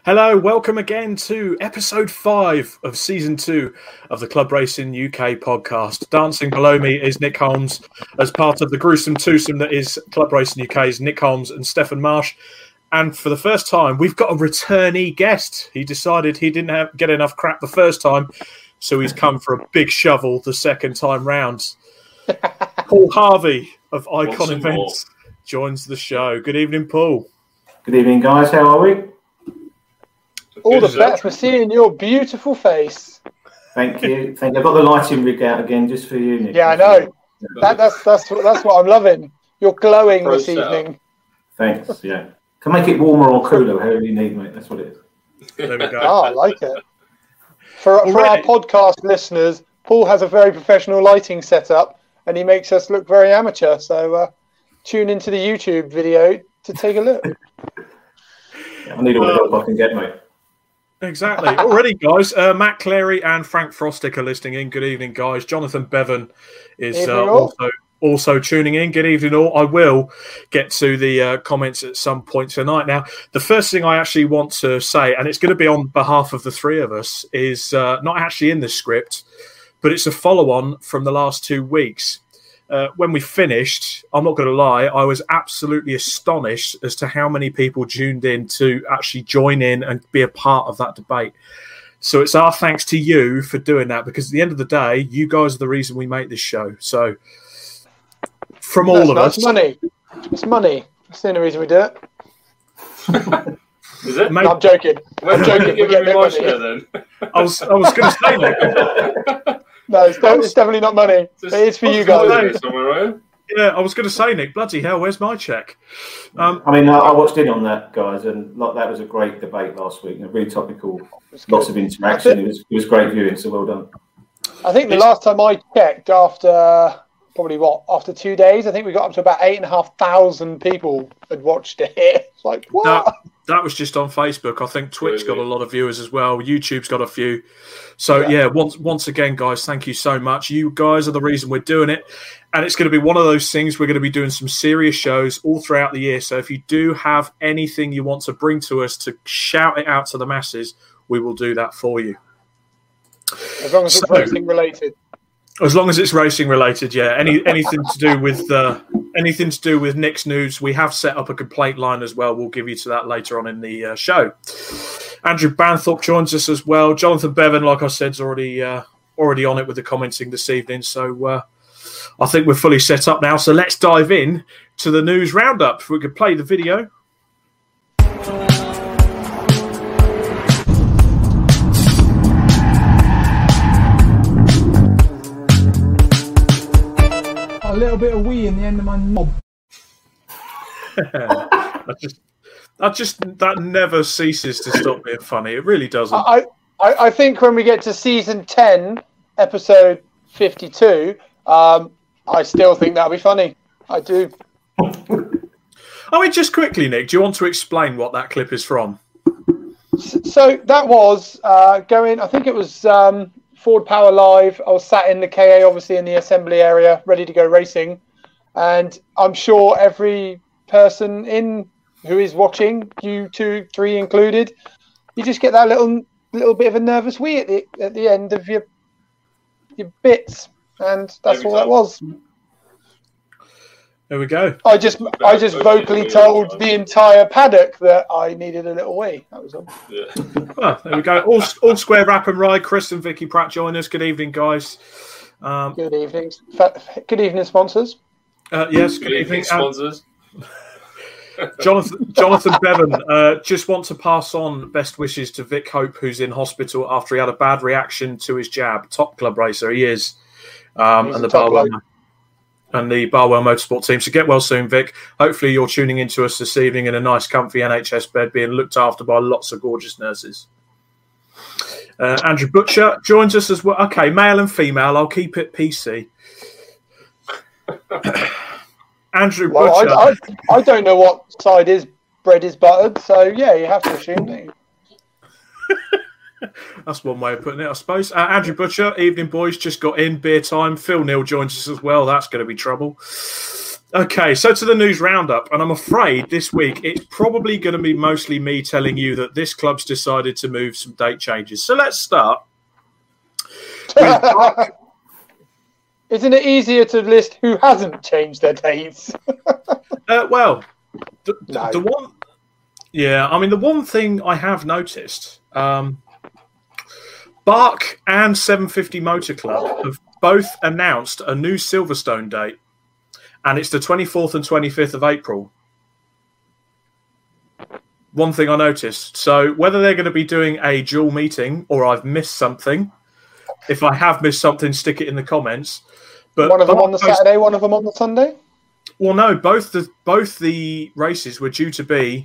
Hello, welcome again to episode 5 of season 2 of the Club Racing UK podcast. Dancing below me is Nick Holmes as part of the gruesome twosome that is Club Racing UK's Nick Holmes and Stefan Marsh. And for the first time, we've got a returnee guest. He decided he didn't get enough crap the first time, so he's come for a big shovel the second time round. Paul Harvey of Icon Events joins the show. Good evening, Paul. Good evening, guys. How are we? All the better for seeing your beautiful face. Thank you. I've got the lighting rig out again just for you, Nick. Yeah, I know. That's what I'm loving. You're glowing this evening. Thanks. Yeah. Can make it warmer or cooler, however you need, mate. That's what it is. There we go. Oh, I like it. For our podcast listeners, Paul has a very professional lighting setup, and he makes us look very amateur. So tune into the YouTube video to take a look. I need all the help I can get, mate. Exactly. Already, guys, Matt Clary and Frank Frostick are listening in. Good evening, guys. Jonathan Bevan is also tuning in. Good evening, all. I will get to the comments at some point tonight. Now, the first thing I actually want to say, and it's going to be on behalf of the three of us, is not actually in the script, but it's a follow-on from the last 2 weeks. When we finished, I'm not going to lie, I was absolutely astonished as to how many people tuned in to actually join in and be a part of that debate. So it's our thanks to you for doing that, because at the end of the day, you guys are the reason we make this show. So from all of us... It's money. That's the only reason we do it. Is it? No, I'm joking. I'm joking. We get no money. Then. I was going to say that. No, it's definitely not money. It is for you guys. Yeah, I was going to say, Nick, bloody hell, where's my check? I watched in on that, guys, and that was a great debate last week. Really topical, lots of interaction. It was great viewing, so well done. I think the last time I checked, after 2 days, I think we got up to about 8,500 people had watched it. It's like, what? That was just on Facebook. I think Twitch got a lot of viewers as well. YouTube's got a few. So, once again, guys, thank you so much. You guys are the reason we're doing it. And it's going to be one of those things. We're going to be doing some serious shows all throughout the year. So if you do have anything you want to bring to us to shout it out to the masses, we will do that for you. As long as it's racing related. As long as it's racing related, yeah. Anything to do with Nick's news, we have set up a complaint line as well. We'll give you to that later on in the show. Andrew Banthorpe joins us as well. Jonathan Bevan, like I said, is already on it with the commenting this evening. So I think we're fully set up now. So let's dive in to the news roundup. If we could play the video. A little bit of wee in the end of my knob. that never ceases to stop being funny. It really doesn't. I think when we get to season 10, episode 52, I still think that'll be funny. I do. I mean, just quickly, Nick, do you want to explain what that clip is from? So that was going, I think it was Ford Power Live. I was sat in the KA, obviously in the assembly area, ready to go racing. And I'm sure every person who is watching, you 2, 3 included, you just get that little bit of a nervous wee at the end of your bits. And that's all that was. There we go. I just vocally told the entire paddock that I needed a little wee. That was all. Yeah. Well, there we go. All square wrap and ride. Chris and Vicky Pratt join us. Good evening, guys. Good evening. Good evening, sponsors. Yes, good evening, sponsors. Jonathan Bevan, just want to pass on best wishes to Vic Hope, who's in hospital after he had a bad reaction to his jab. Top club racer, he is. And the Barwell Motorsport team. So get well soon, Vic. Hopefully you're tuning into us this evening in a nice, comfy NHS bed, being looked after by lots of gorgeous nurses. Andrew Butcher joins us as well. Okay, male and female. I'll keep it PC. Andrew Butcher. I don't know what side bread is buttered, so yeah, you have to assume that. That's one way of putting it, I suppose. Andrew Butcher, evening boys, just got in, beer time. Phil Neal joins us as well. That's going to be trouble. Okay, so to the news roundup, and I'm afraid this week it's probably going to be mostly me telling you that this club's decided to move some date changes. So let's start with Isn't it easier to list who hasn't changed their dates? the one, the one thing I have noticed, Bark and 750 Motor Club have both announced a new Silverstone date. And it's the 24th and 25th of April. One thing I noticed. So whether they're going to be doing a dual meeting or I've missed something, if I have missed something, stick it in the comments. But one of them on the Saturday, one of them on the Sunday? Well, no, both the races were due to be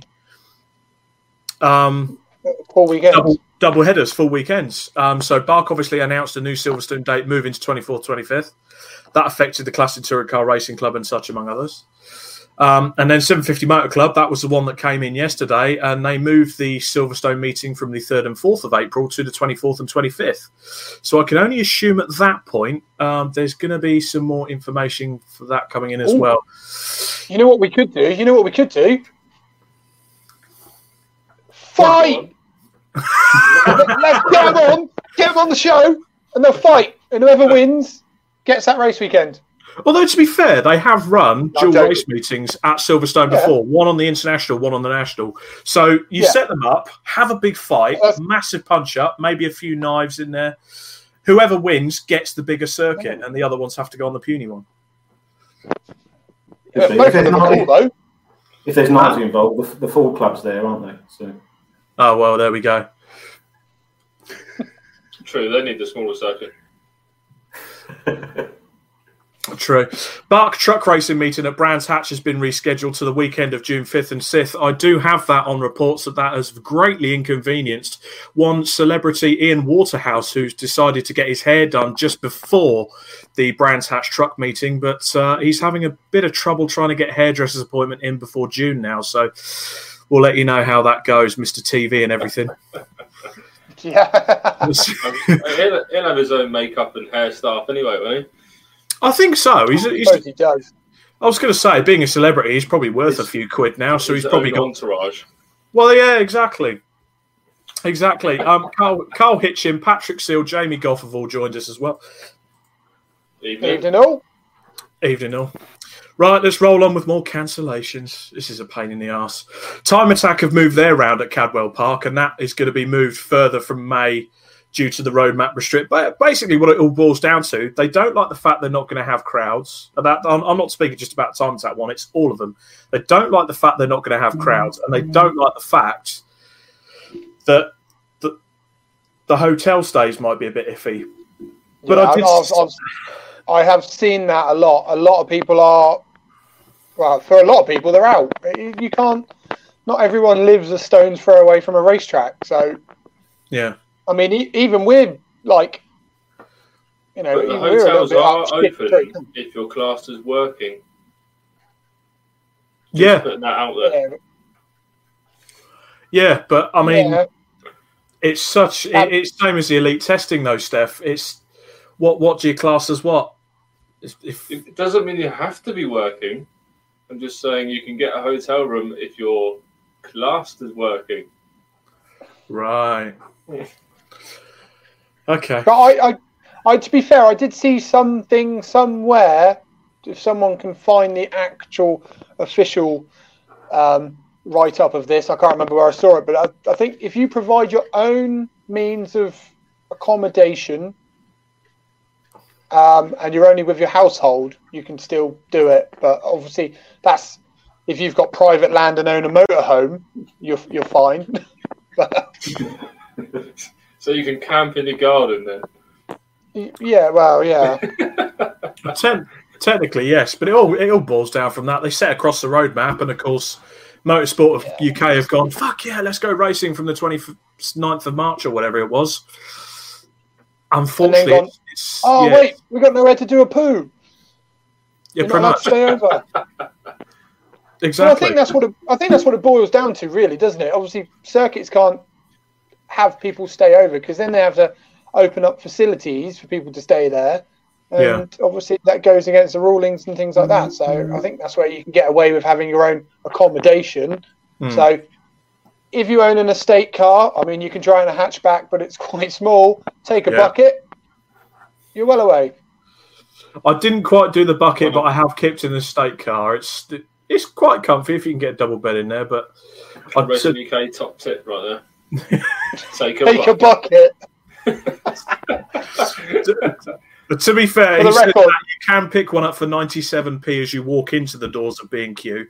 full weekends. Double headers, full weekends. So Bark obviously announced a new Silverstone date moving to 24th, 25th. That affected the Classic Touring Car Racing Club and such, among others. And then 750 Motor Club, that was the one that came in yesterday, and they moved the Silverstone meeting from the 3rd and 4th of April to the 24th and 25th. So I can only assume at that point there's going to be some more information for that coming in as well. You know what we could do? Fight! Let's get them on the show, and they'll fight, and whoever wins gets that race weekend. Although, to be fair, they have run dual race meetings at Silverstone before, one on the international, one on the national. So you set them up, have a big fight, massive punch-up, maybe a few knives in there. Whoever wins gets the bigger circuit, and the other ones have to go on the puny one. If there's knives involved, the full club's there, aren't they? So. Oh, well, there we go. True, they need the smaller circuit. True. Bark Truck Racing meeting at Brands Hatch has been rescheduled to the weekend of June 5th and 6th. I do have that on reports that has greatly inconvenienced one celebrity, Ian Waterhouse, who's decided to get his hair done just before the Brands Hatch truck meeting, but he's having a bit of trouble trying to get a hairdresser's appointment in before June now. So we'll let you know how that goes, Mr. TV and everything. Yeah. He'll have his own makeup and hair staff anyway, won't he? I think so. He does. I was going to say, being a celebrity, he's probably worth a few quid now, so he's probably got entourage. Well, yeah, exactly. Carl Hitchin, Patrick Seal, Jamie Goff have all joined us as well. Evening all. Evening all. Right, let's roll on with more cancellations. This is a pain in the arse. Time Attack have moved their round at Cadwell Park, and that is going to be moved further from May due to the roadmap restrict. But basically, what it all boils down to, they don't like the fact they're not going to have crowds. I'm not speaking just about Time Attack one; it's all of them. They don't like the fact they're not going to have crowds, and they don't like the fact that the hotel stays might be a bit iffy. But I have seen that a lot. A lot of people are, well, for a lot of people, they're out. You can't, not everyone lives a stone's throw away from a racetrack. So, yeah. I mean, even we're like, but the hotels are open if your class is working. Yeah. Putting that out there. Yeah, but I mean, it's such, it's same as the elite testing though, Steph. It's, what do you class as what? It doesn't mean you have to be working. I'm just saying you can get a hotel room if you're classed as working. Right. Okay. But I, to be fair, I did see something somewhere. If someone can find the actual official write-up of this, I can't remember where I saw it, but I think if you provide your own means of accommodation, and you're only with your household, you can still do it. But obviously, that's if you've got private land and own a motorhome, you're fine. So you can camp in the garden then? Yeah, well, yeah. Technically, yes, but it all boils down from that. They set across the roadmap, and of course, Motorsport of UK have gone, fuck yeah, let's go racing from the 29th of March or whatever it was. Unfortunately, wait, we got nowhere to do a poo. Yeah, pretty much. Stay over. Exactly. Well, I think that's what it boils down to, really, doesn't it? Obviously, circuits can't have people stay over because then they have to open up facilities for people to stay there, And obviously that goes against the rulings and things like that. So I think that's where you can get away with having your own accommodation. So if you own an estate car, I mean, you can try in a hatchback, but it's quite small. Take a bucket. You're well away. I didn't quite do the bucket, but I have kept in the estate car. It's quite comfy if you can get a double bed in there. But Racing UK top tip right there. Take a bucket. But to be fair, you can pick one up for 97p as you walk into the doors of B&Q.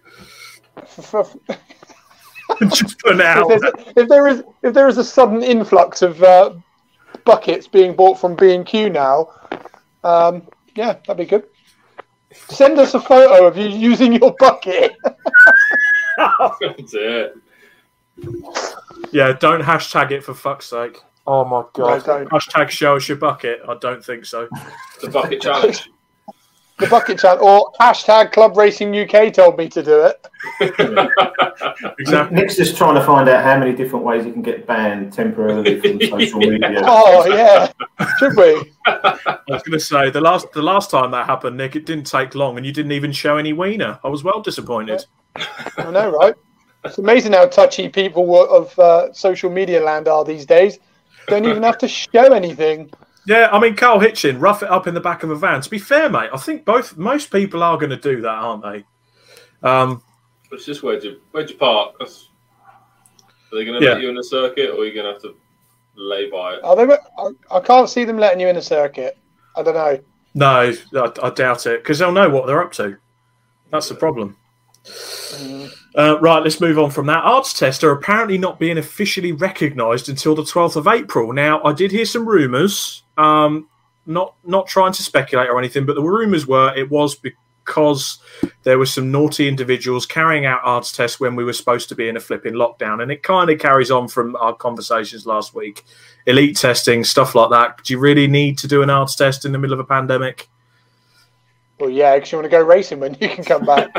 Just for now. If there is a sudden influx of buckets being bought from B&Q now, that'd be good. Send us a photo of you using your bucket. That's it. Yeah, don't hashtag it for fuck's sake. Oh my god! No, hashtag show us your bucket. I don't think so. The bucket challenge. The bucket challenge, or hashtag Club Racing UK told me to do it. Exactly. Nick's just trying to find out how many different ways you can get banned temporarily from social media. Oh yeah, should we? I was going to say the last time that happened, Nick, it didn't take long, and you didn't even show any wiener. I was well disappointed. I know, right? It's amazing how touchy people of social media land are these days. Don't even have to show anything. Yeah, I mean, Carl Hitchin, rough it up in the back of a van. To be fair, mate, I think most people are going to do that, aren't they? It's just where'd you park? Are they going to let you in the circuit, or are you going to have to lay by it? I can't see them letting you in the circuit. I don't know. No, I doubt it, because they'll know what they're up to. That's the problem. Right, let's move on from that. Arts tests are apparently not being officially recognised until the 12th of April. Now, I did hear some rumours, not trying to speculate or anything, but the rumours were it was because there were some naughty individuals carrying out arts tests when we were supposed to be in a flipping lockdown. And it kind of carries on from our conversations last week. Elite testing, stuff like that. Do you really need to do an arts test in the middle of a pandemic? Well, yeah, because you want to go racing when you can come back.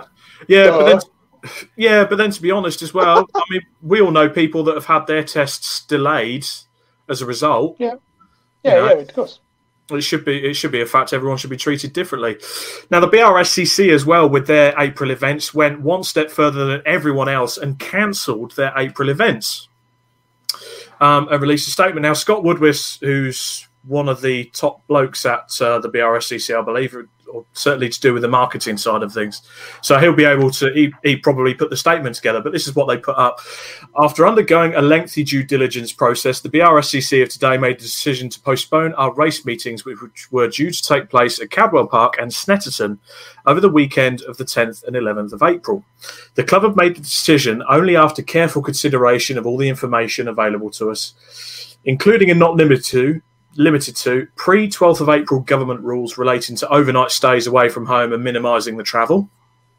But then to be honest as well, I mean, we all know people that have had their tests delayed as a result. Yeah, of course. It should be a fact. Everyone should be treated differently. Now, the BRSCC as well, with their April events, went one step further than everyone else and cancelled their April events and released a statement. Now, Scott Woodwis, who's one of the top blokes at the BRSCC, I believe, or certainly to do with the marketing side of things. So he'll be able to, he probably put the statement together, but this is what they put up. After undergoing a lengthy due diligence process, the BRSCC have today made the decision to postpone our race meetings, which were due to take place at Cadwell Park and Snetterton over the weekend of the 10th and 11th of April. The club have made the decision only after careful consideration of all the information available to us, including and not limited to pre-12th of April government rules relating to overnight stays away from home and minimising the travel.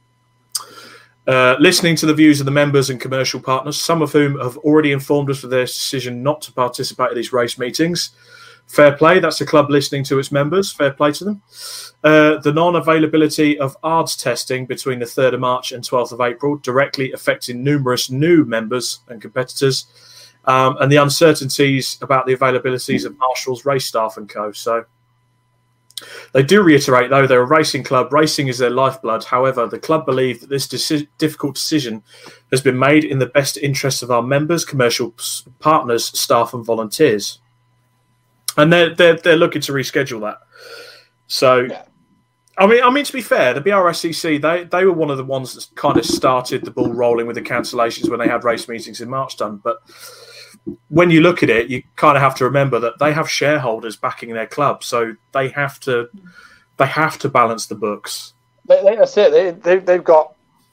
Listening to the views of the members and commercial partners, some of whom have already informed us of their decision not to participate in these race meetings. Fair play, that's the club listening to its members. Fair play to them. The non-availability of ARDS testing between the 3rd of March and 12th of April, directly affecting numerous new members and competitors. And the uncertainties about the availabilities of marshals, race staff and co. So they do reiterate, though, they're a racing club. Racing is their lifeblood. However, the club believe that this difficult decision has been made in the best interests of our members, commercial partners, staff and volunteers. And they're looking to reschedule that. So, I mean, to be fair, the BRSCC, they were one of the ones that kind of started the ball rolling with the cancellations when they had race meetings in March done. But when you look at it, you kind of have to remember that they have shareholders backing their club, so they have to balance the books. That's it. They've got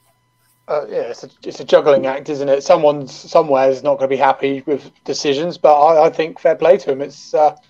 it's a juggling act, isn't it? Someone somewhere is not going to be happy with decisions, but I think fair play to them. It's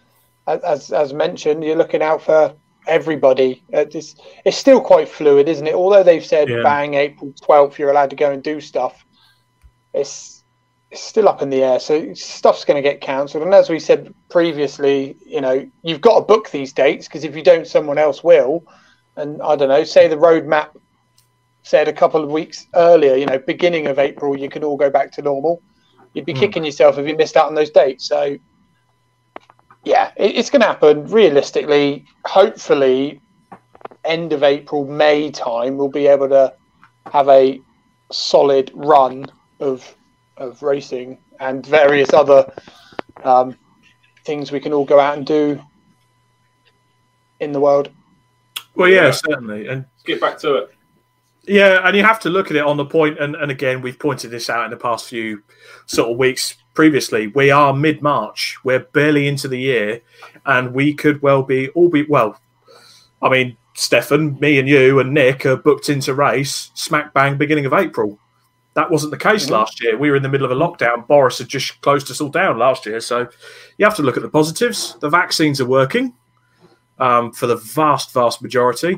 as mentioned, you're looking out for everybody. It's still quite fluid, isn't it? Although they've said bang April 12th, you're allowed to go and do stuff. It's still up in the air, so stuff's going to get cancelled. And as we said previously, you've got to book these dates, because if you don't, someone else will. And I don't know, say the roadmap said a couple of weeks earlier, beginning of April, you could all go back to normal. You'd be kicking yourself if you missed out on those dates. So yeah, it's going to happen. Realistically, hopefully, end of April, May time, we'll be able to have a solid run of racing and various other things we can all go out and do in the world. Well, yeah, certainly. And let's get back to it. Yeah, and you have to look at it on the point, and again, we've pointed this out in the past few sort of weeks previously. We are mid-March. We're barely into the year, and we could well be, I mean, Stefan, me and you and Nick are booked into race smack bang beginning of April. That wasn't the case last year. We were in the middle of a lockdown. Boris had just closed us all down last year. So you have to look at the positives. The vaccines are working for the vast, vast majority.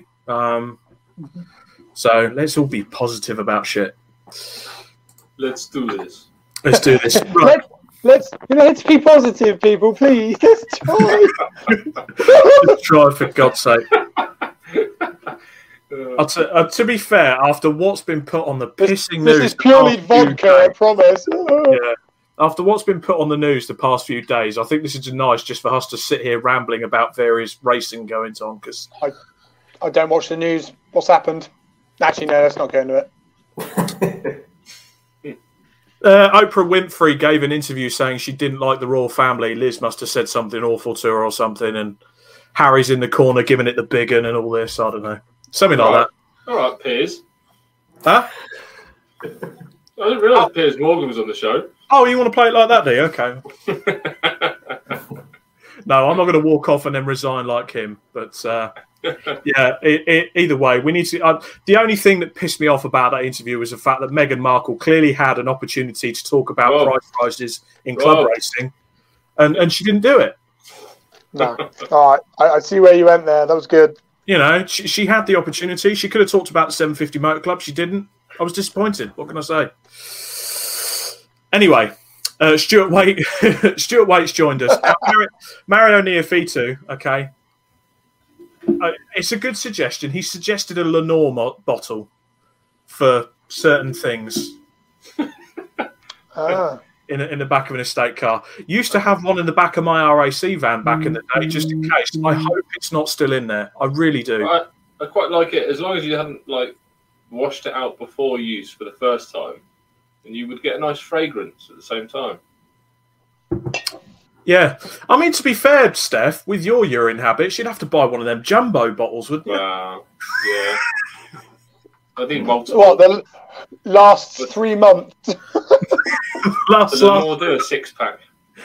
So let's all be positive about shit. Let's do this. Let's do this. Right. Let's be positive, people, please. Let's try. Let's try, for God's sake. To be fair, after what's been put on the pissing news... This is purely vodka, I promise. Yeah. After what's been put on the news the past few days, I think this is nice just for us to sit here rambling about various racing goings on. Because I don't watch the news. What's happened? Actually, no, let's not go into it. Oprah Winfrey gave an interview saying she didn't like the royal family. Liz must have said something awful to her or something, and Harry's in the corner giving it the big un and all this. I don't know. Something like that. All right, Piers. Huh? I didn't realise Piers Morgan was on the show. Oh, you want to play it like that, do you? Okay. No, I'm not going to walk off and then resign like him. But yeah, either way, we need to. The only thing that pissed me off about that interview was the fact that Meghan Markle clearly had an opportunity to talk about price rises in club racing, and she didn't do it. No. All right, I see where you went there. That was good. You know, she had the opportunity. She could have talked about the 750 Motor Club. She didn't. I was disappointed. What can I say? Anyway, Stuart Waite's joined us. Now, Mario Neofitu, okay. It's a good suggestion. He suggested a Lenore bottle for certain things in the back of an estate car. Used to have one in the back of my RAC van back in the day, just in case. I hope it's not still in there. I really do. I quite like it as long as you hadn't washed it out before use for the first time, and you would get a nice fragrance at the same time. Yeah. I mean, to be fair, Steph, with your urine habits, you'd have to buy one of them jumbo bottles, wouldn't you? Yeah. I think multiple. What, the last 3 months? We'll do a 6-pack.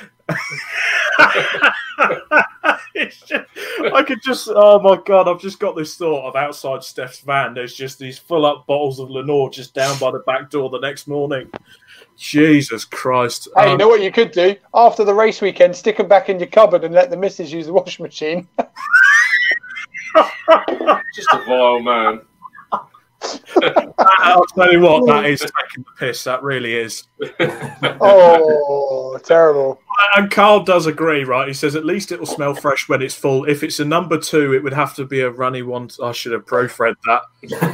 Oh my God, I've just got this thought of outside Steph's van. There's just these full up bottles of Lenore just down by the back door the next morning. Jesus Christ. Hey, you know what you could do? After the race weekend, stick them back in your cupboard and let the missus use the washing machine. Just a vile man. I'll tell you what, that is taking the piss. That really is. Oh, terrible. And Carl does agree, right? He says at least it will smell fresh when it's full. If it's a number 2, it would have to be a runny one. I should have proofread that.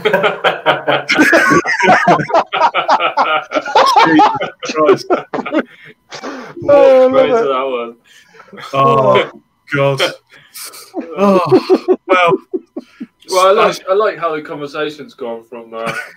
Jesus Christ. Oh, God. Oh, well, I like how the conversation's gone from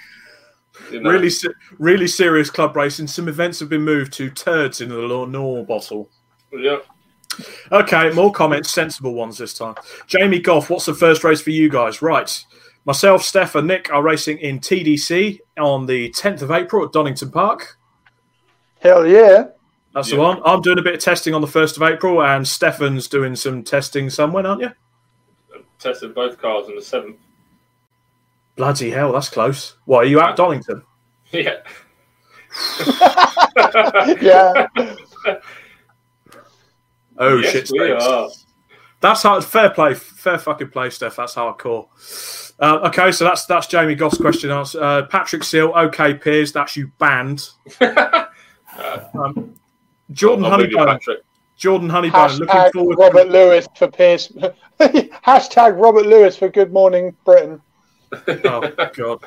really serious club racing. Some events have been moved to turds in the Lenore bottle. Yeah. Okay, more comments, sensible ones this time. Jamie Goff, what's the first race for you guys? Right. Myself, Steph and Nick are racing in TDC on the 10th of April at Donington Park. Hell yeah. That's the one. I'm doing a bit of testing on the 1st of April, and Stefan's doing some testing somewhere, aren't you? Tested both cars on the 7th. Bloody hell, that's close. What, are you at Donington? Yeah. Yeah. Oh, yes, shit. We are. That's hard. Fair play. Fair fucking play, Steph. That's hardcore. Okay, so that's Jamie Goff's question answer. Patrick Seal, okay, Piers, that's you banned. Jordan Honeybone. Jordan Honeybone, looking forward Robert Lewis for Piers. Hashtag Robert Lewis for Good Morning Britain. Oh, God.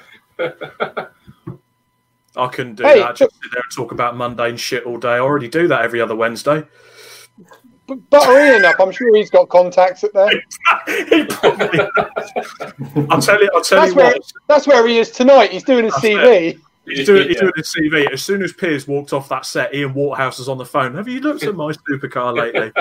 I couldn't do that. Just sit there and talk about mundane shit all day. I already do that every other Wednesday. butter Ian up. I'm sure he's got contacts at there. He probably I'll tell you what. That's where he is tonight. He's doing his CV. He's doing his CV. As soon as Piers walked off that set, Ian Waterhouse was on the phone. Have you looked at my supercar lately?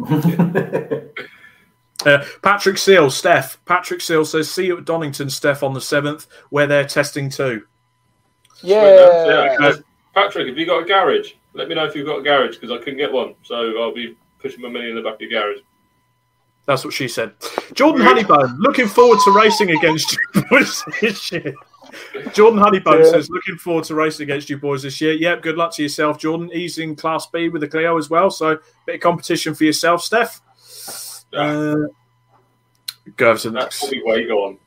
Patrick Seal, Steph. Patrick Seal says, see you at Donington, Steph, on the 7th, where they're testing too. Yeah. Patrick, have you got a garage? Let me know if you've got a garage, because I couldn't get one. So I'll be pushing my money in the back of your garage. That's what she said. Jordan Honeybone, looking forward to racing against you boys this year. Jordan Honeybone says, looking forward to racing against you boys this year. Yep, good luck to yourself, Jordan. He's in Class B with the Clio as well, so a bit of competition for yourself, Steph. Go over to the next. That'd be way gone.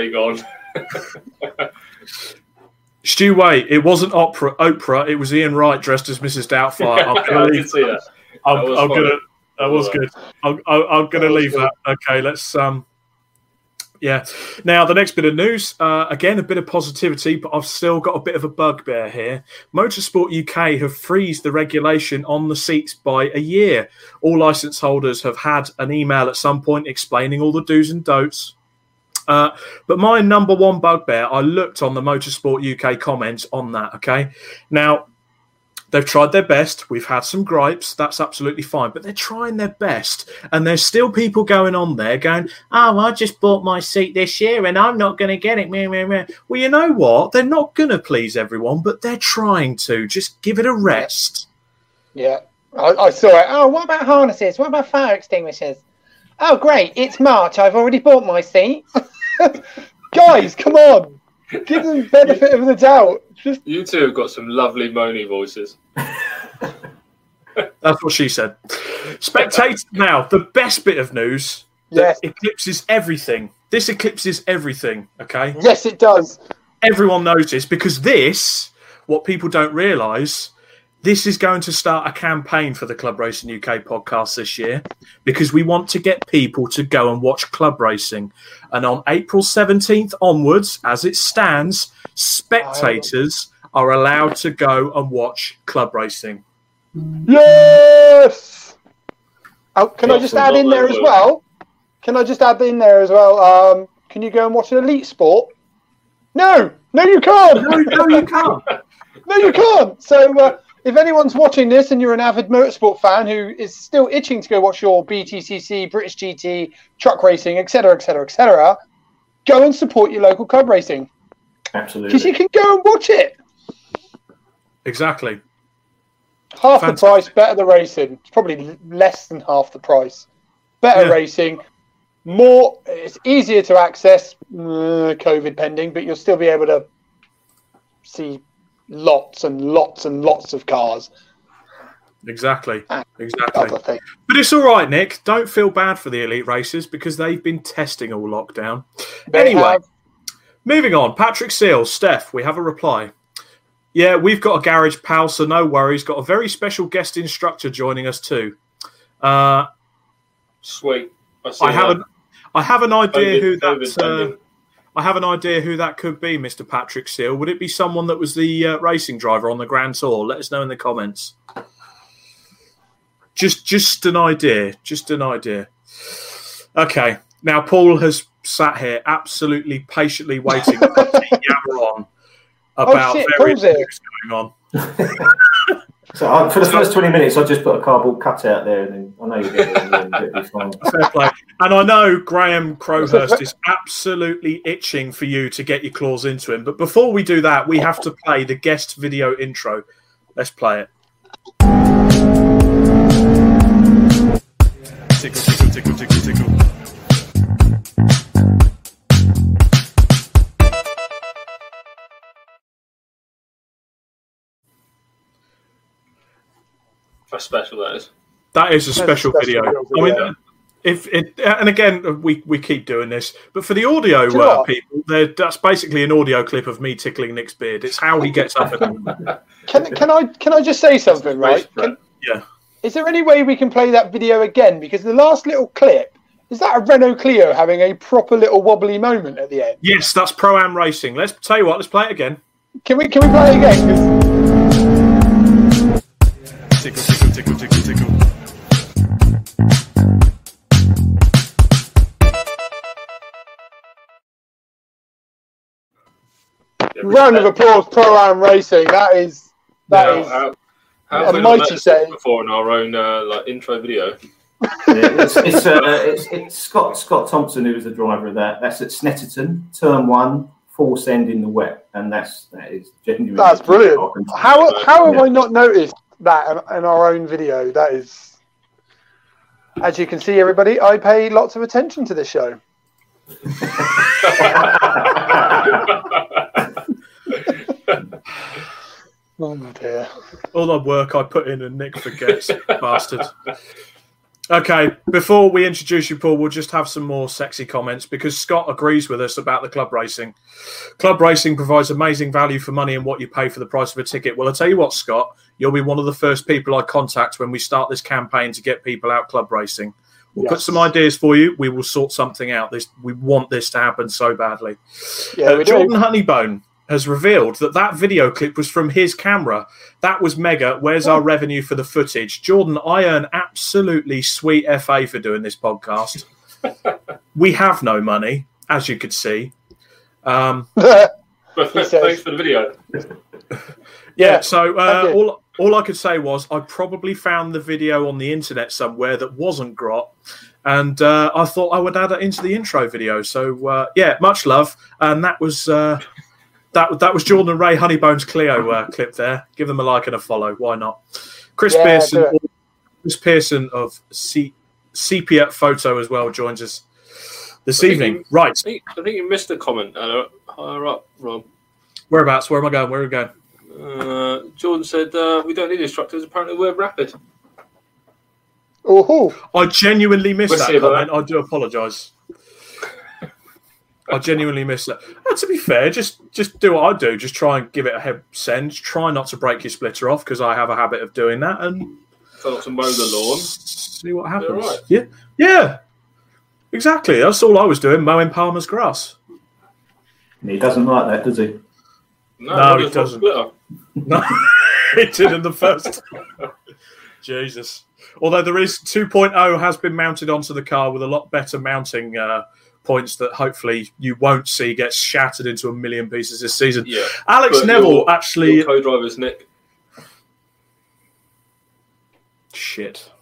Stu Way, it wasn't Oprah, it was Ian Wright dressed as Mrs. Doubtfire. I did see that. That was good. I'm gonna leave that. Okay, let's yeah. Now the next bit of news, again a bit of positivity, but I've still got a bit of a bugbear here. Motorsport UK have freezed the regulation on the seats by a year. All licence holders have had an email at some point explaining all the do's and don'ts. But my number one bugbear, I looked on the Motorsport UK comments on that. Okay, now. They've tried their best. We've had some gripes. That's absolutely fine. But they're trying their best. And there's still people going on there going, oh, I just bought my seat this year and I'm not going to get it. Well, you know what? They're not going to please everyone, but they're trying to. Just give it a rest. Yeah. I saw it. Oh, what about harnesses? What about fire extinguishers? Oh, great. It's March. I've already bought my seat. Guys, come on. Give them the benefit of the doubt. You two have got some lovely moany voices. That's what she said. Spectator. Now, the best bit of news that eclipses everything. This eclipses everything, okay? Yes, it does. Everyone knows this because this, what people don't realise, this is going to start a campaign for the Club Racing UK podcast this year because we want to get people to go and watch club racing. And on April 17th onwards, as it stands, spectators are allowed to go and watch club racing. Yes! Oh, can I just add in there as well? Can you go and watch an Elite Sport? No, you can't. No, you can't. No, you can't. So if anyone's watching this and you're an avid motorsport fan who is still itching to go watch your BTCC, British GT, truck racing, etc., go and support your local club racing. Absolutely. Because you can go and watch it. Exactly. Half the price, better the racing. It's probably less than half the price. Better racing. More, it's easier to access, COVID pending, but you'll still be able to see lots and lots and lots of cars. Exactly. But it's all right, Nick. Don't feel bad for the elite racers because they've been testing all lockdown. Anyway, moving on. Patrick Seals, Steph, we have a reply. Yeah, we've got a garage pal, so no worries. Got a very special guest instructor joining us too. Sweet. I have an idea who that. I have an idea who that could be, Mr. Patrick Seal. Would it be someone that was the racing driver on the Grand Tour? Let us know in the comments. Just an idea. Okay. Now, Paul has sat here absolutely patiently waiting to yammer on about various things going on. So for the first 20 minutes, I just put a cardboard cutout there, and then I know you'll get it in the end, it'll be fine. Fair play. And I know Graham Crowhurst is absolutely itching for you to get your claws into him. But before we do that, we have to play the guest video intro. Let's play it. Tickle, tickle, tickle, tickle, tickle. That's special, that is. That is a special video. I mean, and again, we keep doing this, but for the audio people, that's basically an audio clip of me tickling Nick's beard. It's how he gets up. Can I just say something, right? Yeah. Is there any way we can play that video again? Because the last little clip, is that a Renault Clio having a proper little wobbly moment at the end? Yes, that's Pro-Am Racing. Let's tell you what. Let's play it again. Can we play it again? Tickle, tickle, tickle, tickle, tickle. Round of applause, Pro-Am Racing. That is how have we not mighty met setting before in our own intro video? It's Scott Thompson who was the driver of that. That's at Snetterton, Turn 1, force end in the wet, and that is genuinely. That's brilliant. How have I not noticed that in our own video? That is, as you can see, everybody, I pay lots of attention to this show. Oh dear. All the work I put in and Nick forgets, bastard. Okay, before we introduce you, Paul, we'll just have some more sexy comments because Scott agrees with us about the club racing. Club racing provides amazing value for money and what you pay for the price of a ticket. Well, I'll tell you what, Scott, you'll be one of the first people I contact when we start this campaign to get people out club racing. We'll put some ideas for you. We will sort something out. We want this to happen so badly. Yeah, Jordan Honeybone has revealed that video clip was from his camera. That was mega. Where's our revenue for the footage? Jordan, I earn absolutely sweet FA for doing this podcast. We have no money, as you could see. But thanks for the video. Yeah, so all I could say was I probably found the video on the internet somewhere that wasn't grot, and I thought I would add it into the intro video. So, much love. And that was... That was Jordan and Ray Honeybone's Clio clip there. Give them a like and a follow. Why not? Chris Pearson of Sepia Photo as well joins us this evening. Right. I think you missed a comment higher up, Rob. Whereabouts? Where am I going? Where are we going? Jordan said we don't need instructors. Apparently we're rapid. Oh, I genuinely missed that comment. I do apologise. I genuinely miss that. And to be fair, just do what I do. Just try and give it a head send. Try not to break your splitter off because I have a habit of doing that. And try not to mow the lawn. See what happens. Right. Yeah. Exactly. That's all I was doing, mowing Palmer's grass. He doesn't like that, does he? No, he doesn't. No, he did in the first. Jesus. Although there is 2.0 has been mounted onto the car with a lot better mounting points that hopefully you won't see get shattered into a million pieces this season. Yeah. Alex Neville actually... Your co-driver's Nick. Shit.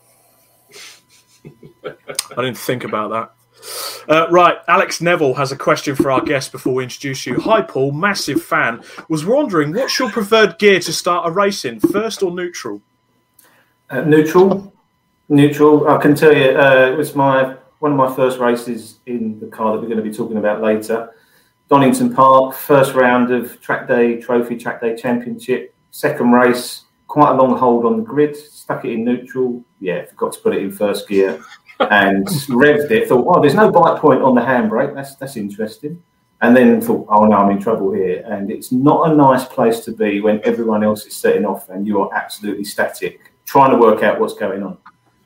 I didn't think about that. Right, Alex Neville has a question for our guest before we introduce you. Hi, Paul, massive fan. Was wondering, what's your preferred gear to start a race in, first or neutral? Neutral. I can tell you, it was one of my first races in the car that we're going to be talking about later. Donington Park, first round of Track Day Championship, second race, quite a long hold on the grid, stuck it in neutral, forgot to put it in first gear, and revved it, thought, there's no bite point on the handbrake, that's interesting. And then thought, oh no, I'm in trouble here. And it's not a nice place to be when everyone else is setting off and you are absolutely static, trying to work out what's going on.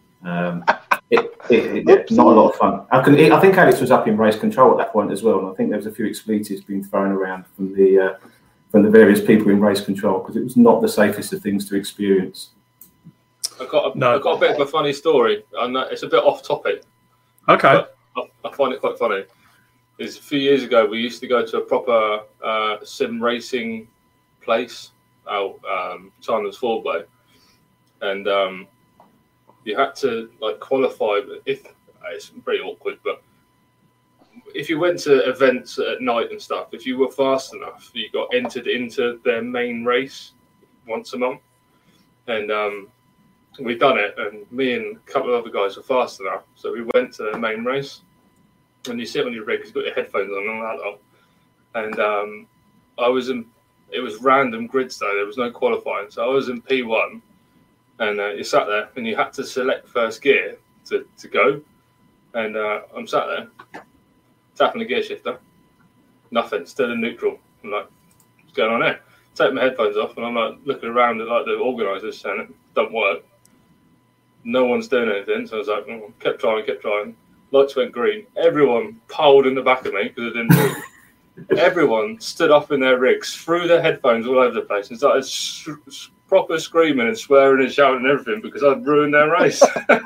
Not a lot of fun. I think Alex was up in race control at that point as well, and I think there was a few expletives being thrown around from the various people in race control because it was not the safest of things to experience. I've got a bit of a funny story, and it's a bit off topic. Okay. I find it quite funny. Is a few years ago we used to go to a proper sim racing place out Chandler's Fordway, and you had to qualify. If it's pretty awkward, but if you went to events at night and stuff, if you were fast enough, you got entered into their main race once a month. And we'd done it, and me and a couple of other guys were fast enough, so we went to the main race. And you sit on your rig, you've got your headphones on and all that lot. And it was random grids though. There was no qualifying, so I was in P1. And you sat there, and you had to select first gear to go. And I'm sat there, tapping the gear shifter. Nothing, still in neutral. I'm like, what's going on there? Take my headphones off, and I'm like looking around at the organisers saying it don't work. No one's doing anything, so I was like, kept trying. Lights went green. Everyone piled in the back of me because I didn't move. Everyone stood up in their rigs, threw their headphones all over the place, and started proper screaming and swearing and shouting and everything because I'd ruined their race.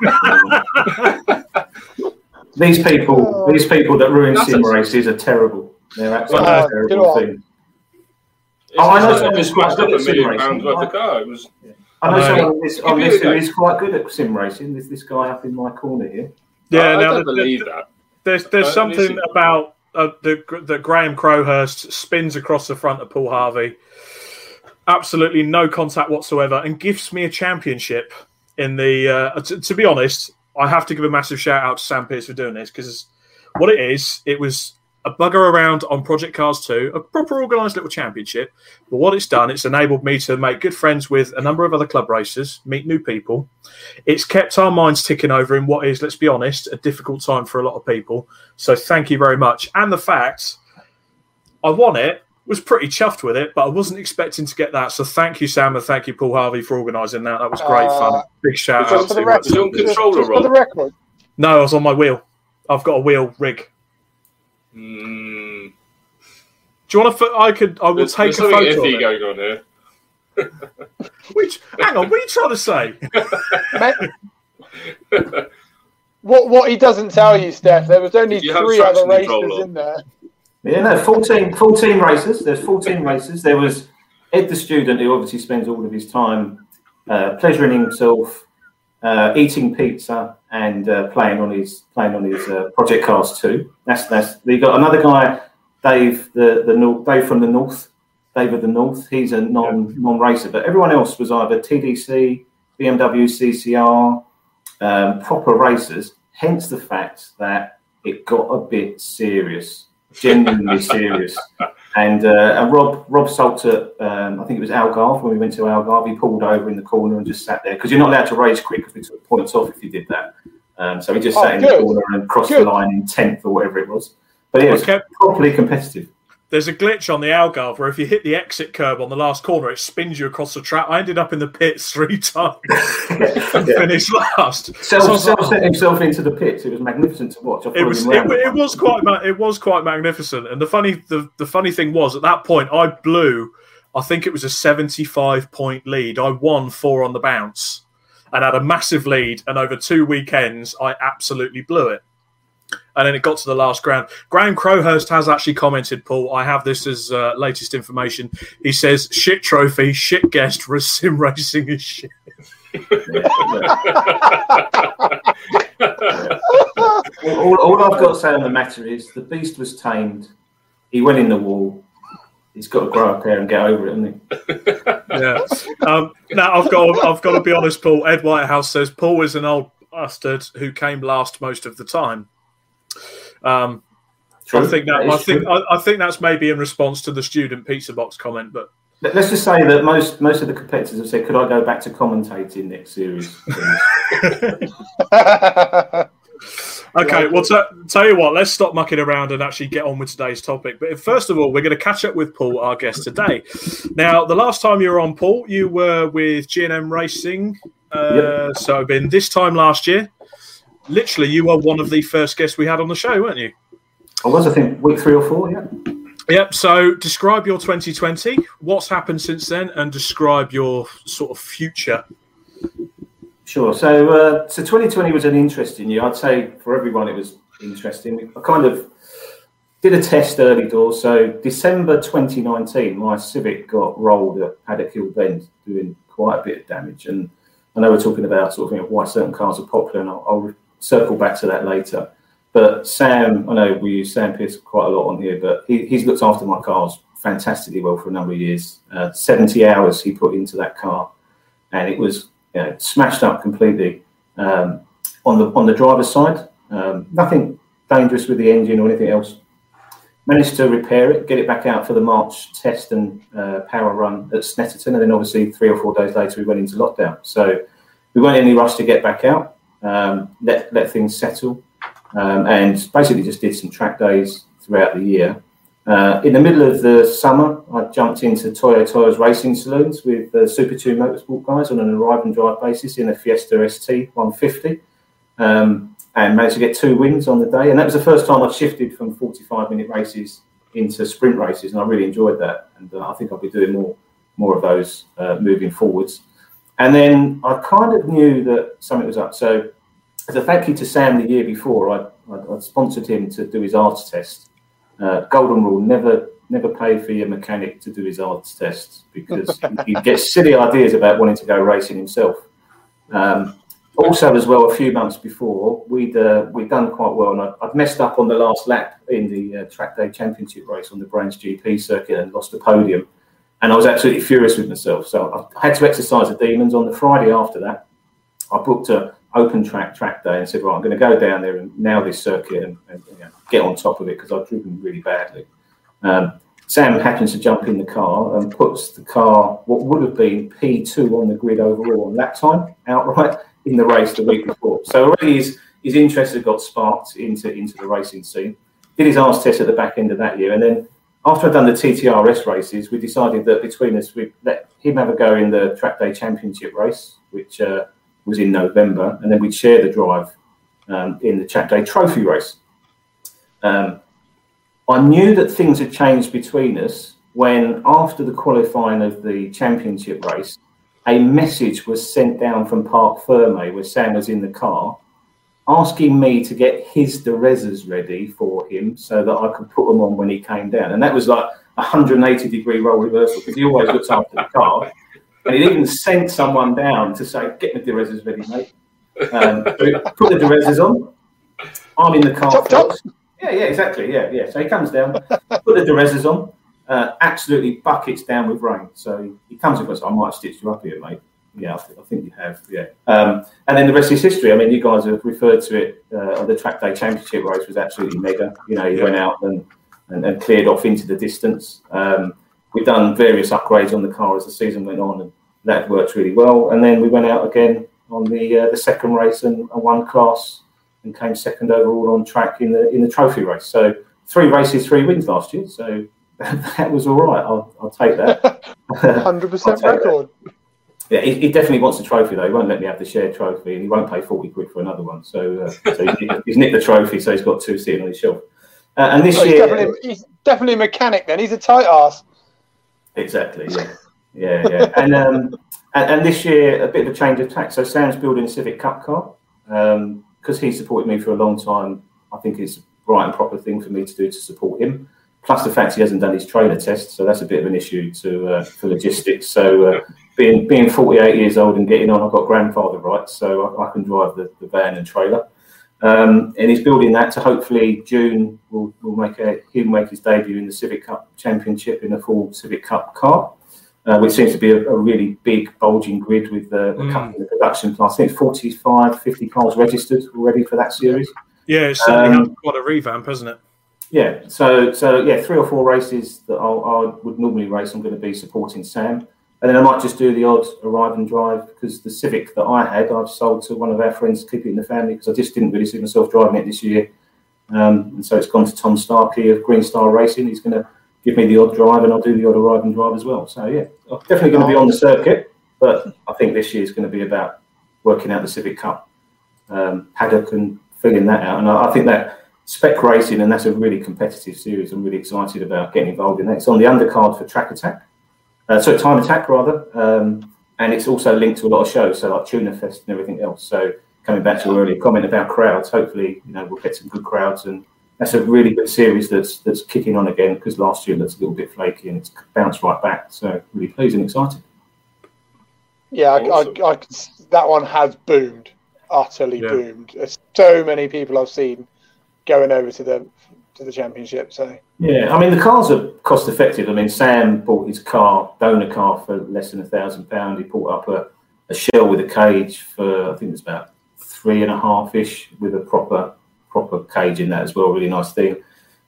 These people that ruin sim races are terrible. They're absolutely terrible things. I know someone who's who's quite good at £1 sim million racing. worth of car. It was. I know someone on this who is quite good at sim racing. There's this guy up in my corner here. Yeah, I don't believe that. There's something about that Graham Crowhurst spins across the front of Paul Harvey. Absolutely no contact whatsoever, and gifts me a championship in the. To be honest, I have to give a massive shout out to Sam Pearce for doing this, because what it was a bugger around on Project Cars 2, a proper organised little championship. But what it's done, it's enabled me to make good friends with a number of other club racers, meet new people. It's kept our minds ticking over in what is, let's be honest, a difficult time for a lot of people. So thank you very much. And the fact I won it, was pretty chuffed with it, but I wasn't expecting to get that. So thank you, Sam, and thank you, Paul Harvey, for organising that. That was great fun. Big shout out to you. Was you on controller, Rob? For the record. No, I was on my wheel. I've got a wheel rig. Do you want to? I will take a photo. There's something iffy going on here. Hang on, what are you trying to say? What he doesn't tell you, Steph, there was only 3 other racers in there. Yeah, no, 14 races. There's 14 races. There was Ed the student, who obviously spends all of his time pleasuring himself, eating pizza, and playing on his Project Cars 2. That's. You got another guy, Dave, Dave from the North. Dave of the North. He's a non-racer, but everyone else was either TDC, BMW, CCR, proper racers. Hence the fact that it got a bit serious. Genuinely serious. And Rob Salter, I think it was Algarve, when we went to Algarve, he pulled over in the corner and just sat there, because you're not allowed to race quick, because we took points off if you did that. So he just sat in the corner and crossed the line in 10th or whatever it was. But it was properly competitive. There's a glitch on the Algarve where if you hit the exit curb on the last corner, it spins you across the track. I ended up in the pits 3 times and finished last. Set himself into the pits. It was magnificent to watch. It was quite magnificent. And the funny thing was, at that point, I blew. I think it was a 75-point lead. I won 4 on the bounce and had a massive lead. And over 2 weekends, I absolutely blew it. And then it got to the last round. Graham Crowhurst has actually commented, Paul, I have this as latest information. He says, shit trophy, shit guest, sim racing is shit. all I've got to say on the matter is the beast was tamed. He went in the wall. He's got to grow up there and get over it, hasn't he? Yeah. Now, I've got to be honest, Paul. Ed Whitehouse says, Paul is an old bastard who came last most of the time. I think that's maybe in response to the student pizza box comment, but let's just say that most of the competitors have said, "Could I go back to commentating next series?" Okay, well, tell you what, let's stop mucking around and actually get on with today's topic. But first of all, we're going to catch up with Paul, our guest today. Now, the last time you were on, Paul, you were with G&M Racing. So it'd been this time last year. Literally, you were one of the first guests we had on the show, weren't you? I was, I think, week 3 or 4, yeah. Yep, so describe your 2020, what's happened since then, and describe your sort of future. Sure, so 2020 was an interesting year. I'd say for everyone it was interesting. I kind of did a test early doors. So December 2019, my Civic got rolled at Paddock Hill Bend, doing quite a bit of damage. And I know we're talking about sort of why certain cars are popular, and I'll circle back to that later. But Sam, I know we use Sam Pearce quite a lot on here, but he's looked after my cars fantastically well for a number of years. 70 hours he put into that car, and it was smashed up completely. On the driver's side, nothing dangerous with the engine or anything else. Managed to repair it, get it back out for the March test and power run at Snetterton, and then obviously 3 or 4 days later we went into lockdown. So we weren't in any rush to get back out, let things settle, and basically just did some track days throughout the year. In the middle of the summer, I jumped into Toyota's racing saloons with the Super 2 Motorsport guys on an arrive and drive basis in a Fiesta ST 150, and managed to get 2 wins on the day. And that was the first time I'd shifted from 45-minute races into sprint races, and I really enjoyed that. And I think I'll be doing more of those moving forwards. And then I kind of knew that something was up. So as a thank you to Sam the year before, I sponsored him to do his arts test. Golden rule, never never pay for your mechanic to do his arts tests, because he gets silly ideas about wanting to go racing himself. Also, as well, a few months before, we'd done quite well, and I'd messed up on the last lap in the Track Day Championship race on the Brands GP circuit and lost a podium. And I was absolutely furious with myself. So I had to exercise the demons. On the Friday after that, I booked an open track day and said, right, I'm going to go down there and nail this circuit and get on top of it, because I've driven really badly. Sam happens to jump in the car and puts the car, what would have been P2 on the grid overall on lap time, outright in the race the week before. So already his interest had got sparked into the racing scene. Did his arts test at the back end of that year, and then after I'd done the TTRS races, we decided that between us, we'd let him have a go in the Track Day Championship race, which was in November, and then we'd share the drive in the Track Day Trophy race. I knew that things had changed between us when, after the qualifying of the championship race, a message was sent down from Parc Fermé, where Sam was in the car, asking me to get his Derezas ready for him so that I could put them on when he came down. And that was like a 180-degree role reversal, because he always looks after the car. And he even sent someone down to say, get the Derezas ready, mate. So put the Derezas on. I'm in the car first. Yeah, exactly. Yeah. So he comes down, put the Derezas on, absolutely buckets down with rain. So he comes and goes, I might have stitched you up here, mate. Yeah, I think you have. Yeah. And then the rest is history. I mean, you guys have referred to it. The Track Day Championship race was absolutely mega. You know, he went out and cleared off into the distance. We've done various upgrades on the car as the season went on, and that worked really well. And then we went out again on the second race and won class and came second overall on track in the trophy race. So 3 races, 3 wins last year. So that was all right. I'll take that. 100% record. Yeah, he definitely wants the trophy though. He won't let me have the shared trophy, and he won't pay 40 quid for another one. So he's nicked the trophy, so he's got 2 sitting on his shelf. And this year, he's definitely a mechanic. Then he's a tight ass. Exactly. Yeah. And this year, a bit of a change of tack. So Sam's building a Civic Cup car. Because he supported me for a long time, I think it's the right and proper thing for me to do to support him. Plus the fact he hasn't done his trailer test, so that's a bit of an issue for logistics. So being 48 years old and getting on, I've got grandfather rights, so I can drive the van and trailer. And he's building that to hopefully June will make his debut in the Civic Cup Championship in a full Civic Cup car. Which seems to be a really big, bulging grid with the cup in the production class. I think it's 45, 50 cars registered already for that series. Yeah, it's certainly had quite a revamp, hasn't it? Yeah, so 3 or 4 races that I would normally race, I'm going to be supporting Sam. And then I might just do the odd arrive and drive, because the Civic that I had, I've sold to one of our friends to keep it in the family, because I just didn't really see myself driving it this year. And so it's gone to Tom Starkey of Green Star Racing. He's going to give me the odd drive, and I'll do the odd arrive and drive as well. So yeah, I'm definitely going to be on the circuit, but I think this year is going to be about working out the Civic Cup paddock and filling that out. And I think that spec racing, and that's a really competitive series. I'm really excited about getting involved in that. It's on the undercard for Time Attack rather, and it's also linked to a lot of shows, so like Tuna Fest and everything else. So coming back to your earlier comment about crowds, hopefully we'll get some good crowds, and that's a really good series that's kicking on again, because last year it looked a little bit flaky and it's bounced right back. So really pleased and excited. Yeah, awesome. I that one has boomed, utterly boomed. There's so many people I've seen going over to the championship. So yeah, I mean the cars are cost effective. I mean Sam bought his donor car for less than £1,000. He bought up a shell with a cage for, I think it's about 3.5-ish with a proper cage in that as well. Really nice thing.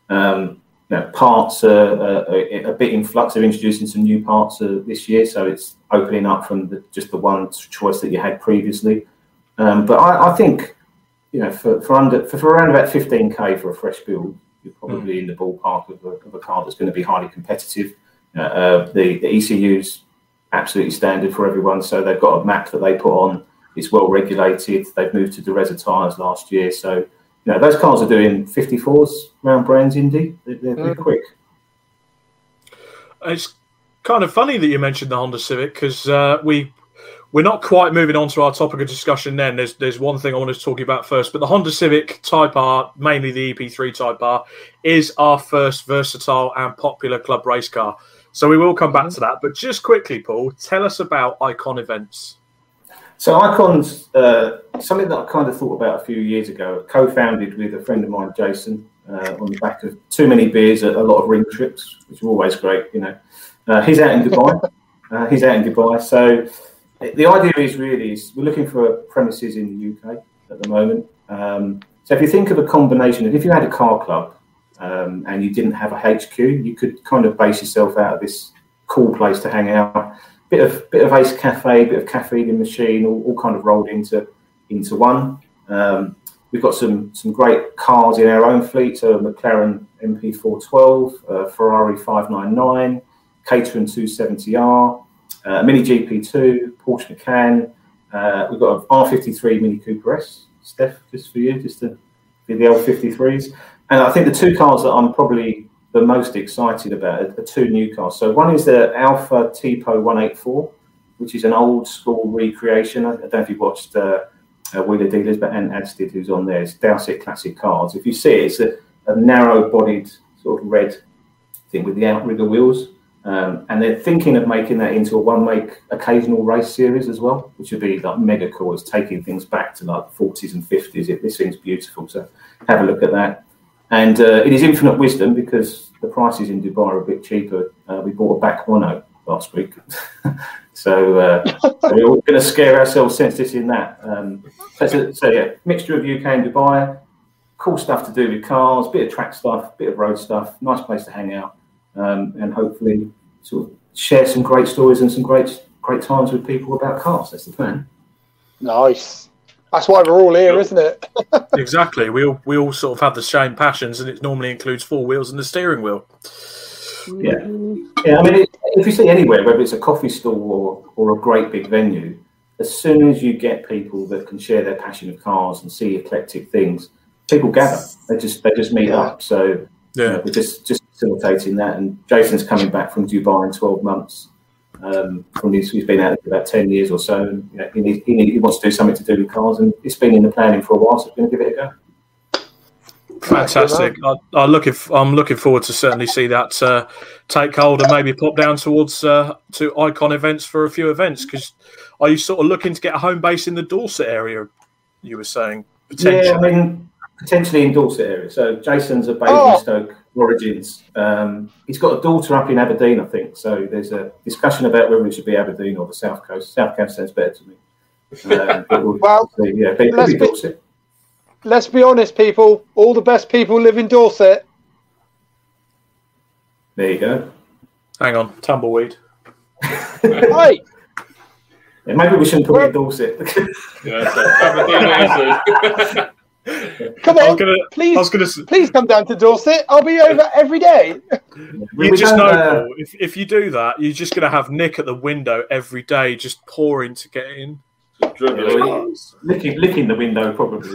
Parts are a bit in flux. They're introducing some new parts this year, so it's opening up from just the one choice that you had previously. But I think for around about 15k for a fresh build, you're probably in the ballpark of a car that's going to be highly competitive. The ECU's absolutely standard for everyone, so they've got a map that they put on. It's well regulated. They've moved to Dereza tyres last year, so those cars are doing 54s around Brands Indy. They're quick. It's kind of funny that you mentioned the Honda Civic, because we we're not quite moving on to our topic of discussion then. There's one thing I wanted to talk about first, but the Honda Civic Type R, mainly the EP3 Type R, is our first versatile and popular club race car. So we will come back to that. But just quickly, Paul, tell us about Icon Events. So Icon's something that I kind of thought about a few years ago, co-founded with a friend of mine, Jason, on the back of too many beers at a lot of ring trips, which are always great, you know. He's out in Dubai. So the idea is we're looking for premises in the UK at the moment. So if you think of a combination of, if you had a car club and you didn't have a HQ, you could kind of base yourself out of this cool place to hang out. Bit of Ace Cafe, bit of caffeine machine, all kind of rolled into one. We've got some great cars in our own fleet, so McLaren MP412, Ferrari 599, Caterham 270R, Mini GP2, Porsche Macan. We've got an R53 Mini Cooper S, Steph, just for you, just to be the L53s. And I think the two cars that I'm probably the most excited about are two new cars. So one is the Alfa Tipo 184, which is an old school recreation. I don't know if you've watched Wheeler Dealers, but Ant Adstead, who's on there. It's Dowsett Classic Cars. If you see it, it's a narrow-bodied sort of red thing with the outrigger wheels. And they're thinking of making that into a one-make occasional race series as well, which would be like mega cool. It's taking things back to like the 40s and 50s. This thing's beautiful, so have a look at that. And it is infinite wisdom because the prices in Dubai are a bit cheaper. We bought a back mono last week. So we're all going to scare ourselves senseless in that. So yeah, mixture of UK and Dubai. Cool stuff to do with cars, bit of track stuff, bit of road stuff. Nice place to hang out. And hopefully sort of share some great stories and some great times with people about cars. That's the plan. Nice. That's why we're all here, isn't it? Exactly. We all sort of have the same passions, and it normally includes four wheels and the steering wheel. Yeah. I mean, if you see anywhere, whether it's a coffee stall or a great big venue, as soon as you get people that can share their passion of cars and see eclectic things, people gather. They just meet up. So we're just facilitating that. And Jason's coming back from Dubai in 12 months. He's been out there for about 10 years or so, and he wants to do something to do with cars, and it's been in the planning for a while, so we're going to give it a go. Fantastic! I'm looking forward to certainly see that take hold and maybe pop down towards to Icon Events for a few events. Because are you sort of looking to get a home base in the Dorset area? You were saying potentially. Yeah, I mean potentially in Dorset area. So Jason's a Basingstoke origins. He's got a daughter up in Aberdeen, I think. So there's a discussion about whether it should be Aberdeen or the South Coast. South Coast sounds better to me. Dorset. Let's be honest, people. All the best people live in Dorset. There you go. Hang on, tumbleweed. Hey. Yeah, maybe we shouldn't put it in Dorset. Come on, please come down to Dorset. I'll be over every day. You just know, Paul, if you do that, you're just going to have Nick at the window every day, just pouring to get in. Licking the window, probably.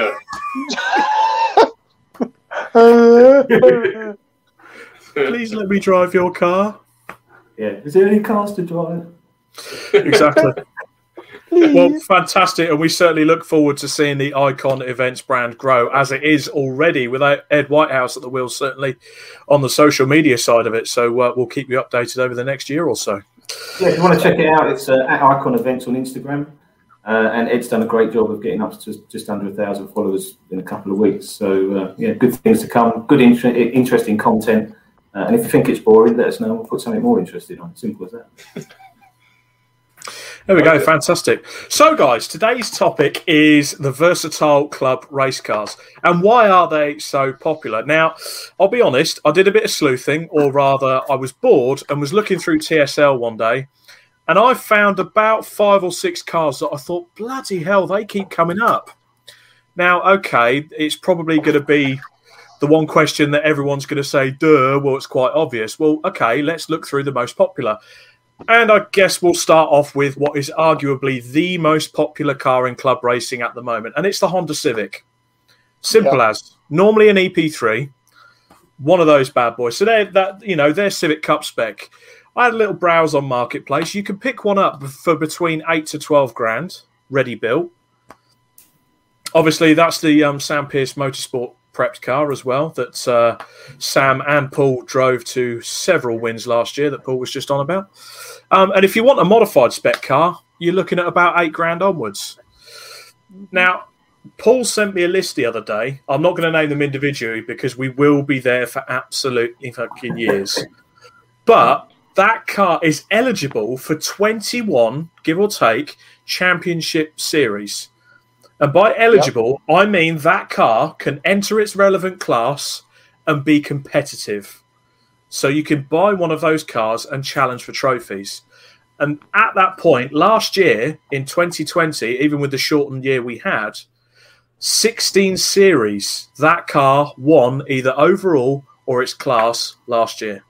Yeah. Please let me drive your car. Yeah. Is there any cars to drive? Exactly. Well, fantastic, and we certainly look forward to seeing the Icon Events brand grow as it is already with Ed Whitehouse at the wheel, certainly on the social media side of it. So we'll keep you updated over the next year or so. Yeah, if you want to check it out, it's at Icon Events on Instagram, and Ed's done a great job of getting up to just under 1,000 followers in a couple of weeks. So good things to come, good interesting content, and if you think it's boring, let us know. We'll put something more interesting on. Simple as that. There we go, fantastic. So, guys, today's topic is the versatile club race cars. And why are they so popular? Now, I'll be honest, I did a bit of sleuthing, or rather, I was bored and was looking through TSL one day, and I found about 5 or 6 cars that I thought, bloody hell, they keep coming up. Now, okay, it's probably going to be the one question that everyone's going to say, duh, well, it's quite obvious. Well, okay, let's look through the most popular. And I guess we'll start off with what is arguably the most popular car in club racing at the moment, and it's the Honda Civic. Simple as. Normally an EP3, one of those bad boys. So they're Civic Cup spec. I had a little browse on Marketplace. You can pick one up for between 8 to 12 grand, ready built. Obviously, that's the Sam Pearce Motorsport prepped car as well that Sam and Paul drove to several wins last year that Paul was just on about. And if you want a modified spec car, you're looking at about 8 grand onwards. Now, Paul sent me a list the other day. I'm not going to name them individually because we will be there for absolutely fucking years. But that car is eligible for 21, give or take, championship series. And by eligible, I mean that car can enter its relevant class and be competitive. So you can buy one of those cars and challenge for trophies. And at that point, last year, in 2020, even with the shortened year we had, 16 series, that car won either overall or its class last year.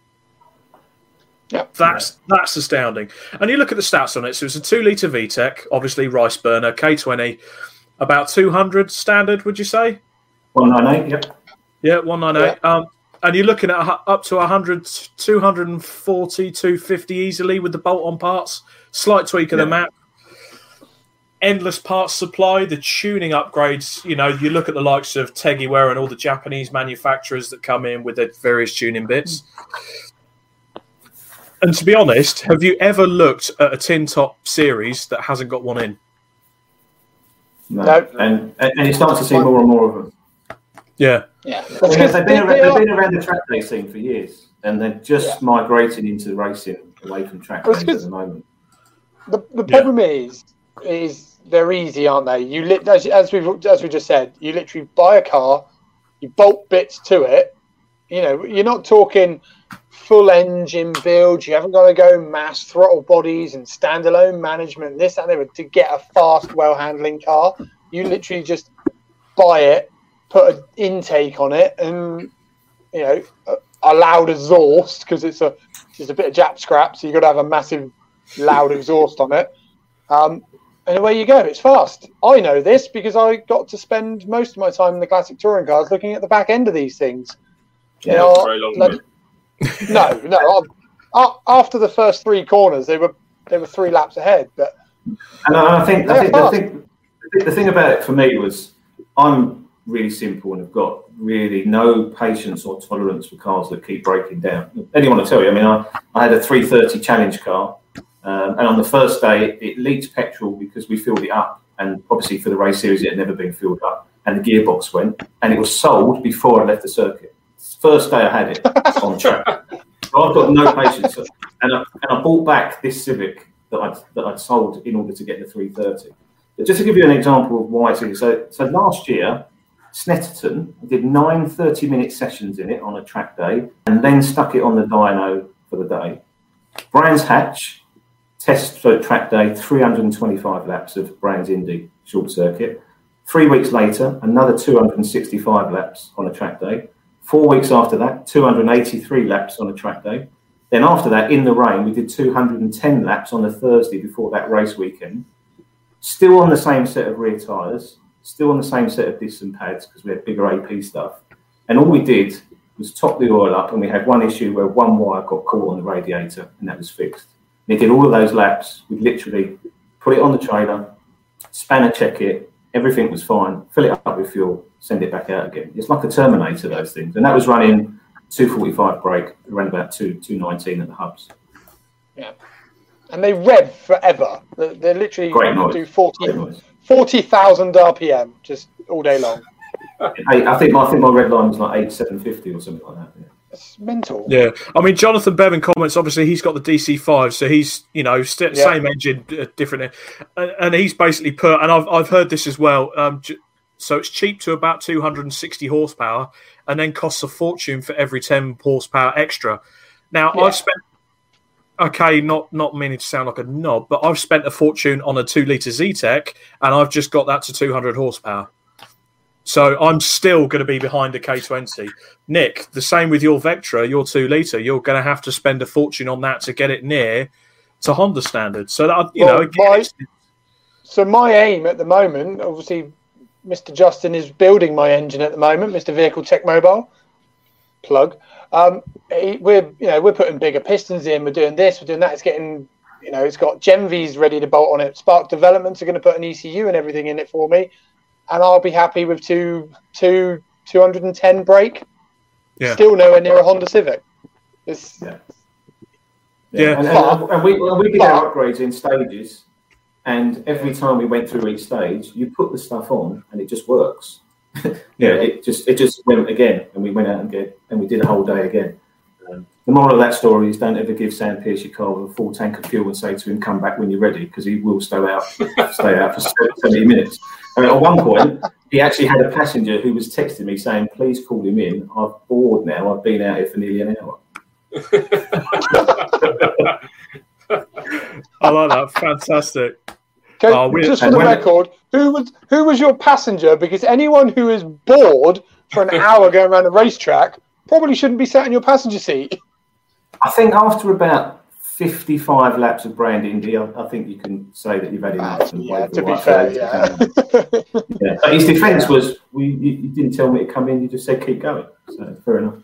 Yep. That's astounding. And you look at the stats on it. So it's a 2-litre VTEC, obviously rice burner, K20, about 200 standard, would you say? 198, yep. Yeah, 198. Yeah. And you're looking at up to 100, 240, 250 easily with the bolt-on parts. Slight tweak of the map. Endless parts supply, the tuning upgrades. You know, you look at the likes of Tegiware and all the Japanese manufacturers that come in with their various tuning bits. And to be honest, have you ever looked at a tin top series that hasn't got one in? No. And you start to see more and more of them. Yeah. Yeah. They've been around the track day scene for years, and they're just migrating into racing away from track days at the moment. The problem is they're easy, aren't they? You as we just said, you literally buy a car, you bolt bits to it. You know, you're not talking full engine build. You haven't got to go mass throttle bodies and standalone management, this, that, and the other to get a fast, well-handling car. You literally just buy it, put an intake on it, and you know, a loud exhaust because it's a bit of Jap scrap, so you've got to have a massive, loud exhaust on it. And away you go. It's fast. I know this because I got to spend most of my time in the classic touring cars looking at the back end of these things. Yeah, very long. No. After the first 3 corners, they were 3 laps ahead. But and I think the thing about it for me was I'm really simple and have got really no patience or tolerance for cars that keep breaking down. Anyone will tell you. I mean, I had a 330 Challenge car, and on the first day it leaked petrol because we filled it up, and obviously for the race series it had never been filled up, and the gearbox went, and it was sold before I left the circuit. First day I had it on track. So I've got no patience, and I bought back this Civic that I'd sold in order to get the 330. But just to give you an example of why, so last year Snetterton did 9 30-minute sessions in it on a track day, and then stuck it on the dyno for the day. Brands Hatch test for track day 325 laps of Brands Indy short circuit. 3 weeks later, another 265 laps on a track day. 4 weeks after that, 283 laps on a track day. Then after that, in the rain, we did 210 laps on the Thursday before that race weekend. Still on the same set of rear tyres, still on the same set of disc and pads because we had bigger AP stuff. And all we did was top the oil up, and we had one issue where one wire got caught on the radiator, and that was fixed. And it did all of those laps. We'd literally put it on the trailer, spanner check it, everything was fine, fill it up with fuel, send it back out again. It's like a Terminator, those things. And that was running 245 brake, around about 219 at the hubs. Yeah. And they rev forever. They literally do 40,000 RPM just all day long. I think my red line was like 8,750 or something like that. Yeah. It's mental. Yeah, I mean, Jonathan Bevan comments. Obviously, he's got the DC5, so he's same engine, different, and he's basically put. And I've heard this as well. So it's cheap to about 260 horsepower, and then costs a fortune for every 10 horsepower extra. Now I've spent. Okay, not meaning to sound like a knob, but I've spent a fortune on a 2-litre ZTEC, and I've just got that to 200 horsepower. So I'm still going to be behind a K20. Nick, the same with your Vectra, your 2-litre. You're going to have to spend a fortune on that to get it near to Honda standards. So that So my aim at the moment, obviously, Mr. Justin is building my engine at the moment, Mr. Vehicle Tech Mobile. plug. We're putting bigger pistons in. We're doing this. We're doing that. It's getting, it's got Genvs ready to bolt on it. Spark Developments are going to put an ECU and everything in it for me, and I'll be happy with 210 brake. Yeah. Still nowhere near a Honda Civic. And we did our upgrades in stages, and every time we went through each stage, you put the stuff on, and it just works. It just went again, and we went out and we did a whole day again. The moral of that story is don't ever give Sam Pearce your car with a full tank of fuel and say to him, "Come back when you're ready," because he will stay out for 70 minutes. And at one point, he actually had a passenger who was texting me saying, "Please call him in. I'm bored now. I've been out here for nearly an hour." I like that. Fantastic. Okay, just for the record, who was your passenger? Because anyone who is bored for an hour going around a racetrack probably shouldn't be sat in your passenger seat. I think after about 55 laps of Brand Indy, I think you can say that you've had enough. To be fair, But his defence was, you didn't tell me to come in, you just said keep going. So, fair enough.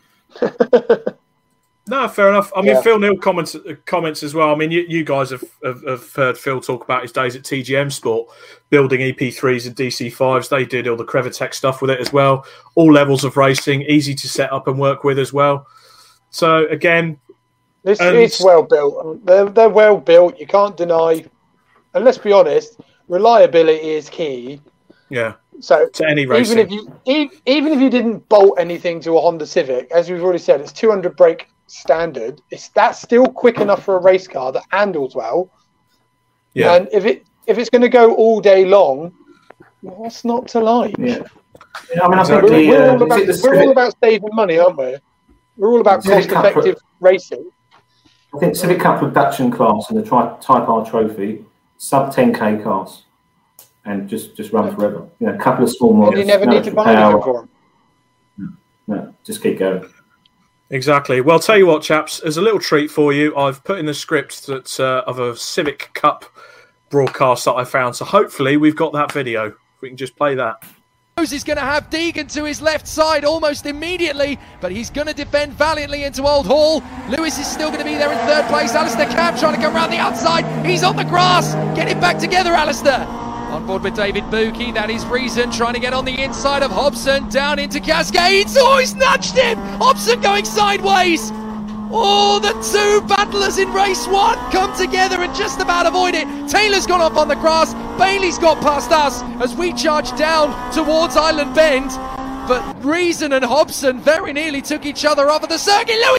No, fair enough. I mean, Phil Neal comments as well. I mean, you guys have heard Phil talk about his days at TGM Sport, building EP3s and DC5s. They did all the Crevitec stuff with it as well. All levels of racing, easy to set up and work with as well. So, again... It's well built. They're well built. You can't deny... And let's be honest, reliability is key. Yeah. So to any racing. Even if you didn't bolt anything to a Honda Civic, as we've already said, it's 200 brake standard. That's still quick enough for a race car that handles well. Yeah. And if it's going to go all day long, what's not to like? Yeah. I mean, I think we're all about saving money, aren't we? We're all about cost-effective racing. I think Civic Cup production class and the Type R Trophy, sub 10k cars, and just run forever. A couple of small models. You never need to buy anything for them. No, just keep going. Exactly. Well, tell you what, chaps, as a little treat for you, I've put in the script that of a Civic Cup broadcast that I found. So hopefully we've got that video. We can just play that. He's going to have Deegan to his left side almost immediately, but he's going to defend valiantly into Old Hall. Lewis is still going to be there in third place. Alistair Camp trying to come around the outside. He's on the grass. Get it back together, Alistair. On board with David Bookie, that is Reason trying to get on the inside of Hobson, down into Cascades. Oh, he's nudged him! Hobson going sideways! Oh, the two battlers in race one come together and just about avoid it. Taylor's gone up on the grass, Bailey's got past us as we charge down towards Island Bend. But Reason and Hobson very nearly took each other off of the circuit. Lewis!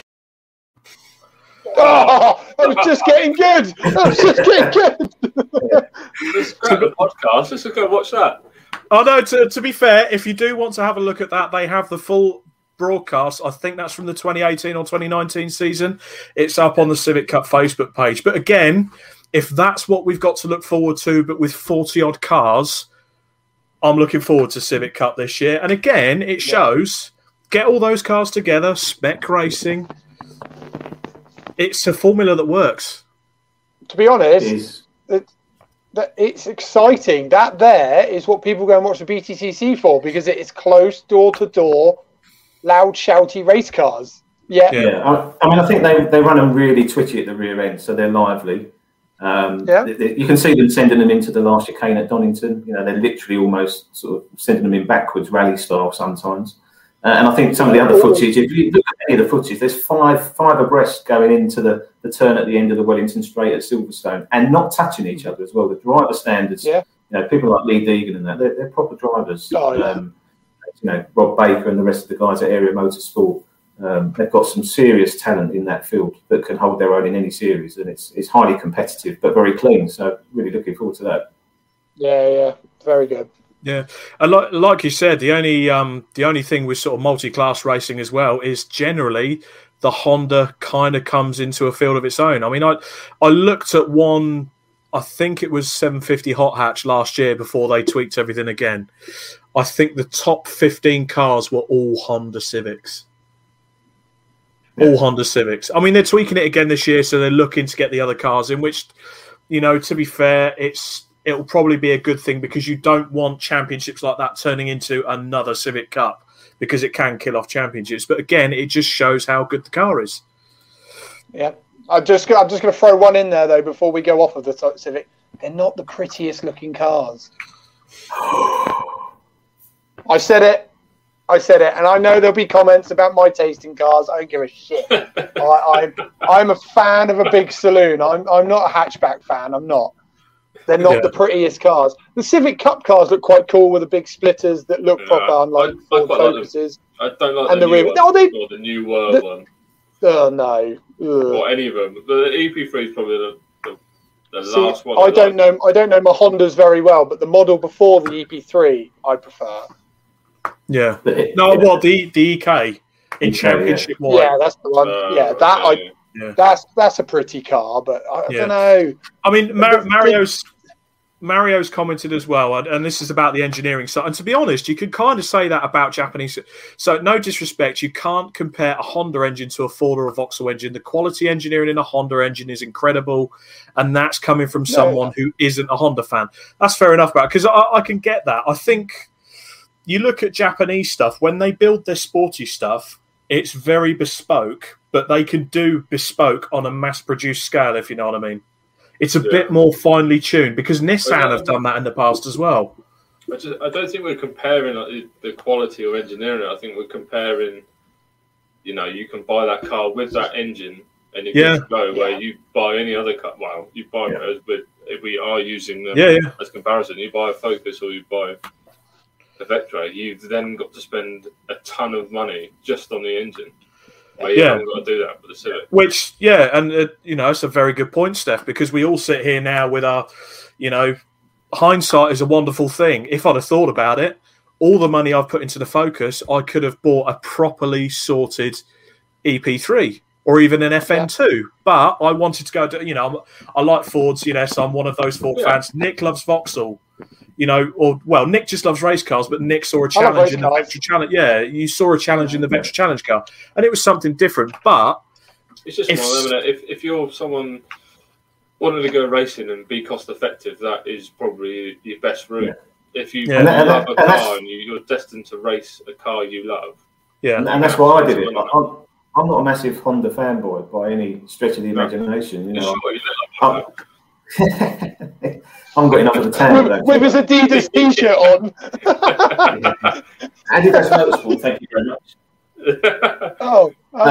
Oh, I was just getting good. Let's grab the podcast. Let's go watch that. Oh, no, to be fair, if you do want to have a look at that, they have the full broadcast. I think that's from the 2018 or 2019 season. It's up on the Civic Cup Facebook page. But again, if that's what we've got to look forward to, but with 40-odd cars, I'm looking forward to Civic Cup this year. And again, it shows, get all those cars together, spec racing. It's a formula that works. To be honest, it's exciting. That there is what people go and watch the BTCC for, because it is close, door-to-door, loud, shouty race cars. Yeah. I mean, I think they run them really twitchy at the rear end, so they're lively. You can see them sending them into the last chicane at Donington. They're literally almost sort of sending them in backwards, rally style sometimes. And I think some of the other footage, if you look at any of the footage, there's five abreast going into the turn at the end of the Wellington Straight at Silverstone and not touching each other as well. The driver standards, people like Lee Deegan and that, they're proper drivers. Rob Baker and the rest of the guys at Area Motorsport, they've got some serious talent in that field that can hold their own in any series, and it's highly competitive but very clean. So really looking forward to that. Yeah, very good. Yeah, and like you said, the only thing with sort of multi-class racing as well is generally the Honda kind of comes into a field of its own. I mean, I looked at one, I think it was 750 Hot Hatch last year before they tweaked everything again. I think the top 15 cars were all Honda Civics. All Honda Civics. I mean, they're tweaking it again this year, so they're looking to get the other cars in, which, to be fair, it'll probably be a good thing, because you don't want championships like that turning into another Civic Cup, because it can kill off championships. But again, it just shows how good the car is. Yeah. I'm just going to throw one in there, though, before we go off of the Civic. They're not the prettiest looking cars. I said it, and I know there'll be comments about my taste in cars. I don't give a shit. I'm a fan of a big saloon. I'm not a hatchback fan. I'm not. They're not the prettiest cars. The Civic Cup cars look quite cool with the big splitters that look proper, unlike Ford Focuses. I don't like the new one. Or the new one. Oh, no. Or any of them. The EP3 is probably the last one. I don't know my Hondas very well, but the model before the EP3 I prefer. Yeah. The EK in Championship White. Yeah, that's the one. That's a pretty car, but I don't know. I mean, Mario's commented as well, and this is about the engineering side. And to be honest, you could kind of say that about Japanese. So, no disrespect, you can't compare a Honda engine to a Ford or a Vauxhall engine. The quality engineering in a Honda engine is incredible, and that's coming from someone who isn't a Honda fan. That's fair enough, because I can get that. I think you look at Japanese stuff, when they build their sporty stuff, it's very bespoke, but they can do bespoke on a mass-produced scale, if you know what I mean. It's a bit more finely tuned, because Nissan have done that in the past as well. I don't think we're comparing the quality of engineering. I think we're comparing, you can buy that car with that engine and you can go where you buy any other car. Well, you buy if we are using them as comparison, you buy a Focus or you buy a Vectra, you've then got to spend a ton of money just on the engine. Well, you haven't got to do that for the Civic. Which, and it's a very good point, Steph, because we all sit here now with our, hindsight is a wonderful thing. If I'd have thought about it, all the money I've put into the Focus, I could have bought a properly sorted EP3 or even an FN2. But I wanted to go to, I like Fords, so I'm one of those Ford fans. Nick loves Vauxhall. Nick just loves race cars, but Nick saw a challenge in the Vectra Challenge. Yeah, you saw a challenge in the Vectra Challenge car, and it was something different. But it's just if you're someone wanting to go racing and be cost effective, that is probably your best route. Yeah. If you love a car and you're destined to race a car you love, and that's why I did it. I'm not a massive Honda fanboy by any stretch of the imagination. I haven't got enough of the tan. With his Adidas t-shirt on. Adidas Motorsport, thank you very much. All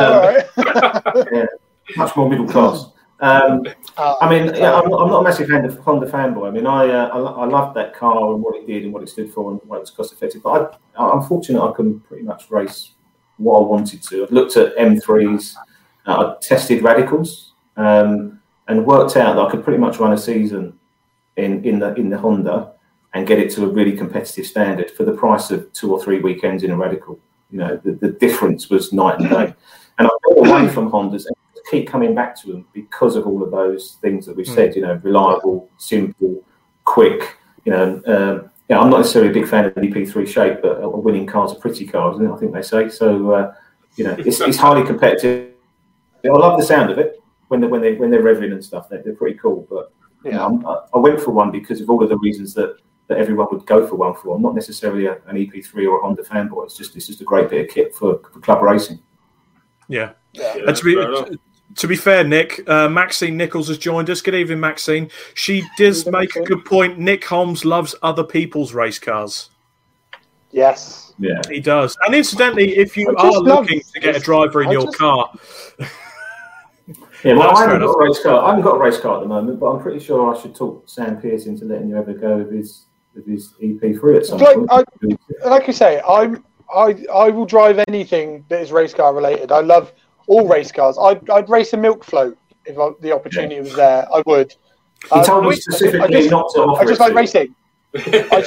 right. Much more middle class. I'm not a massive Honda fanboy. I mean, I loved that car and what it did and what it stood for and why it was cost effective. But I'm fortunate I can pretty much race what I wanted to. I've looked at M3s, I tested radicals, and worked out that I could pretty much run a season in the Honda and get it to a really competitive standard for the price of 2 or 3 weekends in a radical. The difference was night and day. And I got away from Hondas and keep coming back to them because of all of those things that we've said. Reliable, simple, quick. I'm not necessarily a big fan of the EP3 shape, but winning cars are pretty cars, isn't it? I think they say so. It's highly competitive. I love the sound of it when they're revving and stuff. They're pretty cool, but. I went for one because of all of the reasons that everyone would go for one for. I'm not necessarily an EP3 or a Honda fanboy. It's just a great bit of kit for club racing. Yeah. And to be fair, Nick, Maxine Nichols has joined us. Good evening, Maxine. She does make a good point. Nick Holmes loves other people's race cars. Yes. Yeah, he does. And incidentally, if you are looking to get a driver in your car. Yeah, well, I haven't got a race car. I haven't got a race car at the moment, but I'm pretty sure I should talk Sam Pearce into letting you ever go with his EP3 at some point. Like you say, I will drive anything that is race car related. I love all race cars. I'd race a milk float if the opportunity was there. I would. He told me specifically not to offer it. I just like racing. He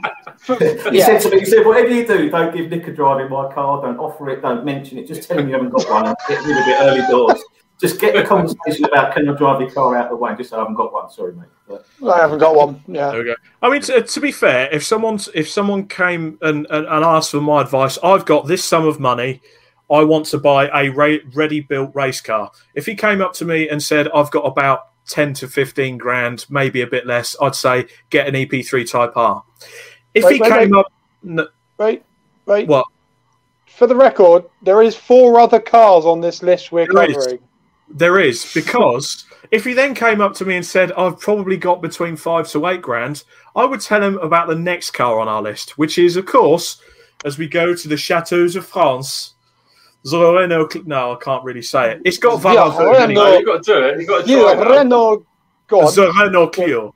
said to me, he said, whatever you do, don't give Nick a drive in my car. Don't offer it. Don't mention it. Just tell him you haven't got one. Get rid of it early doors. Just get the conversation about can I drive your car out of the way? Just say I haven't got one. Sorry, mate. But I haven't got one. Yeah. There we go. I mean, to be fair, if someone came and asked for my advice, I've got this sum of money. I want to buy a ready-built race car. If he came up to me and said, I've got about 10 to 15 grand, maybe a bit less, I'd say get an EP3 Type R. If he came up... Wait. What? for the record, there is 4 other cars on this list we're covering. There is, because if he then came up to me and said, I've probably got between 5 to 8 grand, I would tell him about the next car on our list, which is, of course, as we go to the Chateaux of France, the Renault... No, I can't really say it. It's got Valentine. Anyway. You've got to do it. You've got to try it. Renault... The Renault Clio.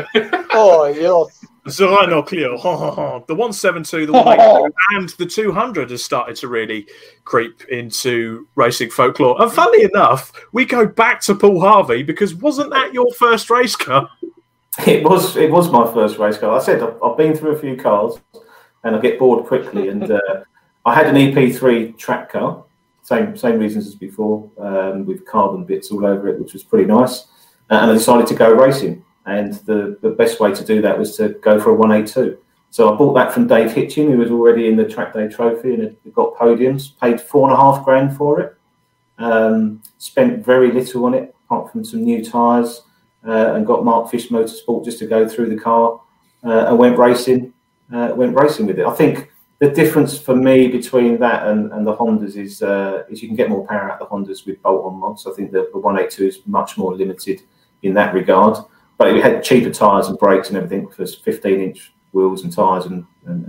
Oh, yes. The Renault Clio. The 172, the 182, and the 200 has started to really creep into racing folklore. And funnily enough, we go back to Paul Harvey, because wasn't that your first race car? It was my first race car. I said I've been through a few cars, and I get bored quickly. And I had an EP3 track car, same reasons as before, with carbon bits all over it, which was pretty nice. And I decided to go racing. And the best way to do that was to go for a 182. So I bought that from Dave Hitchin, who was already in the Track Day Trophy and had got podiums. Paid $4.5 grand for it. Spent very little on it, apart from some new tyres, and got Mark Fish Motorsport just to go through the car, and went racing with it. I think the difference for me between that and the Hondas is you can get more power out of the Hondas with bolt-on mods. I think the 182 is much more limited in that regard. But it had cheaper tyres and brakes and everything for 15-inch wheels and tyres and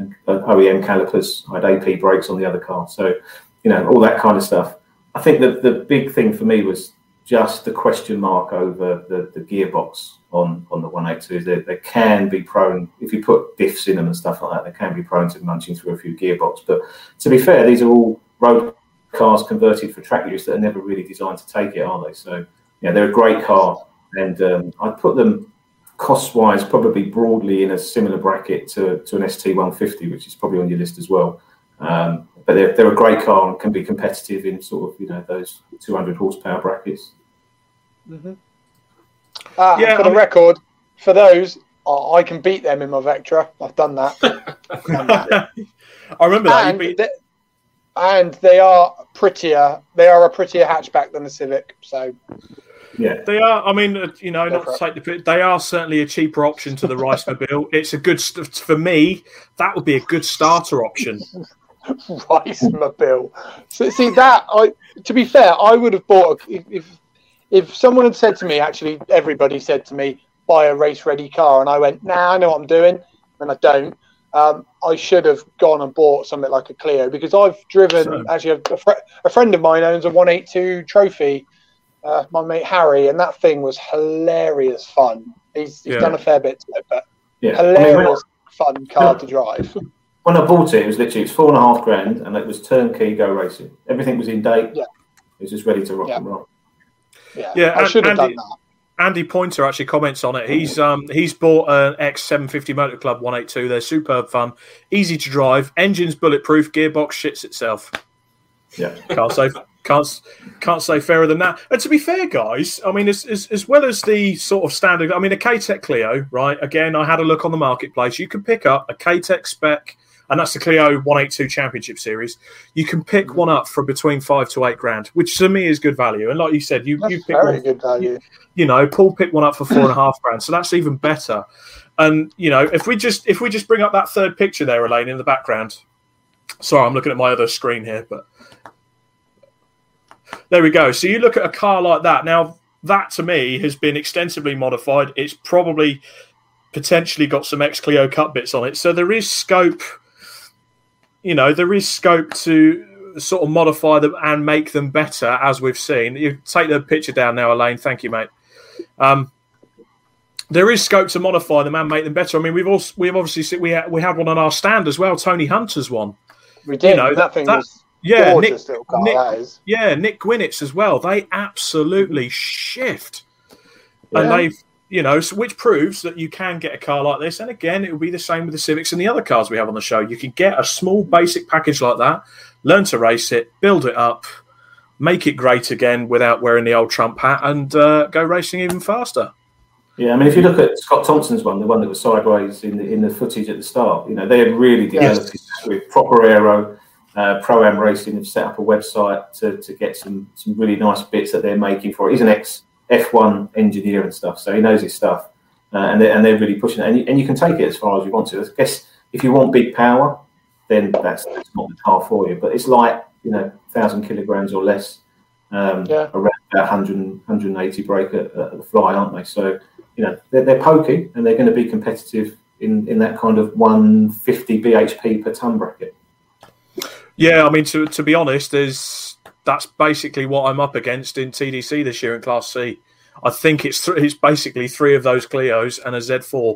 OEM calipers. I had AP brakes on the other car. So, all that kind of stuff. I think that the big thing for me was just the question mark over the gearbox on the 182. They can be prone, if you put diffs in them and stuff like that, they can be prone to munching through a few gearbox. But to be fair, these are all road cars converted for track use that are never really designed to take it, are they? So, they're a great car. And I'd put them cost-wise probably broadly in a similar bracket to an ST150, which is probably on your list as well. But they're a great car and can be competitive in sort of those 200 horsepower brackets. Mm-hmm. For the record, for those, I can beat them in my Vectra. I've done that. I remember that. And they are prettier. They are a prettier hatchback than the Civic. So. Yeah, they are. I mean, not to take the piss, they are certainly a cheaper option to the Ricemobile. It's a good for me. That would be a good starter option. Ricemobile. So see that. To be fair, I would have bought if someone had said to me. Actually, everybody said to me, "Buy a race-ready car," and I went, "Nah, I know what I'm doing," and I don't. I should have gone and bought something like a Clio, because I've driven. Actually, a friend of mine owns a 182 Trophy. My mate Harry, and that thing was hilarious fun. He's done a fair bit to it, but hilarious fun car to drive. When I bought it, it was $4.5 grand, and it was turnkey go racing. Everything was in date. Yeah. It was just ready to rock and roll. Yeah, I should have done that. Andy Pointer actually comments on it. He's bought an X750 Motor Club 182. They're superb fun, easy to drive, engine's bulletproof, gearbox shits itself. Yeah, can't say fairer than that. And to be fair, guys, I mean, as well as the sort of standard, I mean, a K-Tech Clio, right? Again, I had a look on the marketplace. You can pick up a K-Tech spec, and that's the Clio 182 Championship Series. You can pick one up for between 5 to 8 grand, which to me is good value. And like you said, you pick very good value. Paul picked one up for 4.5 grand, so that's even better. And if we just bring up that third picture there, Elaine, in the background. Sorry, I'm looking at my other screen here, but. There we go. So you look at a car like that. Now, that to me has been extensively modified. It's probably potentially got some ex-Clio cut bits on it. So there is scope, to sort of modify them and make them better, as we've seen. You take the picture down now, Elaine. Thank you, mate. There is scope to modify them and make them better. I mean, we've obviously seen, we had one on our stand as well. Tony Hunter's one. We did. That thing was... Yeah, Nick Gwinnett's as well. They absolutely shift. And they've, which proves that you can get a car like this. And again, it will be the same with the Civics and the other cars we have on the show. You can get a small basic package like that, learn to race it, build it up, make it great again without wearing the old Trump hat, and go racing even faster. Yeah, I mean, if you look at Scott Thompson's one, the one that was sideways in the footage at the start, they had really developed it with proper aero. Pro-Am Racing have set up a website to get some really nice bits that they're making for it. He's an ex-F1 engineer and stuff, so he knows his stuff. And they're really pushing it. And you can take it as far as you want to. I guess if you want big power, then that's not the car for you. But it's like 1,000 kilograms or less, around about 180 brake at the fly, aren't they? So they're pokey and they're going to be competitive in that kind of 150 bhp per ton bracket. Yeah, I mean, to be honest, that's basically what I'm up against in TDC this year in Class C. I think it's basically 3 of those Clios and a Z4.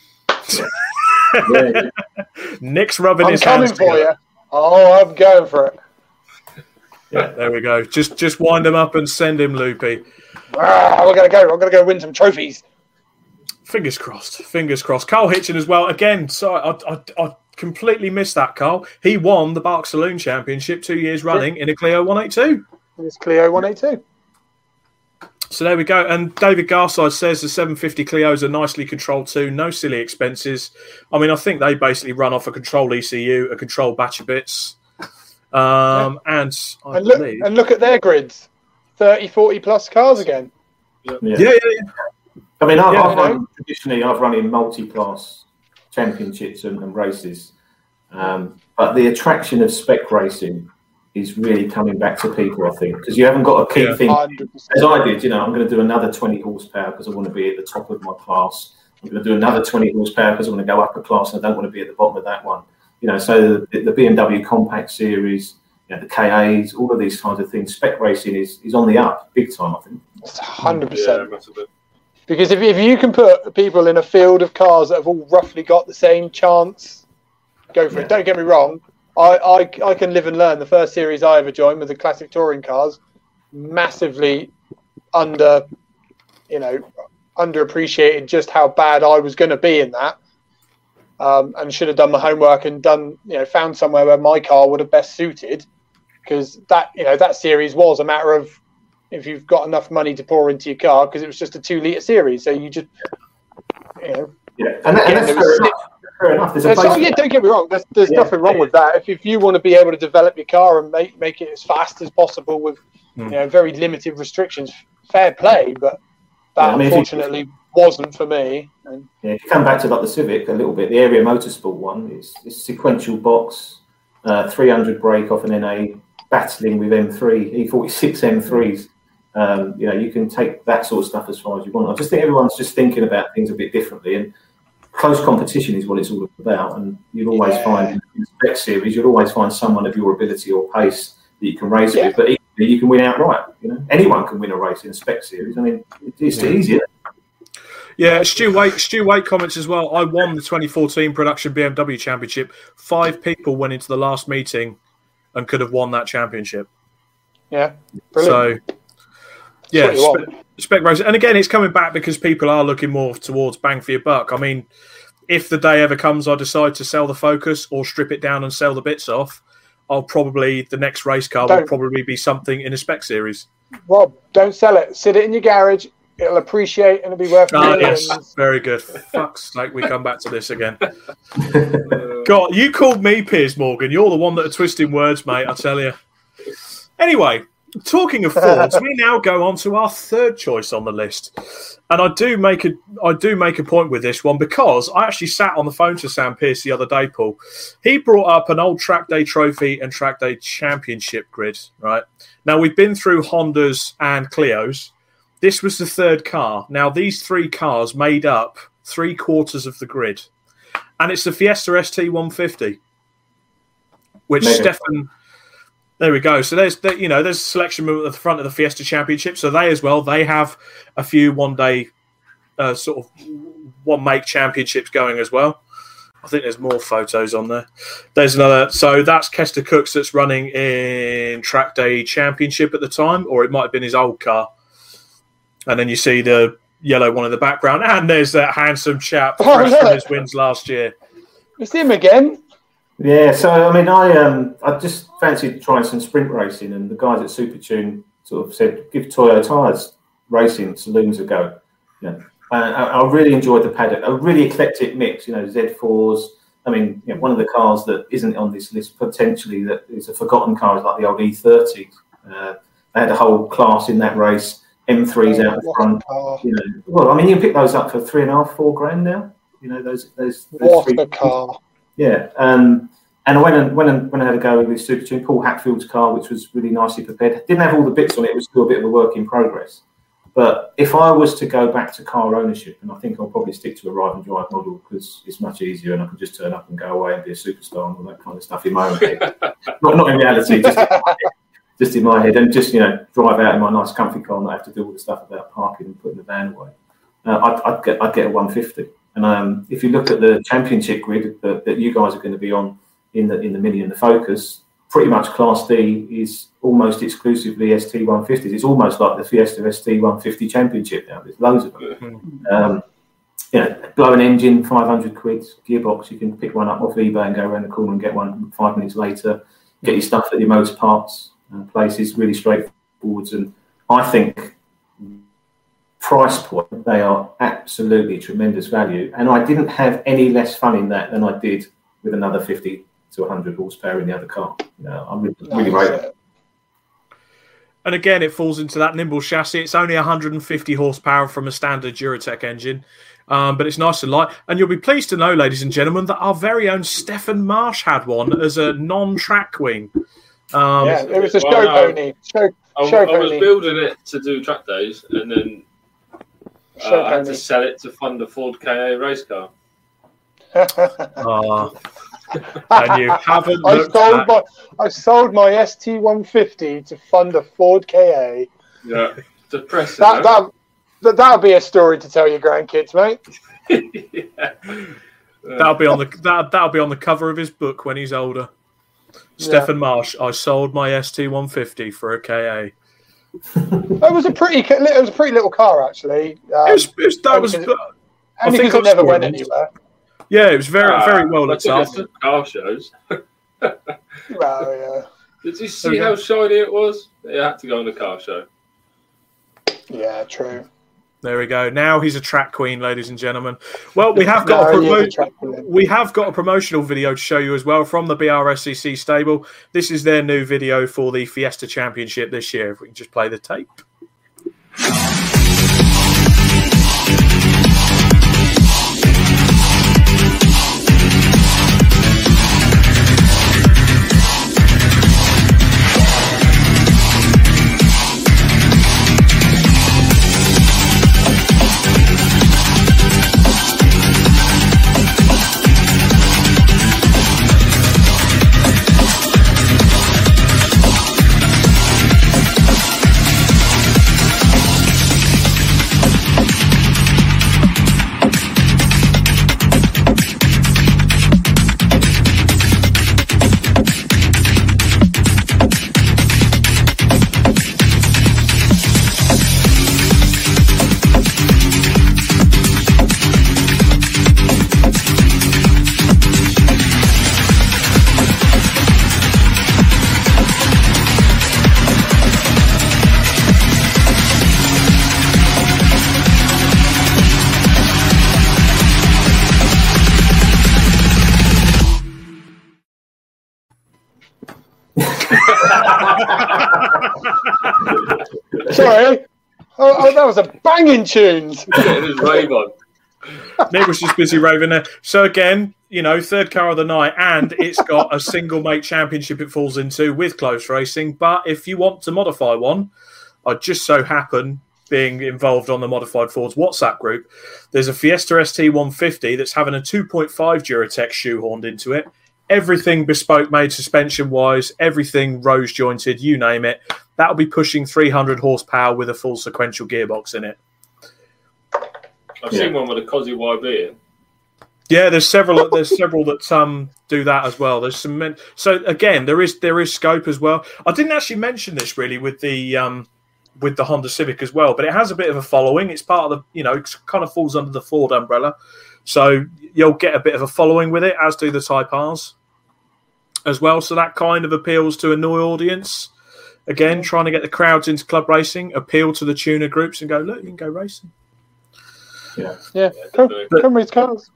Yeah. Nick's rubbing I'm his coming hands for together. you. Oh, I'm going for it. Yeah, there we go. Just wind him up and send him, Loopy. We're going to go. I'm going to go win some trophies. Fingers crossed. Fingers crossed. Carl Hitchin as well. Again, sorry, I completely missed that, Carl. He won the Bark Saloon Championship 2 years running in a Clio 182. It's Clio 182. So there we go. And David Garside says the 750 Clios are nicely controlled too. No silly expenses. I mean, I think they basically run off a control ECU, a control batch of bits. And look at their grids. 30, 40 plus cars again. Yeah. I mean, traditionally I've run in multi-class championships and races. But the attraction of spec racing is really coming back to people, I think, because you haven't got to keep thinking, 100%. As I did, I'm going to do another 20 horsepower because I want to be at the top of my class. I'm going to do another 20 horsepower because I want to go up a class and I don't want to be at the bottom of that one. So the BMW Compact Series, the KAs, all of these kinds of things, spec racing is on the up big time, I think. It's 100%. Because if you can put people in a field of cars that have all roughly got the same chance, go for it. Don't get me wrong. I can live and learn. The first series I ever joined with the classic touring cars, massively underappreciated just how bad I was going to be in that, and should have done my homework and found somewhere where my car would have best suited, because that series was a matter of if you've got enough money to pour into your car, because it was just a 2-litre series, so you just and that's fair enough. Don't get me wrong. There's nothing wrong with that. If you want to be able to develop your car and make it as fast as possible with very limited restrictions, fair play. But that unfortunately wasn't for me. And if you come back to like the Civic a little bit, the Area Motorsport one is sequential box, 300 brake off an NA, battling with M3 E46 M3s. You can take that sort of stuff as far as you want. I just think everyone's just thinking about things a bit differently, and close competition is what it's all about, and you'll always find in the spec series, you'll always find someone of your ability or pace that you can race with, but equally you can win outright. Anyone can win a race in a spec series. I mean, it's easier. Yeah, Stu Waite comments as well. I won the 2014 production BMW Championship. 5 people went into the last meeting and could have won that championship. Yeah, brilliant. So, yeah, spec racing. And again, it's coming back because people are looking more towards bang for your buck. I mean, if the day ever comes I decide to sell the Focus or strip it down and sell the bits off, the next race car will probably be something in a spec series. Rob, don't sell it. Sit it in your garage. It'll appreciate and it'll be worth millions. Yes, very good. Fuck's sake, we come back to this again. God, you called me Piers Morgan. You're the one that are twisting words, mate, I tell you. Anyway, talking of Fords, we now go on to our third choice on the list. And I do make a point with this one because I actually sat on the phone to Sam Pearce the other day, Paul. He brought up an old Track Day Trophy and Track Day Championship grid, right? Now, we've been through Hondas and Clios. This was the third car. Now, these 3 cars made up 3/4 of the grid. And it's the Fiesta ST 150, which Stefan... There we go. So there's a selection at the front of the Fiesta Championship. So they have a few one-day sort of one-make championships going as well. I think there's more photos on there. There's another. So that's Kester Cooks that's running in Track Day Championship at the time, or it might have been his old car. And then you see the yellow one in the background. And there's that handsome chap fresh from his wins last year. It's him again. Yeah, so I mean, I just fancied trying some sprint racing, and the guys at Supertune sort of said, "Give Toyo Tyres racing saloons a go." I really enjoyed the paddock. A really eclectic mix, Z4s. I mean, one of the cars that isn't on this list potentially that is a forgotten car is like the old E30. They had a whole class in that race. M3s out the front. Well, I mean, you can pick those up for $3,500-4,000 now. Those what a car. Yeah, and And when I had a go with the Super Tune, Paul Hatfield's car, which was really nicely prepared, didn't have all the bits on it. It was still a bit of a work in progress. But if I was to go back to car ownership, and I think I'll probably stick to a ride and drive model because it's much easier and I can just turn up and go away and be a superstar and all that kind of stuff in my own head. not in reality, just in my head, and just drive out in my nice comfy car and not have to do all the stuff about parking and putting the van away. I'd get a 150. And if you look at the championship grid that you guys are going to be on in the Mini and the Focus, pretty much Class D is almost exclusively ST150s. It's almost like the Fiesta ST150 Championship now. There's loads of them. Blow an engine, 500 quid, gearbox. You can pick one up off eBay and go around the corner and get one 5 minutes later. Get your stuff at your motor parts places, really straightforward. And I think price point, they are absolutely tremendous value. And I didn't have any less fun in that than I did with another 50 to 100 horsepower in the other car. I'm really rate it. And again, it falls into that nimble chassis. It's only 150 horsepower from a standard Duratec engine, but it's nice and light. And you'll be pleased to know, ladies and gentlemen, that our very own Stefan Marsh had one as a non-track queen. It was a show pony. I was building it to do track days, and then I had to sell it to fund a Ford KA race car. And you haven't I sold my ST150 to fund a Ford KA. Yeah, depressing. That'll be a story to tell your grandkids, mate. That'll be on the cover of his book when he's older. Stefan Marsh, I sold my ST150 for a KA. It was a pretty little car, actually. I think it never went anywhere. Yeah, it was very well looked after. Car shows. Well, yeah. Did you see how shiny it was? It had to go on the car show. Yeah, true. There we go. Now he's a track queen, ladies and gentlemen. Well, we have got a promotional video to show you as well from the BRSCC stable. This is their new video for the Fiesta Championship this year. If we can just play the tape. Sorry. Oh, that was a banging tune. Getting his rave on. Nick was just busy raving there. So again, third car of the night, and it's got a single mate championship it falls into with close racing. But if you want to modify one, I just so happen being involved on the Modified Fords WhatsApp group. There's a Fiesta ST150 that's having a 2.5 Duratec shoehorned into it. Everything bespoke made suspension-wise, everything rose-jointed, you name it. That'll be pushing 300 horsepower with a full sequential gearbox in it. I've seen one with a Cosy YB in. Yeah, there's several that do that as well. There's some. So again, there is scope as well. I didn't actually mention this really with the Honda Civic as well, but it has a bit of a following. It's part of the it kind of falls under the Ford umbrella, so you'll get a bit of a following with it, as do the Type Rs as well. So that kind of appeals to a new audience. Again, trying to get the crowds into club racing, appeal to the tuner groups, and go, look, you can go racing. Yeah. Come race cars.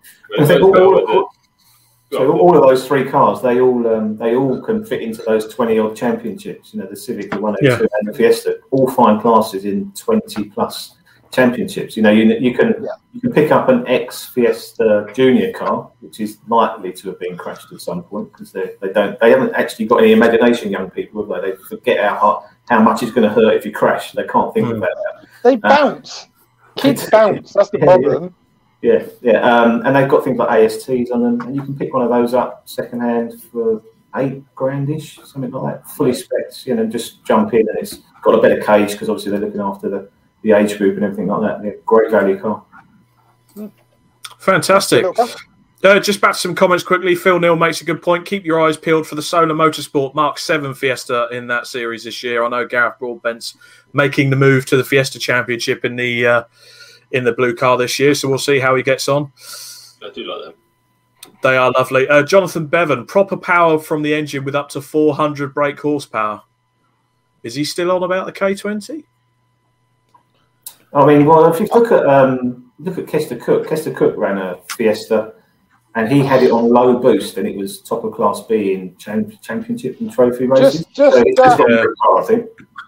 So all of those three cars, they all can fit into those 20-odd championships. The Civic, the 102, and the Fiesta, all fine classes in 20+ championships. You can pick up an ex-Fiesta Junior car, which is likely to have been crashed at some point because they haven't actually got any imagination. Young people, have they? They forget how much it's going to hurt if you crash. They can't think about that. They bounce. Kids bounce. That's the problem. Yeah. And they've got things like ASTs on them, and you can pick one of those up second hand for $8,000-ish, something like that. Fully specced, just jump in, and it's got a better cage because obviously they're looking after the age group and everything like that. They're a great value car. Fantastic. Just back to some comments quickly. Phil Neal makes a good point. Keep your eyes peeled for the Solar Motorsport Mark 7 Fiesta in that series this year. I know Gareth Broadbent's making the move to the Fiesta Championship in the blue car this year, so we'll see how he gets on. I do like them. They are lovely. Jonathan Bevan, proper power from the engine with up to 400 brake horsepower. Is he still on about the K20? I mean, well, if you look at Kester Cook ran a Fiesta, and he had it on low boost, and it was top of Class B in championship and trophy races. I think.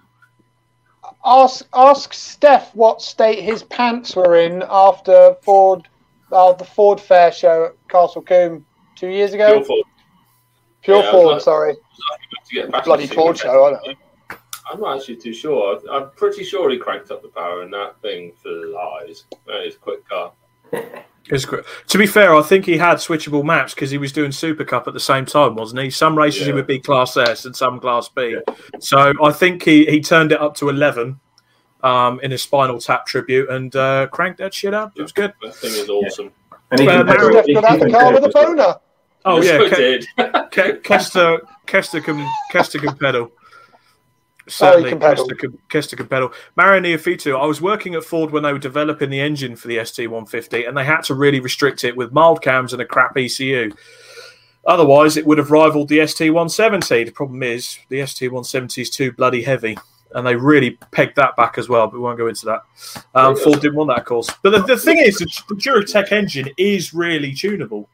Ask Steph what state his pants were in after the Ford Fair show at Castle Combe 2 years ago. Pure Ford, sorry. Bloody Ford show, I don't know. I'm not actually too sure. I'm pretty sure he cranked up the power in that thing for eyes. That is a quick car. To be fair, I think he had switchable maps because he was doing Super Cup at the same time, wasn't he? Some races he would be Class S and some Class B. Yeah. So I think he turned it up to 11 in his Spinal Tap tribute and cranked that shit up. It was good. That thing is awesome. And he got out the car with a boner. Oh, yes, yeah. Kester can pedal. Certainly, Kester can pedal. Mario Neofitu, I was working at Ford when they were developing the engine for the ST150, and they had to really restrict it with mild cams and a crap ECU. Otherwise, it would have rivaled the ST170. The problem is the ST170 is too bloody heavy, and they really pegged that back as well, but we won't go into that. Ford didn't want that, of course. But the thing is, the Duratec engine is really tunable.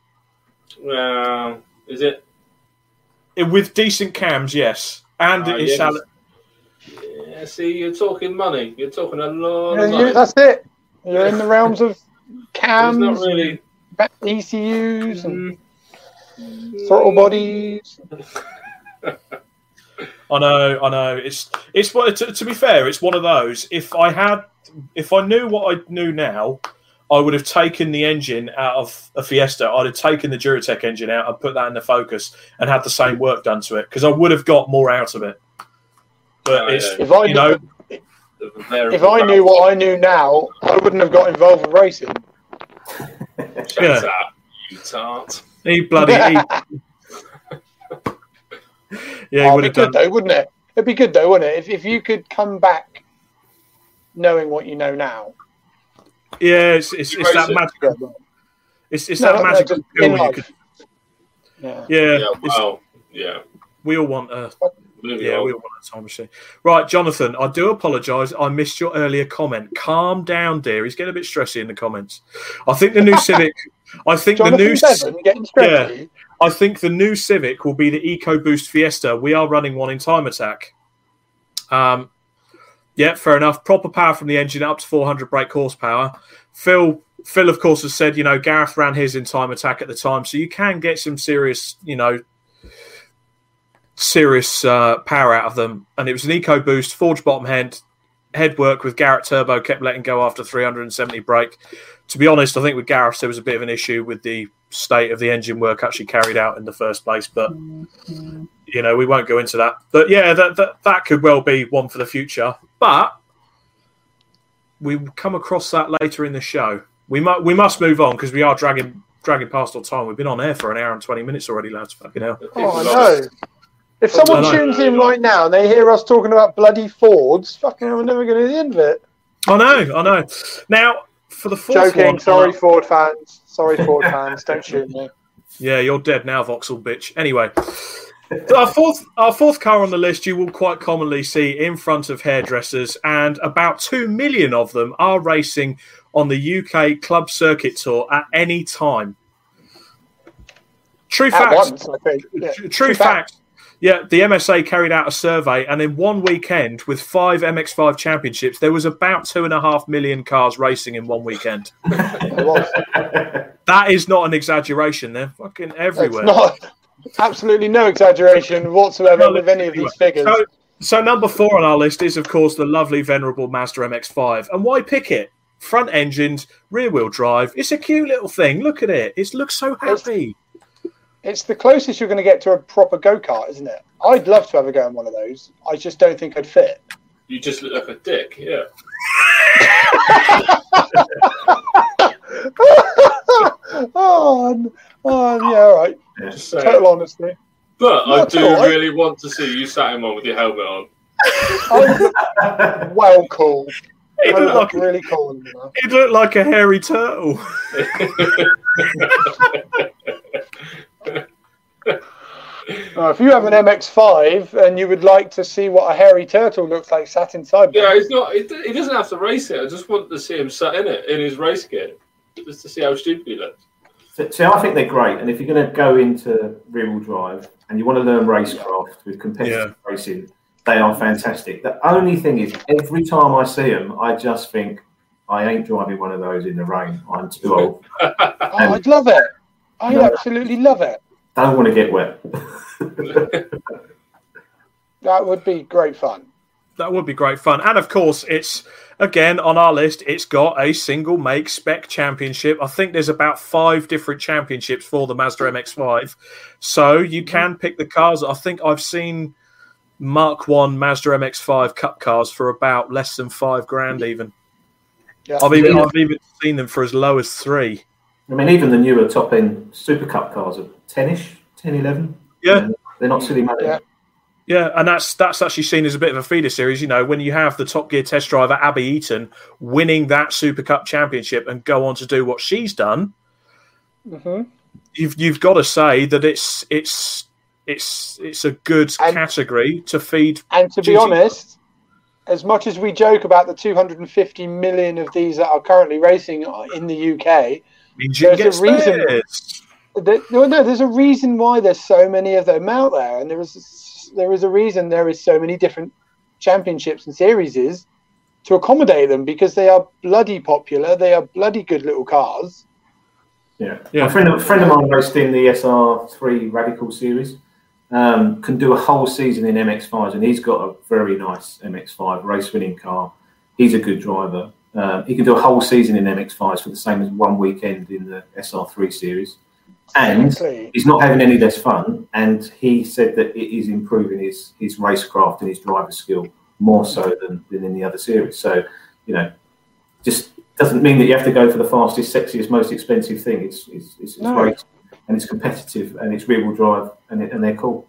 Is it? With decent cams, yes. And it's... Yeah, see, you're talking money. You're talking a lot of money. That's it. You're in the realms of cams, not really ECUs, and throttle bodies. I know. It's to be fair, it's one of those. If I knew what I knew now, I would have taken the engine out of a Fiesta. I'd have taken the Duratec engine out and put that in the Focus and had the same work done to it because I would have got more out of it. But if I knew what I knew now, I wouldn't have got involved with racing. Shut up, you tart. He bloody. Yeah, he would have done. Though, wouldn't it? It'd be good though, wouldn't it? If you could come back knowing what you know now. Yeah, it's that magical. It's that magical pill you could. Yeah. We all want a. We all want a time machine. Right, Jonathan, I do apologise. I missed your earlier comment. Calm down, dear. He's getting a bit stressy in the comments. I think the new Civic. I think the new. Yeah, I think the new Civic will be the EcoBoost Fiesta. We are running one in Time Attack. Yeah, fair enough. Proper power from the engine up to 400 brake horsepower. Phil, of course, has said, Gareth ran his in Time Attack at the time, so you can get some serious power out of them. And it was an EcoBoost, forged bottom headwork with Garrett turbo, kept letting go after 370 brake. To be honest, I think with Gareth, there was a bit of an issue with the state of the engine work actually carried out in the first place, but we won't go into that. But yeah, that could well be one for the future. But we will come across that later in the show. We must move on because we are dragging past our time. We've been on air for an hour and 20 minutes already, lads. Fucking hell. Oh, I know. If someone tunes in right now and they hear us talking about bloody Fords, fucking hell, we're never going to the end of it. I know. Now, for the fourth one... Sorry, Ford fans. Don't shoot me. Yeah, you're dead now, Vauxhall bitch. Anyway, our fourth car on the list you will quite commonly see in front of hairdressers, and about 2 million of them are racing on the UK Club Circuit Tour at any time. True facts. Once, I think. Yeah. True facts. Yeah, the MSA carried out a survey, and in one weekend with 5 MX5 championships, there was about 2.5 million cars racing in one weekend. That is not an exaggeration. They're fucking everywhere. It's not absolutely no exaggeration whatsoever with any of these figures. So number 4 on our list is, of course, the lovely, venerable Mazda MX-5. And why pick it? Front engined, rear-wheel drive. It's a cute little thing. Look at it. It looks so happy. It's the closest you're going to get to a proper go-kart, isn't it? I'd love to have a go in one of those. I just don't think I'd fit. You just look like a dick, yeah. Oh, yeah, all right. Total honesty. But I do really want to see you sat in one with your helmet on. Well, cool. It looked like really cool. It looked like a hairy turtle. If you have an MX-5 and you would like to see what a hairy turtle looks like sat inside, yeah, he's not. He doesn't have to race it. I just want to see him sat in it in his race gear, just to see how stupid he looks. So I think they're great, and if you're going to go into rear-wheel drive and you want to learn racecraft with competitive racing, they are fantastic. The only thing is, every time I see them, I just think, I ain't driving one of those in the rain. I'm too old. I'd love it. I absolutely love it. Don't want to get wet. That would be great fun. That would be great fun. And, of course, it's, again, on our list, it's got a single make spec championship. I think there's about 5 different championships for the Mazda MX-5. So you can pick the cars. I think I've seen Mark 1 Mazda MX-5 Cup cars for about less than $5,000 even. Yeah. I've even seen them for as low as 3. I mean, even the newer top-end Super Cup cars are 10-ish, 10, 11. Yeah. They're not silly money. Yeah, and that's actually seen as a bit of a feeder series. You know, when you have the Top Gear test driver, Abby Eaton, winning that Super Cup championship and go on to do what she's done, you've got to say that it's a good category to feed. And to be honest, as much as we joke about the 250 million of these that are currently racing in the UK, there's a reason. There's a reason why there's so many of them out there, and there is a reason there is so many different championships and series to accommodate them, because they are bloody popular. They are bloody good little cars. Yeah. A friend of mine raced in the SR3 Radical series. Can do a whole season in MX-5s, and he's got a very nice MX-5 race-winning car. He's a good driver. He can do a whole season in MX-5s for the same as one weekend in the SR3 series. And he's not having any less fun, and he said that it is improving his racecraft and his driver skill more so than in the other series. So, you know, just doesn't mean that you have to go for the fastest, sexiest, most expensive thing. It's great, and it's competitive, and it's rear-wheel drive, and they're cool.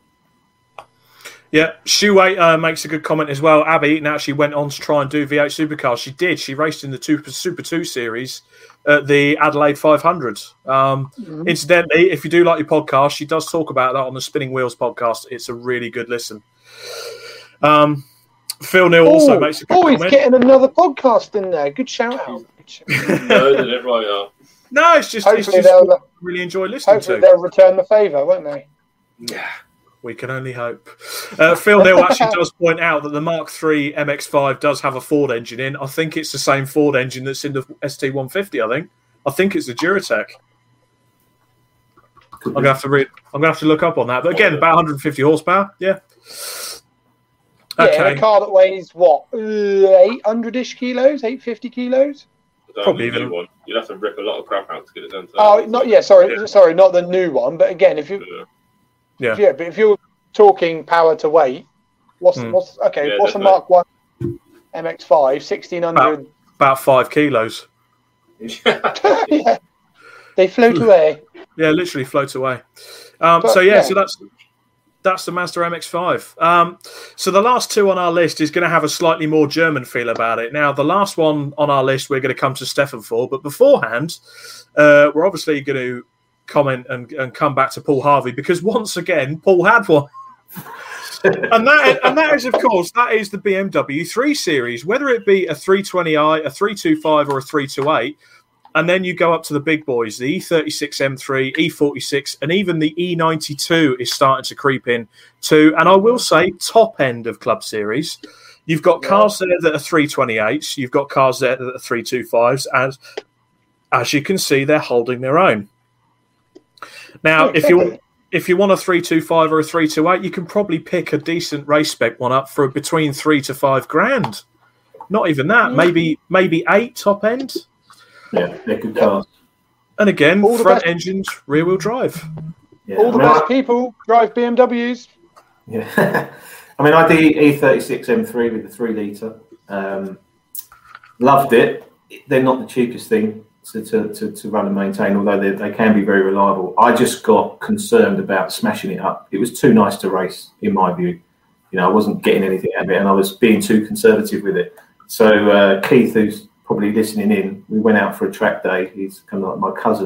Yeah, Shuwei makes a good comment as well. Abby Eaton actually went on to try and do V8 supercars. She did. She raced in the Super 2 series at the Adelaide 500. Incidentally, if you do like your podcast, she does talk about that on the Spinning Wheels podcast. It's a really good listen. Phil Neal also makes a good comment. He's getting another podcast in there. Good shout out. No, did it right up. No, it's just really enjoy listening to. Hopefully they'll return the favour, won't they? Yeah. We can only hope. Phil Neal actually does point out that the Mark III MX-5 does have a Ford engine in. I think it's the same Ford engine that's in the ST150. I think it's the Duratec. I'm gonna have to look up on that. But again, about 150 horsepower. Yeah. Okay. Yeah, a car that weighs what, 800-ish kilos, 850 kilos. Probably even one. You'd have to rip a lot of crap out to get it done. Sorry, not the new one. But again, if you. But if you're talking power to weight, what's a Mark 1 MX-5 1600? About 5 kilos. Yeah, they float away. Yeah, literally float away. So that's the Mazda MX-5. So the last 2 on our list is going to have a slightly more German feel about it. Now, the last one on our list we're going to come to Stefan for, but beforehand, we're obviously going to comment and come back to Paul Harvey, because once again Paul had one. and that is, of course, that is the BMW 3 Series. Whether it be a 320i, a 325 or a 328, And then you go up to the big boys, the E36 M3, E46, and even the E92 is starting to creep in too. And I will say, top end of Club Series. You've got cars there that are 328s. You've got cars there that are 325s. As you can see, they're holding their own. Now, if you want a 325 or a 328, you can probably pick a decent race spec one up for between $3,000 to $5,000. Not even that. Maybe 8 top end. Yeah, they're good cars. And again, front engines, rear wheel drive. Yeah. All the best people drive BMWs. Yeah. I mean, I did E36 M3 with the 3 litre. Loved it. They're not the cheapest thing to run and maintain, although they can be very reliable. I just got concerned about smashing it up. It was too nice to race, in my view. You know, I wasn't getting anything out of it, and I was being too conservative with it. So Keith, who's probably listening in, we went out for a track day. He's kind of like my cousin.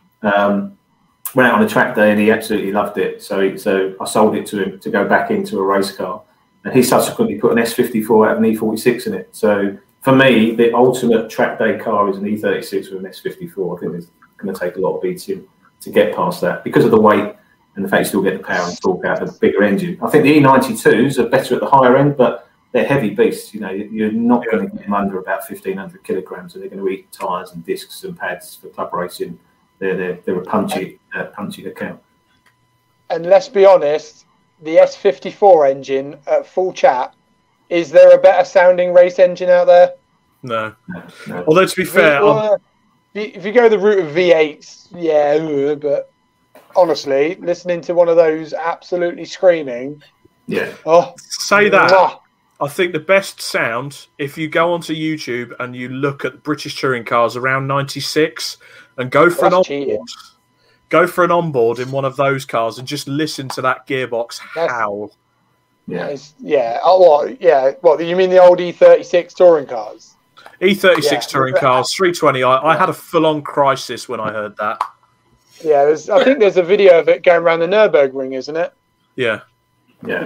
Went out on a track day and he absolutely loved it. So I sold it to him to go back into a race car. And he subsequently put an S54 out of an E46 in it. So for me, the ultimate track day car is an E36 with an S54. I think it's going to take a lot of beating to get past that because of the weight and the fact you still get the power and torque out of the bigger engine. I think the E92s are better at the higher end, but they're heavy beasts. You know, you're not going to get them under about 1,500 kilograms, and they're going to eat tyres and discs and pads for club racing. They're a punchy account. And let's be honest, the S54 engine at full chat, is there a better sounding race engine out there? No. Although to be fair, if you go the route of V8s, yeah, but honestly, listening to one of those absolutely screaming, say that. I think the best sound, if you go onto YouTube and you look at British touring cars around 96 and go for an onboard in one of those cars and just listen to that gearbox howl. Yeah. Oh, what? Yeah. What? You mean the old E36 touring cars? E36 touring cars, 320. I had a full-on crisis when I heard that. Yeah, I think there's a video of it going around the Nürburgring, isn't it? Yeah. Yeah.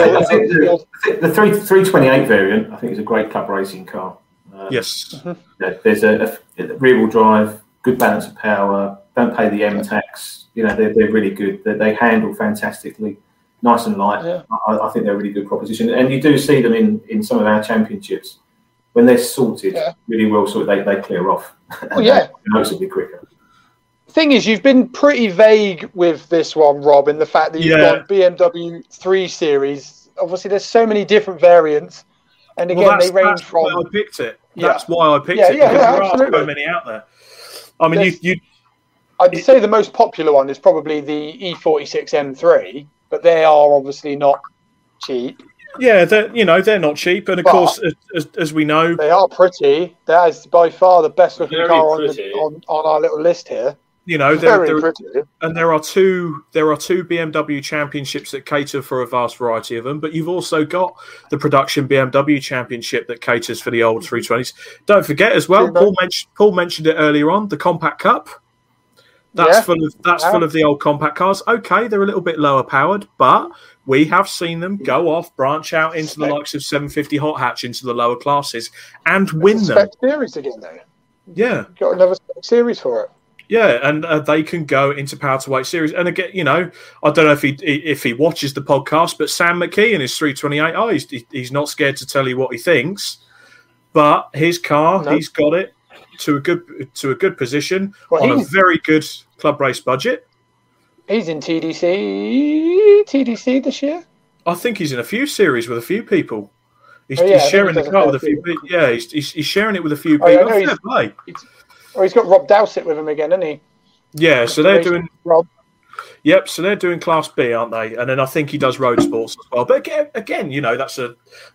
The 328 variant, I think, is a great club racing car. Yes. There's a rear-wheel drive, good balance of power, don't pay the M tax. You know, they're really good. They handle fantastically, nice and light. Yeah. I think they're a really good proposition. And you do see them in some of our championships. When they're sorted, really well sorted, they clear off. Noticeably quicker. Thing is, you've been pretty vague with this one, Rob, in the fact that you've got BMW 3 Series. Obviously, there's so many different variants. And again, they range from... That's why I picked it. That's why I picked it. Because there are so many out there. I mean, I'd say the most popular one is probably the E46 M3, but they are obviously not cheap. Yeah, they're not cheap, and of course, as we know, they are pretty. That is by far the best looking car on our little list here. You know, there are two BMW championships that cater for a vast variety of them, but you've also got the production BMW championship that caters for the old 320s. Don't forget as well, Paul mentioned it earlier on, the Compact Cup. That's full of the old compact cars. Okay, they're a little bit lower powered, but we have seen them go off, branch out into the likes of 750 hot hatch into the lower classes and win them. Spec series again, though. Yeah, got another spec series for it. Yeah, and they can go into power to weight series. And again, you know, I don't know if he watches the podcast, but Sam McKee in his 328i, he's not scared to tell you what he thinks. But his car, he's got it to a good position on a very good club race budget. He's in TDC this year. I think he's in a few series with a few people. He's sharing the car with a few people. Yeah, he's sharing it with a few people. Fair play. He's got Rob Dowsett with him again, hasn't he? Yeah, so they're doing Rob. Yep, so they're doing Class B, aren't they? And then I think he does road sports as well. But again, you know, that's a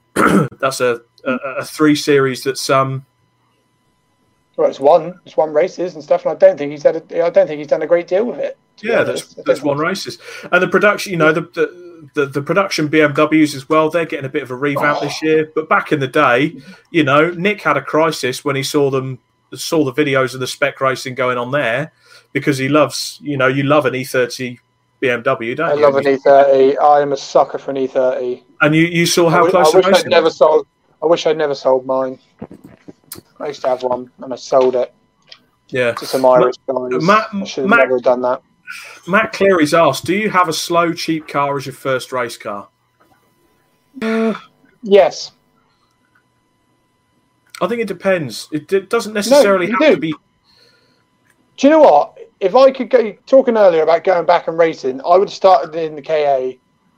3 series that's Well, it's one races and stuff, and I don't think he's done a great deal with it. Yeah, that's one races, and the production. You know, the production BMWs as well. They're getting a bit of a revamp this year. But back in the day, you know, Nick had a crisis when he saw the videos of the spec racing going on there, because he loves, you know, you love an E30 BMW, don't you? I love an E30. I am a sucker for an E30. And you saw how close the racing was. I wish I'd never sold mine. I used to have one and I sold it. Yeah. to some Irish guys. I should have never done that. Matt Cleary's asked, do you have a slow, cheap car as your first race car? Yes. I think it depends. It doesn't necessarily have to be... Do you know what? If I could go... Talking earlier about going back and racing, I would have started in the KA.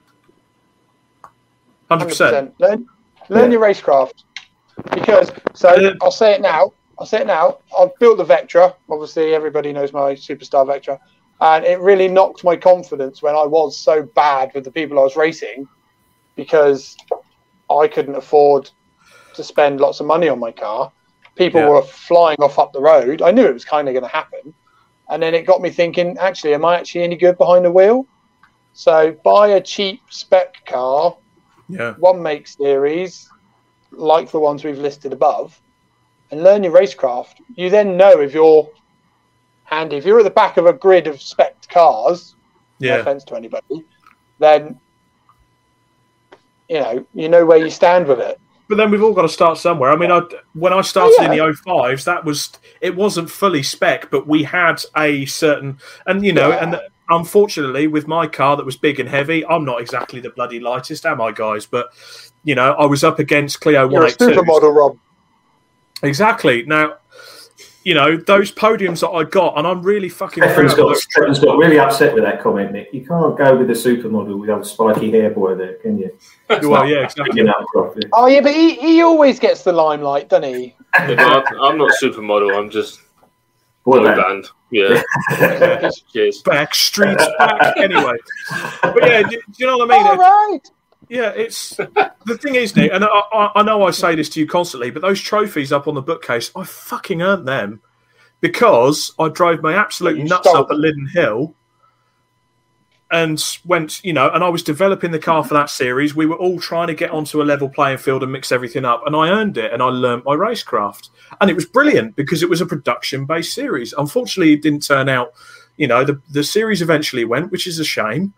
100%. Learn your racecraft. Because, I'll say it now. I've built the Vectra. Obviously, everybody knows my Superstar Vectra. And it really knocked my confidence when I was so bad with the people I was racing because I couldn't afford to spend lots of money on my car. People were flying off up the road. I knew it was kind of going to happen. And then it got me thinking, actually, am I actually any good behind the wheel? So buy a cheap spec car, one make series, like the ones we've listed above, and learn your racecraft. You then know if you're handy. If you're at the back of a grid of spec cars, no offense to anybody, then you know where you stand with it. But then we've all got to start somewhere. I mean, when I started in the 05s, it wasn't fully spec, but we had a certain, and unfortunately with my car that was big and heavy, I'm not exactly the bloody lightest, am I, guys? But I was up against Clio 182. You're a supermodel, Rob. Exactly. Now, those podiums that I got, and I'm really fucking Stephen's got really upset with that comment, Nick. You can't go with the supermodel with a spiky hair boy there, can you? Well, yeah, exactly. Oh, yeah, but he always gets the limelight, doesn't he? Yeah, I'm not supermodel. I'm just boy band. Yeah. Cheers. Backstreet's back. Anyway. But yeah, do you know what I mean? All right. Yeah, it's the thing is, Nick, and I know I say this to you constantly, but those trophies up on the bookcase, I fucking earned them because I drove my absolute nuts up at Liddon Hill and went, and I was developing the car for that series. We were all trying to get onto a level playing field and mix everything up, and I earned it, and I learned my racecraft. And it was brilliant because it was a production-based series. Unfortunately, it didn't turn out, the series eventually went, which is a shame.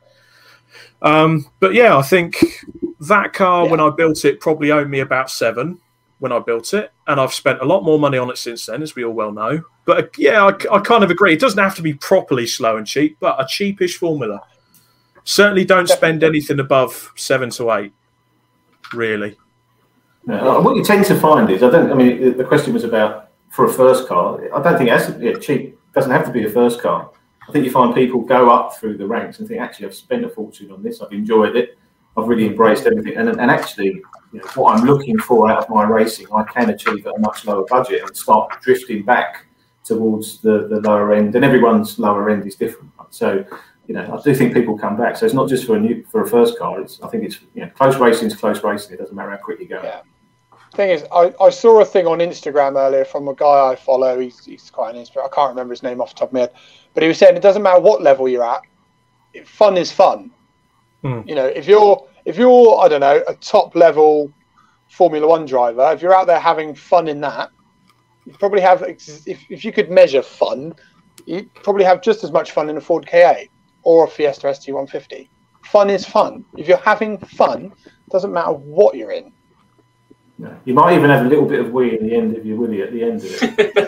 But yeah, I think that car, when I built it, probably owned me about 7 when I built it. And I've spent a lot more money on it since then, as we all well know. But yeah, I kind of agree. It doesn't have to be properly slow and cheap, but a cheapish formula. Certainly don't spend anything above 7 to 8, really. No, what you tend to find is, the question was about for a first car. I don't think it has to be cheap. It doesn't have to be a first car. I think you find people go up through the ranks and think, actually, I've spent a fortune on this. I've enjoyed it. I've really embraced everything. And actually, what I'm looking for out of my racing, I can achieve at a much lower budget and start drifting back towards the lower end. And everyone's lower end is different. So, I do think people come back. So it's not just for a first car. I think it's close racing is close racing. It doesn't matter how quick you go. Yeah. Thing is, I saw a thing on Instagram earlier from a guy I follow. He's quite an inspiration. I can't remember his name off the top of my head, but he was saying it doesn't matter what level you're at. Fun is fun. If you're I don't know, a top level Formula One driver, if you're out there having fun in that, you probably have. If you could measure fun, you probably have just as much fun in a Ford Ka or a Fiesta ST150. Fun is fun. If you're having fun, it doesn't matter what you're in. No. You might even have a little bit of wee in the end of your willy at the end of it.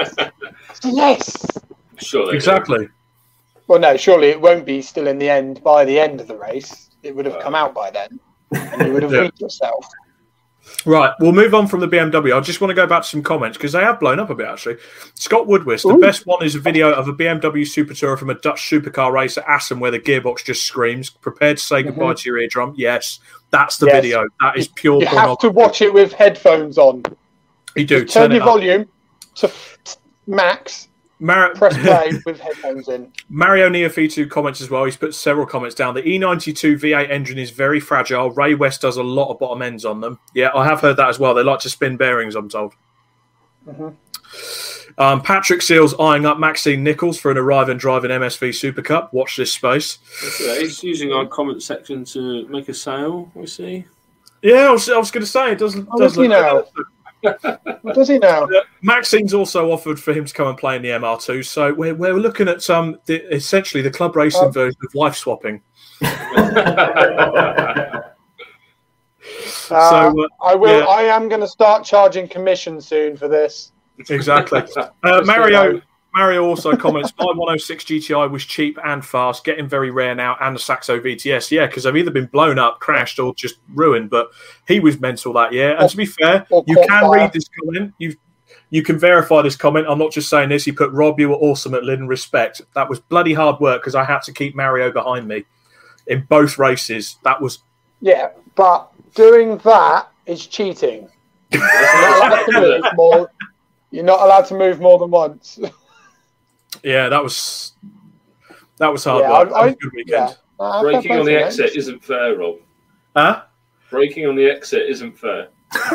Yes. Sure. Exactly. Well, no, surely it won't be still in the end by the end of the race. It would have come out by then, and you would have weed yourself. Right, we'll move on from the BMW. I just want to go back to some comments because they have blown up a bit, actually. Scott Woodwist, the best one is a video of a BMW Super Tourer from a Dutch supercar race at Assen where the gearbox just screams, prepared to say goodbye to your eardrum. Yes, that's the video. That is pure pornography. You have to watch it with headphones on. You do. Turn your volume to max. Press play with headphones in. Mario Neofitu comments as well. He's put several comments down. The E92 V8 engine is very fragile. Ray West does a lot of bottom ends on them. Yeah, I have heard that as well. They like to spin bearings, I'm told. Patrick Seals eyeing up Maxine Nichols for an arrive and drive in MSV Super Cup. Watch this space. He's using our comment section to make a sale, we see. Yeah, I was going to say, it does look now. What does he know? Maxine's also offered for him to come and play in the MR2, so we're looking at essentially the club racing version of wife swapping. I am going to start charging commission soon for this. Exactly. Mario Mario also comments, my 106 GTI was cheap and fast, getting very rare now, and the Saxo VTS. Yeah, because they've either been blown up, crashed, or just ruined. But he was mental that year. And to be fair, you can read this comment. You can verify this comment. I'm not just saying this. He put, Rob, you were awesome at Lynn. Respect. That was bloody hard work because I had to keep Mario behind me in both races. That was... Yeah, but doing that is cheating. You're not allowed to move more than once. Yeah, that was hard work. That was a good weekend. Yeah. Braking on the exit isn't fair, Rob. Huh? Braking on the exit isn't fair.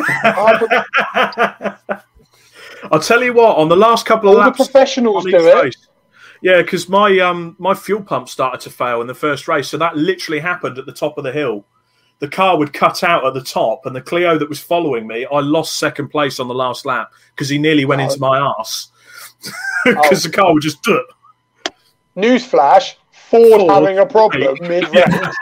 I'll tell you what, on the last couple of laps... the professionals do it. Race, yeah, because my fuel pump started to fail in the first race, so that literally happened at the top of the hill. The car would cut out at the top, and the Clio that was following me, I lost second place on the last lap because he nearly went into my arse. Because the car would just... Newsflash, Ford having a problem mid-race.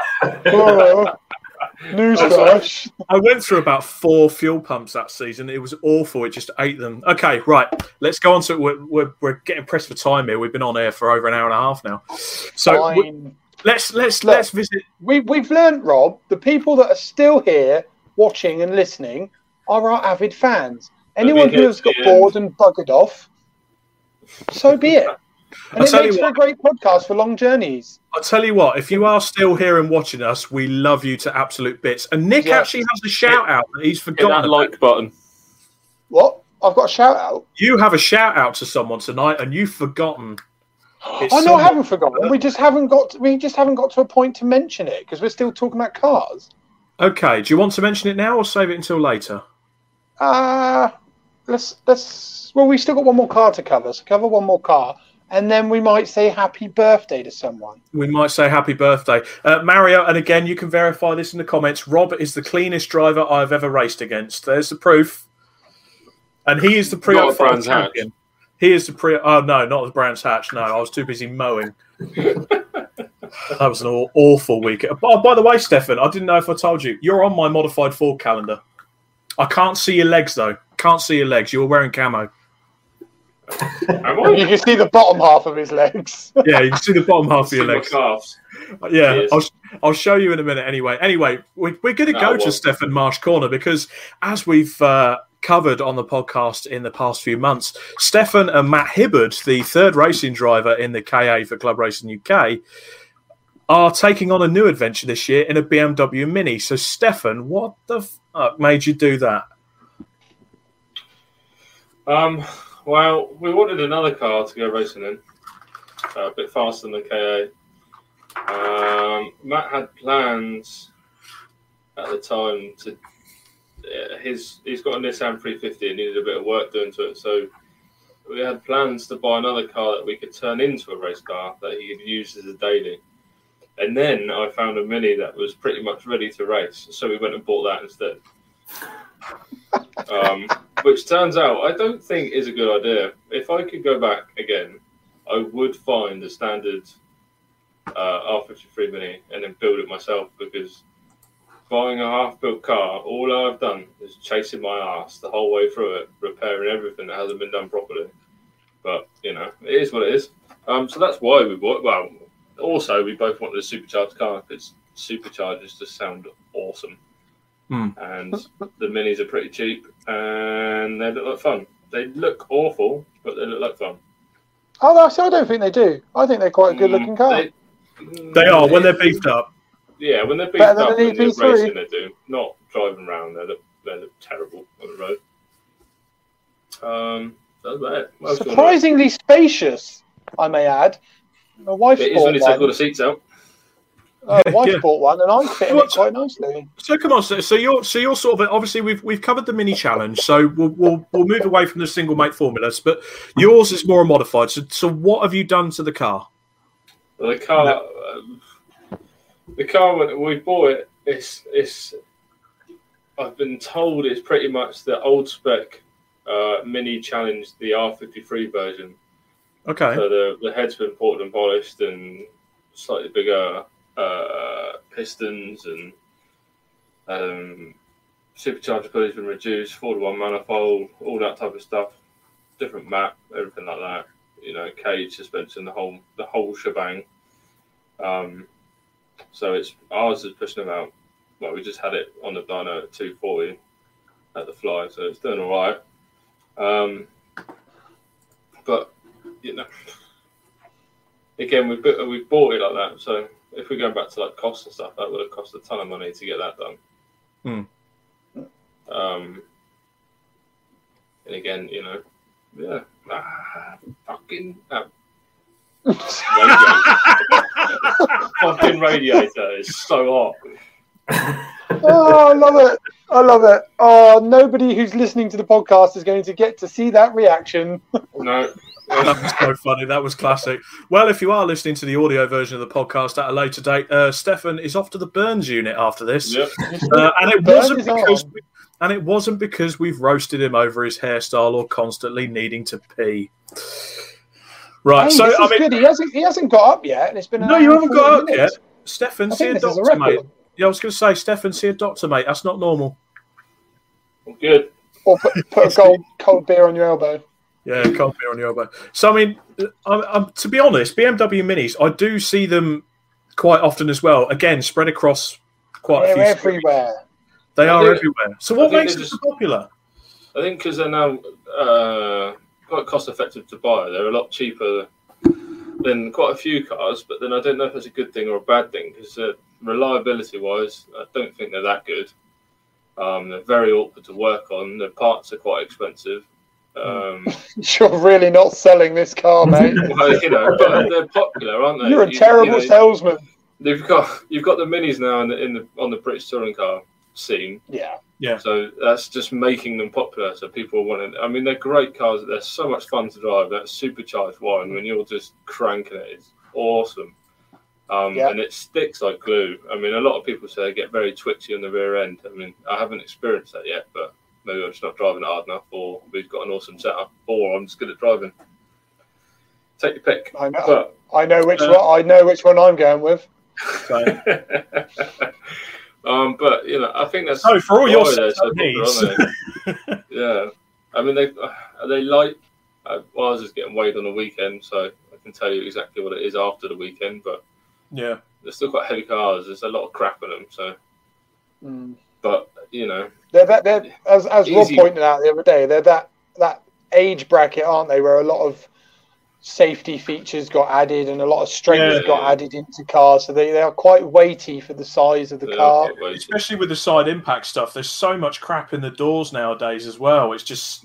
Newsflash. I went through about 4 fuel pumps that season. It was awful. It just ate them. Okay, right. Let's go on to it. We're getting pressed for time here. We've been on air for over an hour and a half now. So let's visit. We've learned, Rob, the people that are still here watching and listening are our avid fans. Anyone who has got bored and buggered off, so be it. And it makes for a great podcast for long journeys. I'll tell you what, if you are still here and watching us, we love you to absolute bits. And Nick actually has a shout out that he's forgotten. Hit that like button. What? I've got a shout out? You have a shout out to someone tonight and you've forgotten. I haven't forgotten. We just haven't got to a point to mention it because we're still talking about cars. Okay, do you want to mention it now or save it until later? Let's well, we've still got one more car to cover, so cover one more car. And then we might say happy birthday to someone. We might say happy birthday. Mario, and again, you can verify this in the comments. Rob is the cleanest driver I've ever raced against. There's the proof. And he is the pre-05 champion. Hatch. He is the oh, no, not the Brands Hatch. No, I was too busy mowing. That was an awful week. Oh, by the way, Stefan, I didn't know if I told you. You're on my modified Ford calendar. I can't see your legs, though. Can't see your legs. You were wearing camo. You can see the bottom half of his legs. Yeah, you can see the bottom half of your legs. Calves. Yeah, I'll show you in a minute anyway. We're going to go to Stefan Marsh Corner because as we've covered on the podcast in the past few months, Stefan and Matt Hibbard, the third racing driver in the KA for Club Racing UK, are taking on a new adventure this year in a BMW Mini. So, Stefan, what the fuck made you do that? Well, we wanted another car to go racing in, a bit faster than the KA. Matt had plans at the time to. He's got a Nissan 350 and needed a bit of work doing to it, so we had plans to buy another car that we could turn into a race car that he could use as a daily. And then I found a Mini that was pretty much ready to race, so we went and bought that instead. Which turns out I don't think is a good idea. If I could go back again, I would find a standard R53 Mini and then build it myself, because buying a half-built car, all I've done is chasing my ass the whole way through it, repairing everything that hasn't been done properly. But, you know, it is what it is. So that's why we bought. Well, also, we both wanted a supercharged car because superchargers just sound awesome. And the Minis are pretty cheap and they look like fun. They look awful, but they look like fun. Oh, I don't think they do. I think they're quite a good-looking car. They are, when they're beefed up. Yeah, when they're beefed up and they're racing, they do. Not driving around, they look terrible on the road. That's about it. Surprisingly spacious, I may add. My wife it is when you take all the seats out. Wife bought one, and I fit in it quite nicely. So come on, so you're sort of obviously we've covered the mini challenge, so we'll move away from the single mate formulas, but yours is more modified. So what have you done to the car? Well, the car when we bought it, it's I've been told it's pretty much the old spec Mini Challenge, the R53 version. Okay. So the head's been ported and polished and slightly bigger pistons and supercharger pulleys been reduced, 4-to-1 manifold, all that type of stuff, different map, everything like that. cage, suspension, the whole shebang. So ours is pushing about. Well, we just had it on the dyno at 240 at the fly, so it's doing all right. But again, we bought it like that. So if we're going back to like costs and stuff, that would have cost a ton of money to get that done. And again, fucking fucking radiator is so hot. Oh, I love it. Oh, nobody who's listening to the podcast is going to get to see that reaction. No. That was so funny. That was classic. Well, if you are listening to the audio version of the podcast at a later date, Stefan is off to the Burns unit after this. Yep. And it wasn't because we've roasted him over his hairstyle or constantly needing to pee. Right. Hey, so good. He hasn't got up yet. And it's been you haven't got up minutes. yet. Stefan, see a doctor, mate. Yeah, I was going to say, Stefan, see a doctor, mate. That's not normal. Good. Or put a cold beer on your elbow. Yeah, cold beer on your elbow. So, I mean, to be honest, BMW Minis, I do see them quite often as well. Again, spread across quite a few. They're everywhere. They are everywhere. So what makes them so popular? I think because they're now quite cost effective to buy. They're a lot cheaper than quite a few cars, but then I don't know if that's a good thing or a bad thing because reliability wise, I don't think they're that good. They're very awkward to work on. The parts are quite expensive. You're really not selling this car, mate. Well, but they're popular, aren't they? You're a terrible salesman. You've got the Minis now on the British touring car scene. Yeah. So that's just making them popular. So people want to. I mean, they're great cars. They're so much fun to drive. That supercharged one when you're just cranking it is awesome. And it sticks like glue. I mean, a lot of people say they get very twitchy on the rear end. I mean, I haven't experienced that yet, but maybe I'm just not driving it hard enough, or we've got an awesome setup, or I'm just good at driving. Take your pick. I know which one. I know which one I'm going with. But I think that's for all your so needs. Yeah, I mean they light. Ours is getting weighed on the weekend, so I can tell you exactly what it is after the weekend. But yeah, they're still quite heavy cars. There's a lot of crap in them. So, but they're as Rob pointed out the other day, they're that age bracket, aren't they? Where a lot of safety features got added and a lot of strength got added into cars, so they are quite weighty for the size of the car, especially with the side impact stuff. There's so much crap in the doors nowadays as well. It's just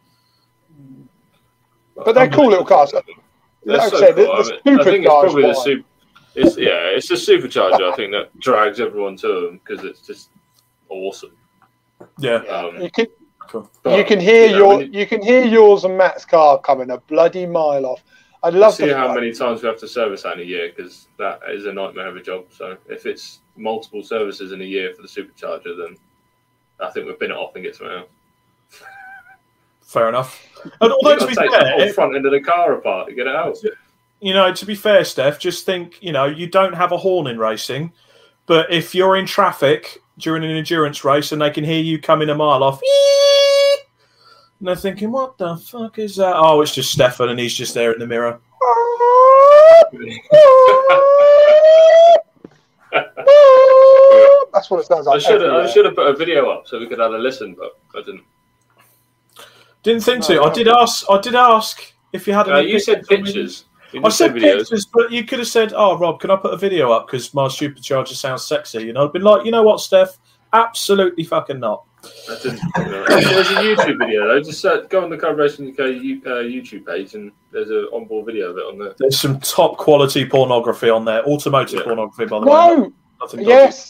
but they're cool little cars. Like I say, cool. I think it's probably it's the supercharger. I think that drags everyone to them because it's just awesome. You can hear yours and Matt's car coming a bloody mile off. I'd love to see how many times we have to service that in a year because that is a nightmare of a job. So if it's multiple services in a year for the supercharger, then I think we'll bin it off and get something else. Fair enough. And although to be fair, the whole front end of the car apart to get it out. To be fair, Steph, just think, you don't have a horn in racing, but if you're in traffic during an endurance race and they can hear you coming a mile off, and they're thinking, what the fuck is that? Oh, it's just Stefan, and he's just there in the mirror. That's what it sounds like. I should have put a video up so we could have a listen, but I didn't. Didn't think to. I did ask if you had any. You said pictures. I said pictures, but you could have said, "Oh, Rob, can I put a video up because my supercharger sounds sexy?" I'd been like, "You know what, Steph? Absolutely fucking not." I didn't. There's a YouTube video though. Just go on the Car Racing UK YouTube page, and there's an onboard video of it on there. There's some top quality pornography on there, automotive pornography, by the way. Yes.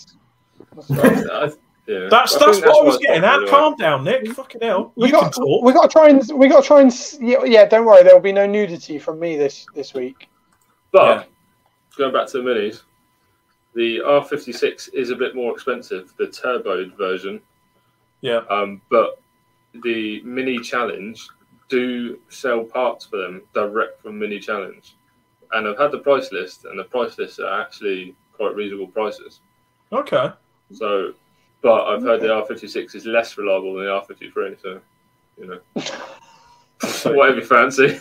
That's what I was getting at. Anyway. Calm down, Nick. Fucking hell. We got to try and. Yeah, don't worry. There will be no nudity from me this week. But going back to the minis, the R56 is a bit more expensive, the turboed version. Yeah. But the Mini Challenge do sell parts for them direct from Mini Challenge, and I've had the price list, and the price lists are actually quite reasonable prices. Okay. So. But I've heard the R56 is less reliable than the R53, so Whatever you fancy.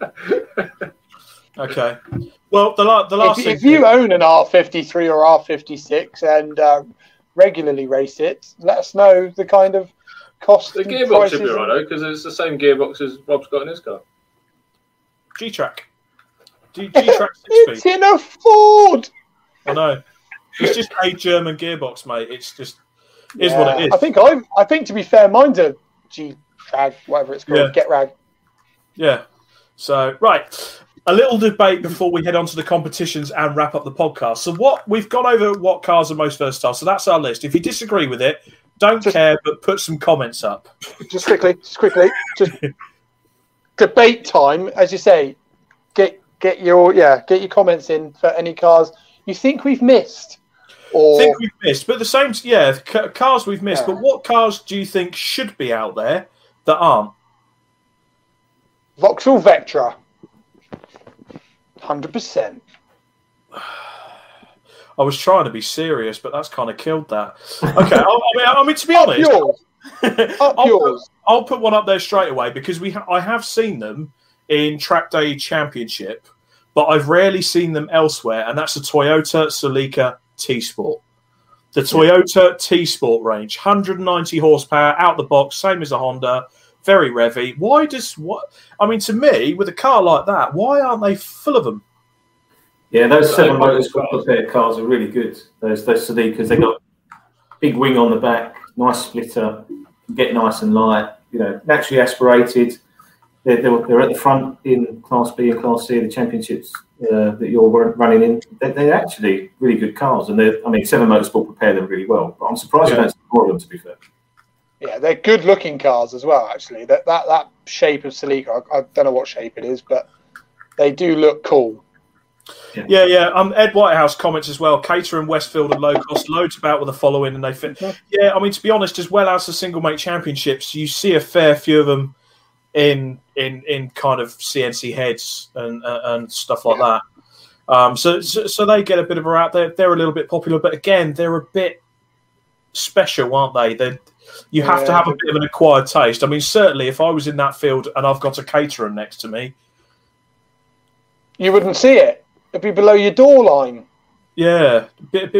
Okay. Well, the last if you own an R53 or R56 and regularly race it, let us know the kind of cost. The gearbox should be right though, because it's the same gearbox as Rob's got in his car. G-Track. G-Track 6 It's in a Ford. I know. It's just a German gearbox, mate. It's just is what it is. I think to be fair, mine's a G-Rag, whatever it's called, Get Rag. Yeah. So right. A little debate before we head on to the competitions and wrap up the podcast. So we've gone over what cars are most versatile. So that's our list. If you disagree with it, don't care, but put some comments up. Just quickly. Just debate time, as you say. Get your comments in for any cars you think we've missed. But the same, cars we've missed. But what cars do you think should be out there that aren't? Vauxhall Vectra. 100%. I was trying to be serious, but that's kind of killed that. Okay, I mean to be honest, I'll put one up there straight away because I have seen them in Track Day Championship, but I've rarely seen them elsewhere, and that's the Toyota Celica T-Sport. The Toyota T-Sport range, 190 horsepower, out the box, same as a Honda, very revvy. To me, with a car like that, why aren't they full of them? Yeah, those 7 Motorsport prepared cars are really good. Those Celicas, they got big wing on the back, nice splitter, get nice and light. Naturally aspirated. They're at the front in Class B and Class C, the championships that you're running in. They're actually really good cars, and 7 Motorsport prepare them really well. But I'm surprised you don't see more of them, to be fair. Yeah, they're good-looking cars as well. Actually, that shape of Celica, I don't know what shape it is, but they do look cool. Yeah. Ed Whitehouse comments as well. Caterham, Westfield, and low cost, loads about with a following, and they fit. Yeah, to be honest, as well as the single mate championships, you see a fair few of them in kind of CNC heads and stuff like that. So they get a bit of a out there. They're a little bit popular, but again, they're a bit special, aren't they? You have to have a bit of an acquired taste. Certainly, if I was in that field and I've got a Caterham next to me, you wouldn't see it. It'd be below your door line. Yeah, but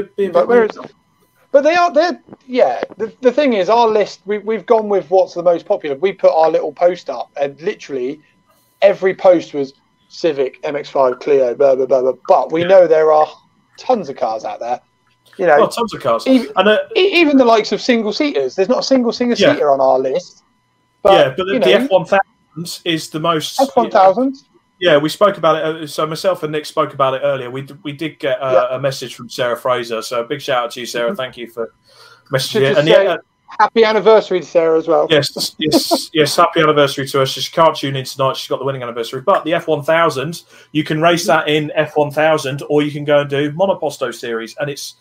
they are. The thing is, our list. We've gone with what's the most popular. We put our little post up, and literally every post was Civic, MX-5, Clio, blah blah blah. But we know there are tons of cars out there. Tons of cars. Even the likes of single seaters. There's not a single seater on our list. But the F1000 is the most. F1000. Yeah, we spoke about it. So myself and Nick spoke about it earlier. We did get a message from Sarah Fraser. So a big shout out to you, Sarah. Thank you for messaging. And happy anniversary to Sarah as well. Yes. Happy anniversary to her. She can't tune in tonight. She's got the winning anniversary. But the F1000, you can race that in F1000, or you can go and do Monoposto series, and it's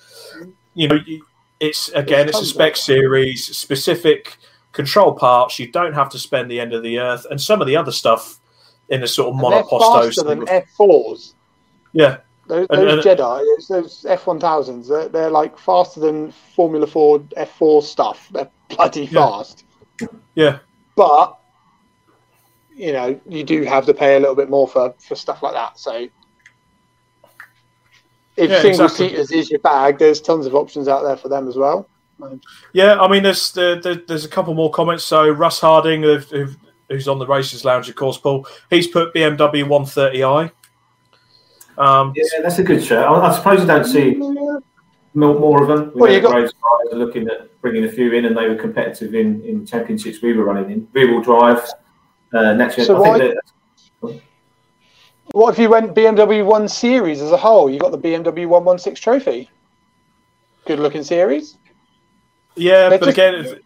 it's a spec series, specific control parts. You don't have to spend the end of the earth, and some of the other stuff in a sort of Monoposto. They're faster than F4s. Yeah. Those Jedi, those F1000s, they're like faster than Formula 4 F4 stuff. They're bloody fast. Yeah. But, you do have to pay a little bit more for stuff like that. So if single-seaters is your bag, there's tons of options out there for them as well. Yeah, there's a couple more comments. So Russ Harding, who's on the Racers Lounge, of course, Paul, he's put BMW 130i. That's a good show. I suppose you don't see more of them. Race guys are looking at bringing a few in, and they were competitive in championships we were running in. Rear-wheel drive, naturally. So what if you went BMW 1 Series as a whole? You got the BMW 116 Trophy. Good-looking series. Yeah, but again,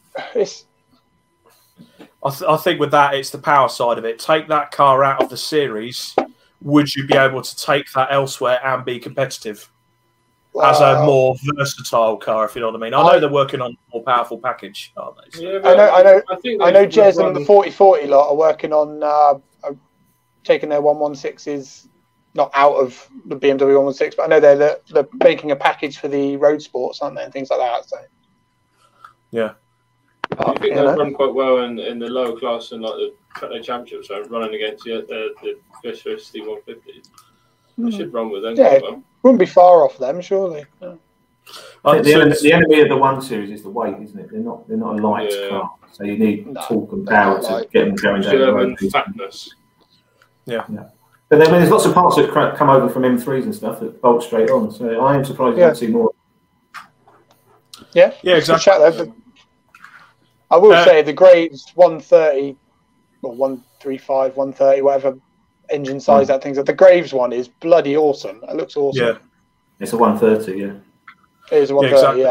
I think with that, it's the power side of it. Take that car out of the series. Would you be able to take that elsewhere and be competitive as a more versatile car, if you know what I mean? I know they're working on a more powerful package, aren't they? Yeah, I know Jez and the 4040 lot are working on taking their 116s, not out of the BMW 116, but I know they're making a package for the road sports, aren't they, and things like that. So. Yeah. I think they'll run quite well in the lower class and like the Track Day Championship, so running against the Fisher ST150. They should run with them. Yeah, wouldn't be far off them, surely. Yeah. The enemy of the 1 Series is the weight, isn't it? They're not a light car, so you need torque and power to get them going down the road. Fatness. Yeah. But then there's lots of parts that come over from M3s and stuff that bolt straight on. So I am surprised you don't see more. Yeah, exactly. I will say the Graves 130 or 135, 130, whatever engine size that thing's at. The Graves one is bloody awesome. It looks awesome. Yeah, it's a 130. Yeah, it is a 130.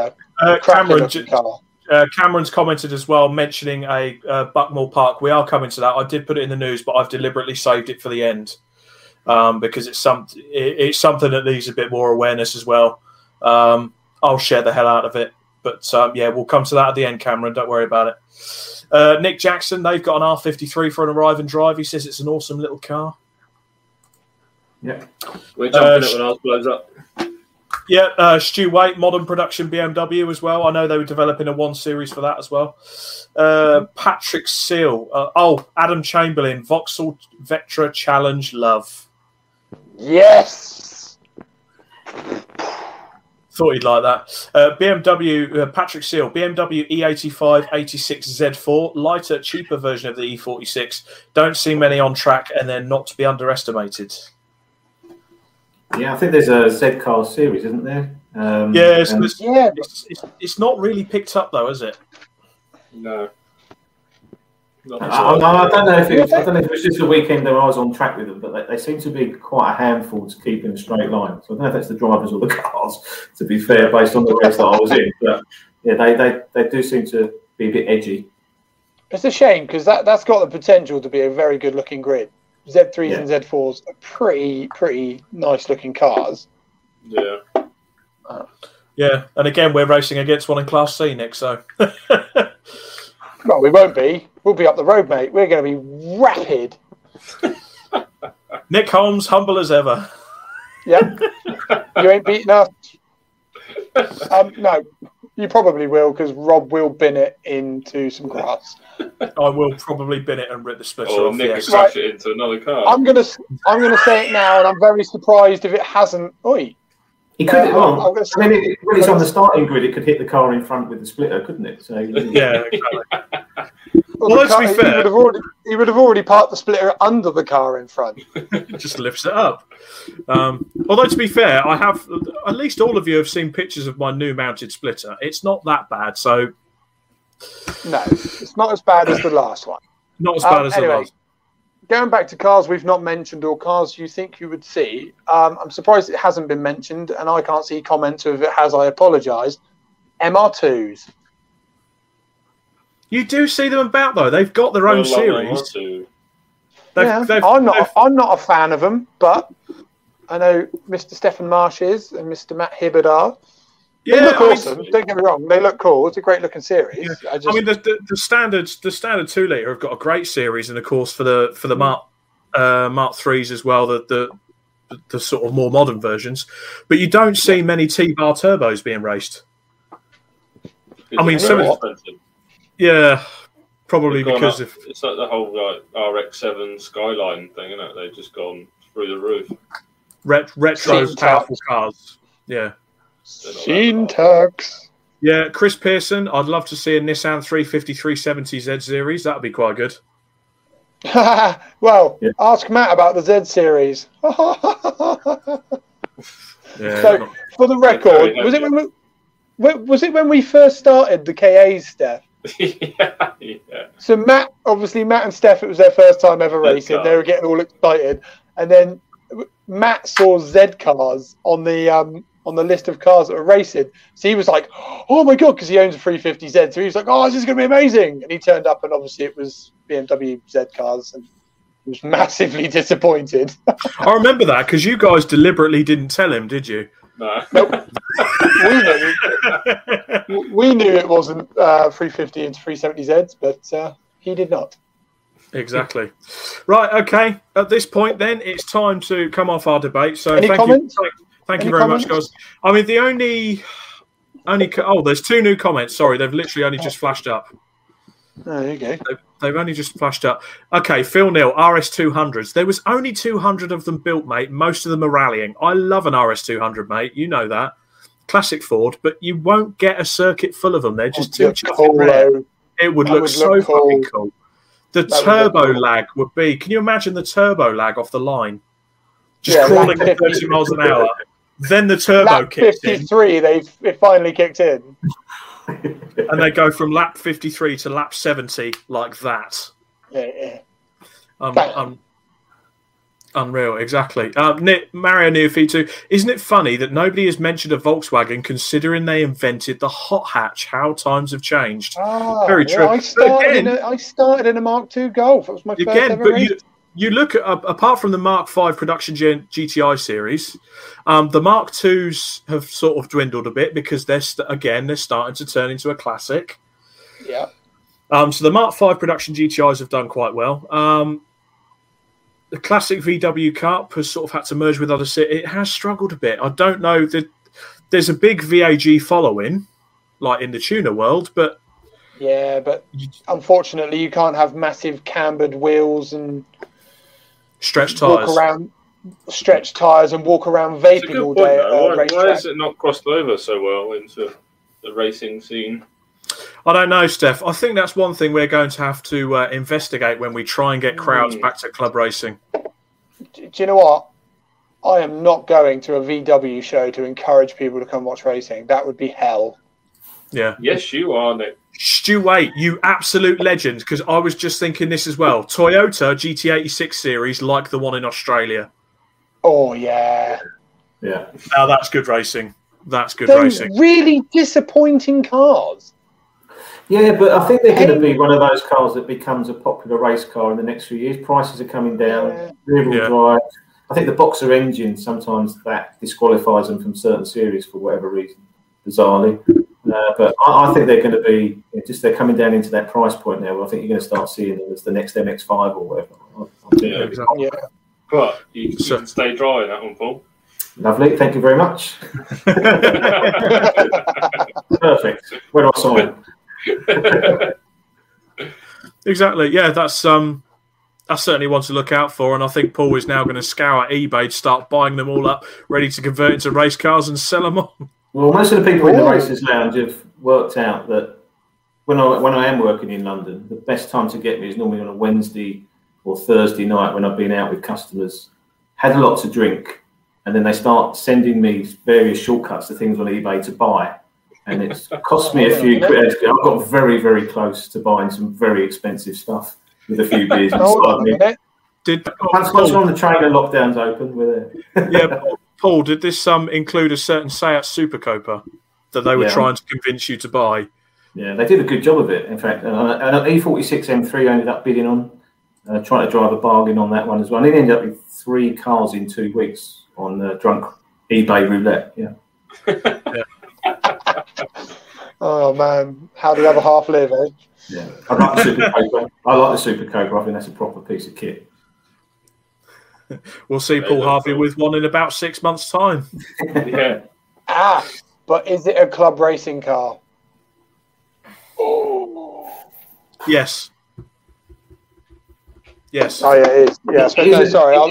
Cameron's commented as well, mentioning a Buckmore Park. We are coming to that. I did put it in the news, but I've deliberately saved it for the end because it's something that needs a bit more awareness as well. I'll share the hell out of it. But, we'll come to that at the end, Cameron. Don't worry about it. Nick Jackson, they've got an R53 for an arrive and drive. He says it's an awesome little car. Yeah. We're jumping it when ours blows up. Yeah, Stu Waite, modern production BMW as well. I know they were developing a 1 Series for that as well. Patrick Seal. Adam Chamberlain, Vauxhall Vectra Challenge Love. Yes! Thought he'd like that. BMW, Patrick Seal, BMW E85 86 Z4, lighter, cheaper version of the E46. Don't see many on track, and they're not to be underestimated. Yeah, I think there's a Z car series, isn't there? It's not really picked up though, is it? No. I don't know if it was just the weekend that I was on track with them, but they seem to be quite a handful to keep in a straight line. So I don't know if that's the drivers or the cars, to be fair, based on the race that I was in. But yeah, they do seem to be a bit edgy. It's a shame because that's got the potential to be a very good looking grid. Z3s and Z4s are pretty nice looking cars. Yeah. Yeah, and again, we're racing against one in Class C, Nick, so... Well, we won't be. We'll be up the road, mate. We're going to be rapid. Nick Holmes, humble as ever. Yeah. You ain't beating us. No, you probably will, because Rob will bin it into some grass. I will probably bin it and rip the splitter off. Nick will crash it into another car. I'm gonna say it now, and I'm very surprised if it hasn't. Oi. He could. When it's on the starting grid, it could hit the car in front with the splitter, couldn't it? So yeah, exactly. Well, let's be fair. He would have already parked the splitter under the car in front. Just lifts it up. Although, to be fair, I have at least all of you have seen pictures of my new mounted splitter. It's not that bad. So no, it's not as bad as the last one. Not as bad as the last. Going back to cars we've not mentioned or cars you think you would see, I'm surprised it hasn't been mentioned, and I can't see comments. If it has, I apologise. MR2s. You do see them about though. They've got their own series. I'm not a fan of them, but I know Mr. Stefan Marsh is and Mr. Matt Hibbard are. They look awesome. Don't get me wrong; they look cool. It's a great looking series. Yeah. I mean, the standard 2-litre have got a great series, and of course for the Mark 3s as well, the sort of more modern versions. But you don't see many T-bar turbos being raced. I mean, yeah, probably because of it's like the whole RX-7 Skyline thing, isn't it? They've just gone through the roof. Retro powerful cars. Yeah. Syntax. Yeah, Chris Pearson. I'd love to see a Nissan 350 370 Z series. That'd be quite good. Well, ask Matt about the Z series. So, for the record, was it when we first started the KAs, Steph? Yeah. So Matt and Steph, it was their first time ever racing. They were getting all excited, and then Matt saw Z cars on the list of cars that were racing. So he was like, oh my God, because he owns a 350Z. So he was like, oh, this is going to be amazing. And he turned up and obviously it was BMW Z cars and he was massively disappointed. I remember that because you guys deliberately didn't tell him, did you? No. Nope. We knew it wasn't 350 into 370Zs, but he did not. Exactly. Right, okay. At this point then, it's time to come off our debate. So Any comments? Thank you very much, guys. I mean, the only there's 2 new comments. Sorry, they've literally only just flashed up. Oh, there you go. They've only just flashed up. Okay, Phil Neal, RS200s. There was only 200 of them built, mate. Most of them are rallying. I love an RS200, mate. You know that. Classic Ford, but you won't get a circuit full of them. They're just too rare. It would look so fucking cool. The turbo lag would be... Can you imagine the turbo lag off the line? Just crawling at 30 miles an hour. Then the turbo kicks 53, in. It finally kicked in. And they go from lap 53 to lap 70 like that. Yeah. Unreal, exactly. Mario Neofitu, isn't it funny that nobody has mentioned a Volkswagen considering they invented the hot hatch? How times have changed. Very true. I started in a Mark II Golf. It was my first ever race. You look at, apart from the Mark V production GTI series, the Mark IIs have sort of dwindled a bit because they're starting to turn into a classic. Yeah. So the Mark V production GTIs have done quite well. The classic VW Cup has sort of had to merge with other cities. It has struggled a bit. I don't know that there's a big VAG following, like in the tuner world, but yeah, but unfortunately, you can't have massive cambered wheels and stretched tires. Stretch tires and walk around vaping all day. Why has it not crossed over so well into the racing scene? I don't know, Steph. I think that's one thing we're going to have to investigate when we try and get crowds back to club racing. Do you know what? I am not going to a VW show to encourage people to come watch racing. That would be hell. Yeah. Yes, you are, Nick. Stu, wait, you absolute legend, because I was just thinking this as well. Toyota GT86 series like the one in Australia. Oh, yeah. Yeah. Now that's good racing. That's good racing. Really disappointing cars. Yeah, but I think they're going to be one of those cars that becomes a popular race car in the next few years. Prices are coming down. Rear-wheel drive. I think the boxer engine, sometimes that disqualifies them from certain series for whatever reason, bizarrely. But I think they're going to be, they're coming down into that price point now. I think you're going to start seeing them as the next MX-5 or whatever. Exactly. But you can stay dry in that one, Paul. Lovely, thank you very much. Perfect. Where do I sign? Exactly. Yeah, that's certainly one to look out for, and I think Paul is now going to scour eBay to start buying them all up, ready to convert into race cars and sell them on. Well, most of the people in the Racers Lounge have worked out that when I am working in London, the best time to get me is normally on a Wednesday or Thursday night when I've been out with customers, had a lot to drink, and then they start sending me various shortcuts to things on eBay to buy. And it's cost me a few quid. I've got very, very close to buying some very expensive stuff with a few beers inside me. Once on the train and lockdown's open, we're there. Yeah, Paul, did this include a certain Seat Super Copa that they were trying to convince you to buy? Yeah, they did a good job of it, in fact. And an E46 M3 I ended up bidding on, trying to drive a bargain on that one as well. And it ended up with 3 cars in 2 weeks on drunk eBay roulette. Yeah. Oh man, how the other half live, eh? Yeah, I like the Super Cobra. I like the Super Cobra. I think that's a proper piece of kit. We'll see Paul Harvey with one in about 6 months' time. Yeah. But is it a club racing car? Yes. Yes. Oh yeah, it is. Yeah. No, sorry, I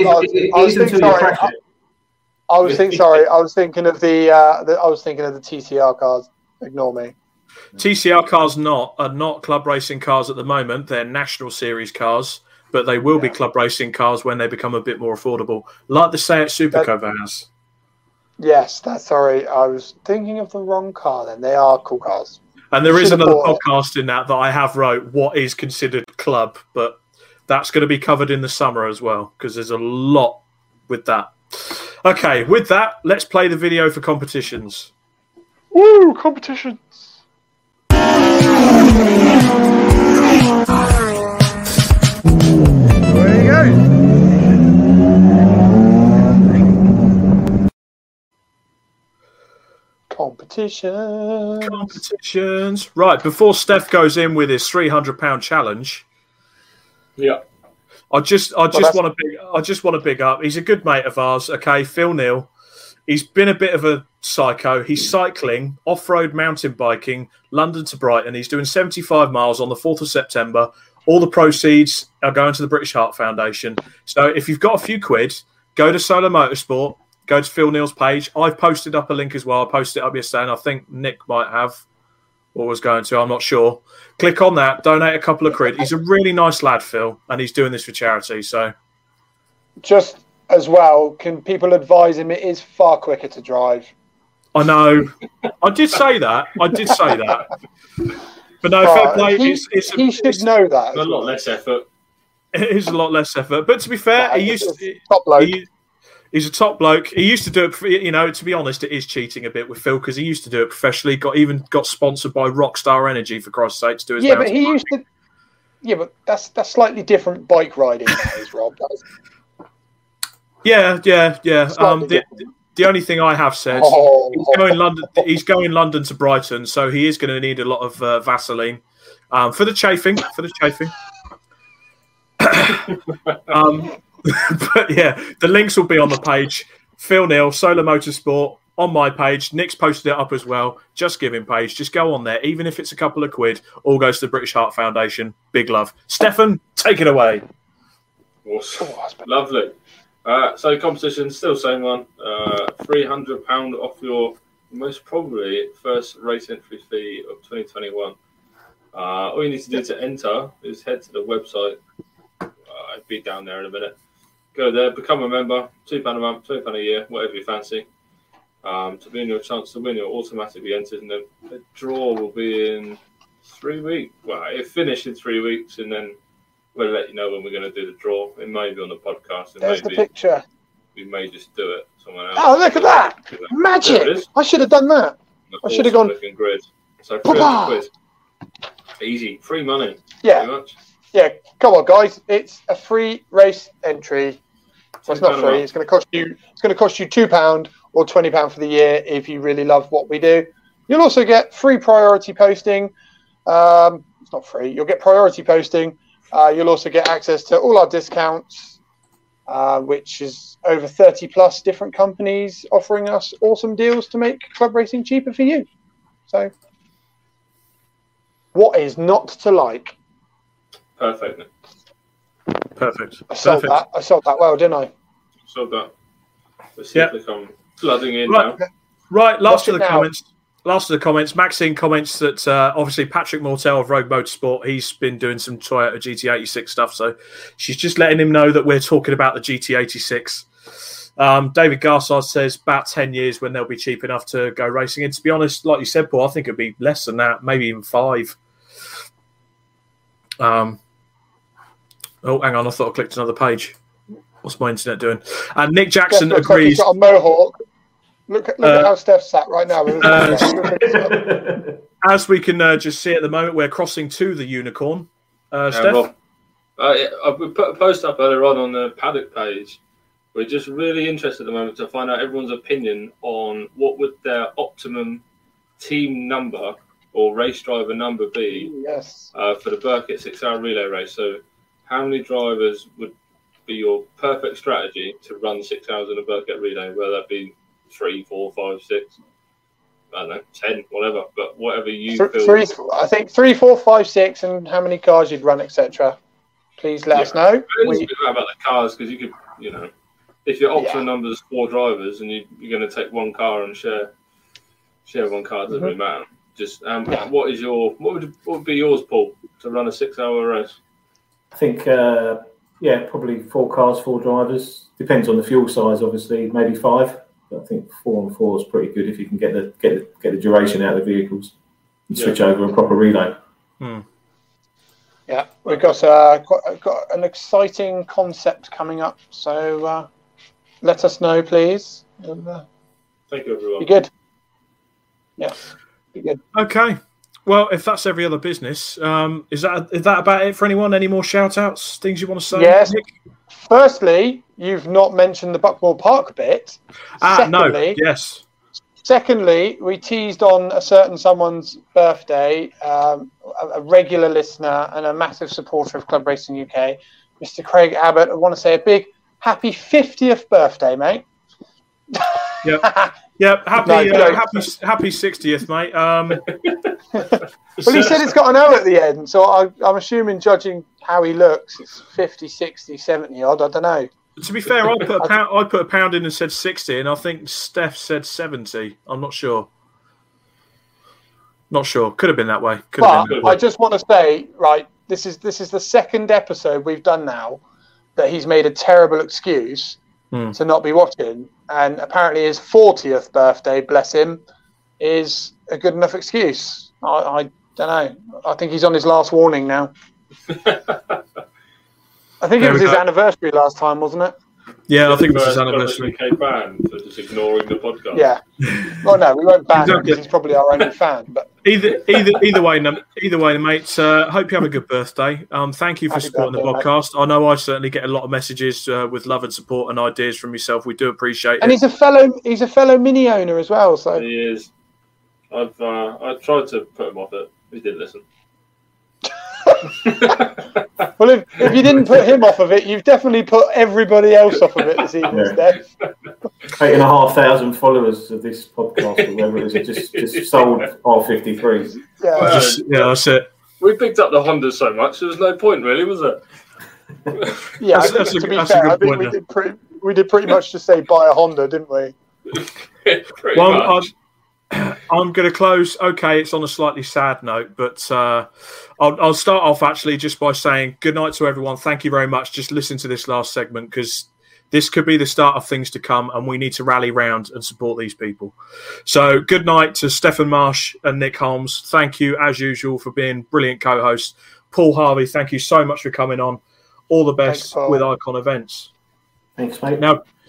was thinking of the TCR cars. Ignore me. TCR cars are not club racing cars at the moment. They're national series cars, but they will be club racing cars when they become a bit more affordable, like the Seat Super Copa has. Yes, sorry. I was thinking of the wrong car then. They are cool cars. And there is another podcast in that I have wrote what is considered club, but that's going to be covered in the summer as well, because there's a lot with that. Okay, with that, let's play the video for competitions. Woo, competitions. There you go. Competitions. Right, before Steph goes in with his £300 challenge. Yeah. I just want to big up. He's a good mate of ours. Okay, Phil Neal. He's been a bit of a psycho. He's cycling, off-road mountain biking, London to Brighton. He's doing 75 miles on the 4th of September. All the proceeds are going to the British Heart Foundation. So if you've got a few quid, go to Solar Motorsport, go to Phil Neal's page. I've posted up a link as well. I posted it up yesterday, and I think Nick might have, or was going to. I'm not sure. Click on that, donate a couple of quid. He's a really nice lad, Phil, and he's doing this for charity. So, just as well, can people advise him it is far quicker to drive? I know. I did say that. But no, fair play. He should know that. A lot less effort. It is a lot less effort. But to be fair, he's a top bloke. He used to do it, to be honest, it is cheating a bit with Phil because he used to do it professionally. Got sponsored by Rockstar Energy, for Christ's sake, to do his but he used to. Yeah, but that's slightly different bike riding nowadays, Rob. Yeah. The only thing I have said, he's going London to Brighton, so he is going to need a lot of Vaseline for the chafing. But yeah, the links will be on the page. Phil Neal, Solar Motorsport, on my page. Nick's posted it up as well. Just Give Him page. Just go on there, even if it's a couple of quid. All goes to the British Heart Foundation. Big love. Stefan, take it away. Awesome. Lovely. So competition, still same one. £300 off your most probably first race entry fee of 2021. All you need to do to enter is head to the website. I'll be down there in a minute. Go there, become a member. £2 a month, £2 a year, whatever you fancy. To win your chance to win, you're automatically entered, and the draw will be in 3 weeks. Well, it finished in 3 weeks, and then we'll let you know when we're going to do the draw. It may be on the podcast. There's the picture. We may just do it somewhere else. Oh, look at that! Magic! I should have done that. I should have gone. Grid. So 300 quid. Easy, free money. Yeah. Pretty much. Yeah. Come on, guys! It's a free race entry. Well, it's not free. It's going to cost you. It's going to cost you £2 or £20 for the year if you really love what we do. You'll also get free priority posting. It's not free. You'll get priority posting. You'll also get access to all our discounts, which is over 30 plus different companies offering us awesome deals to make club racing cheaper for you. So, what is not to like? Perfect. I sold that well, didn't I? Sold that. Let's see if they come flooding in now. Right, last of the comments. Maxine comments that obviously Patrick Mortel of Rogue Motorsport, he's been doing some Toyota GT86 stuff, so she's just letting him know that we're talking about the GT86. David Garsard says about 10 years when they'll be cheap enough to go racing. And to be honest, like you said, Paul, I think it'd be less than that, maybe even 5. Oh, hang on, I thought I clicked another page. What's my internet doing? And Nick Jackson agrees. He's got a mohawk. Look at how Steph's sat right now. As we can just see at the moment, we're crossing to the Unicorn. Steph? I put a post up earlier on the paddock page. We're just really interested at the moment to find out everyone's opinion on what would their optimum team number or race driver number be for the Burkett 6-hour relay race. So how many drivers would be your perfect strategy to run 6 hours in a Burkett relay, whether that be 3, 4, 5, 6, I don't know, 10, whatever, but whatever you feel. I think 3, 4, 5, 6, and how many cars you'd run, etc. Please let us know. It's a bit about the cars, because you could, if your optional number is 4 drivers and you're going to take one car and share one car, it doesn't really matter. Just what would be yours, Paul, to run a 6-hour race? I think probably 4 cars, 4 drivers. Depends on the fuel size, obviously. Maybe 5. But I think 4 and 4 is pretty good if you can get the duration out of the vehicles and switch over a proper relay. Yeah, we've got an exciting concept coming up. So let us know, please. Thank you, everyone. Be good. Yeah, be good. Okay. Well, if that's every other business, is that about it for anyone? Any more shout-outs, things you want to say? Yes. Nick? Firstly, you've not mentioned the Buckmore Park bit. No. Yes. Secondly, we teased on a certain someone's birthday, a regular listener and a massive supporter of Club Racing UK, Mr. Craig Abbott. I want to say a big happy 50th birthday, mate. Yeah, happy 60th, mate. Well, he said it's got an O at the end, so I'm assuming, judging how he looks, it's 50, 60, 70 odd. I don't know. To be fair, I put a pound in and said 60, and I think Steph said 70. I'm not sure. Not sure. Could have been that way. I just want to say, right, this is the second episode we've done now that he's made a terrible excuse to not be watching, and apparently his 40th birthday, bless him, is a good enough excuse. I don't know. I think he's on his last warning now. I think it was his anniversary last time, wasn't it? Yeah, I think it was his anniversary. UK ban for just ignoring the podcast. Yeah. Well, no, we won't ban him because he's probably our only fan. But either way, mate. Hope you have a good birthday. Thank you for supporting the podcast. Mate. I know I certainly get a lot of messages with love and support and ideas from yourself. We do appreciate it. And he's a fellow mini owner as well. So he is. I tried to put him off it. He didn't listen. Well, if you didn't put him off of it, you've definitely put everybody else off of it this evening, Steph. 8,500 followers of this podcast, or whatever it is, just sold R53s. Yeah, that's it. We picked up the Honda so much, there was no point, really, was there? Yeah, to be fair, I think we did pretty much just say buy a Honda, didn't we? Pretty much. I'm going to close. Okay, it's on a slightly sad note, but I'll start off actually just by saying good night to everyone. Thank you very much. Just listen to this last segment because this could be the start of things to come, and we need to rally round and support these people. So good night to Stefan Marsh and Nick Holmes. Thank you, as usual, for being brilliant co-hosts. Paul Harvey, thank you so much for coming on. All the best with Icon Events. Thanks, mate.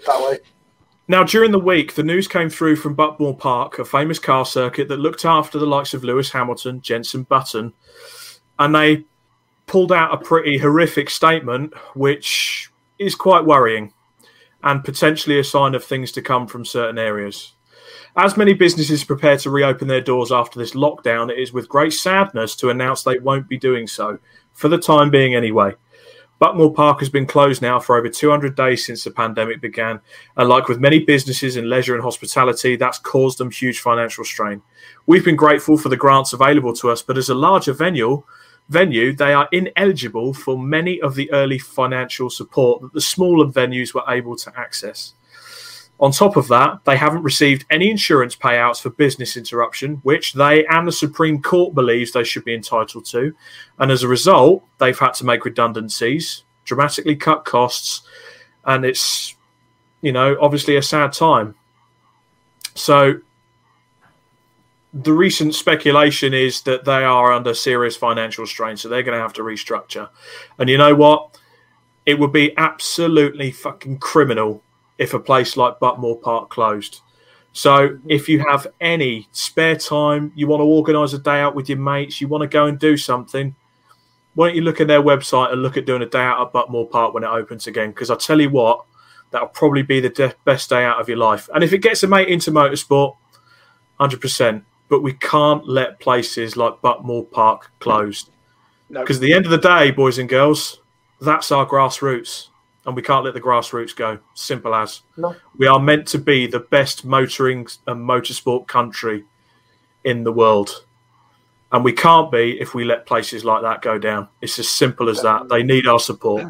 Now, during the week, the news came through from Buckmore Park, a famous car circuit that looked after the likes of Lewis Hamilton, Jenson Button, and they pulled out a pretty horrific statement, which is quite worrying and potentially a sign of things to come from certain areas. As many businesses prepare to reopen their doors after this lockdown, it is with great sadness to announce they won't be doing so, for the time being anyway. Buckmore Park has been closed now for over 200 days since the pandemic began, and like with many businesses in leisure and hospitality, that's caused them huge financial strain. We've been grateful for the grants available to us, but as a larger venue, they are ineligible for many of the early financial support that the smaller venues were able to access. On top of that, they haven't received any insurance payouts for business interruption, which they and the Supreme Court believes they should be entitled to. And as a result, they've had to make redundancies, dramatically cut costs, and it's, obviously a sad time. So the recent speculation is that they are under serious financial strain, so they're going to have to restructure. And you know what? It would be absolutely fucking criminal if a place like Buckmore Park closed. So if you have any spare time, you want to organise a day out with your mates, you want to go and do something, why don't you look at their website and look at doing a day out at Buckmore Park when it opens again? Because I tell you what, that'll probably be the best day out of your life. And if it gets a mate into motorsport, 100%. But we can't let places like Buckmore Park closed. Because at the end of the day, boys and girls, that's our grassroots. And we can't let the grassroots go. Simple as. No. We are meant to be the best motoring and motorsport country in the world. And we can't be if we let places like that go down. It's as simple as that. They need our support.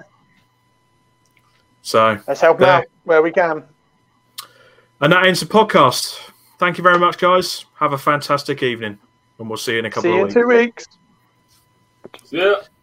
So let's help out where we can. And that ends the podcast. Thank you very much, guys. Have a fantastic evening. And we'll see you in a couple of weeks. See you in 2 weeks. Yeah.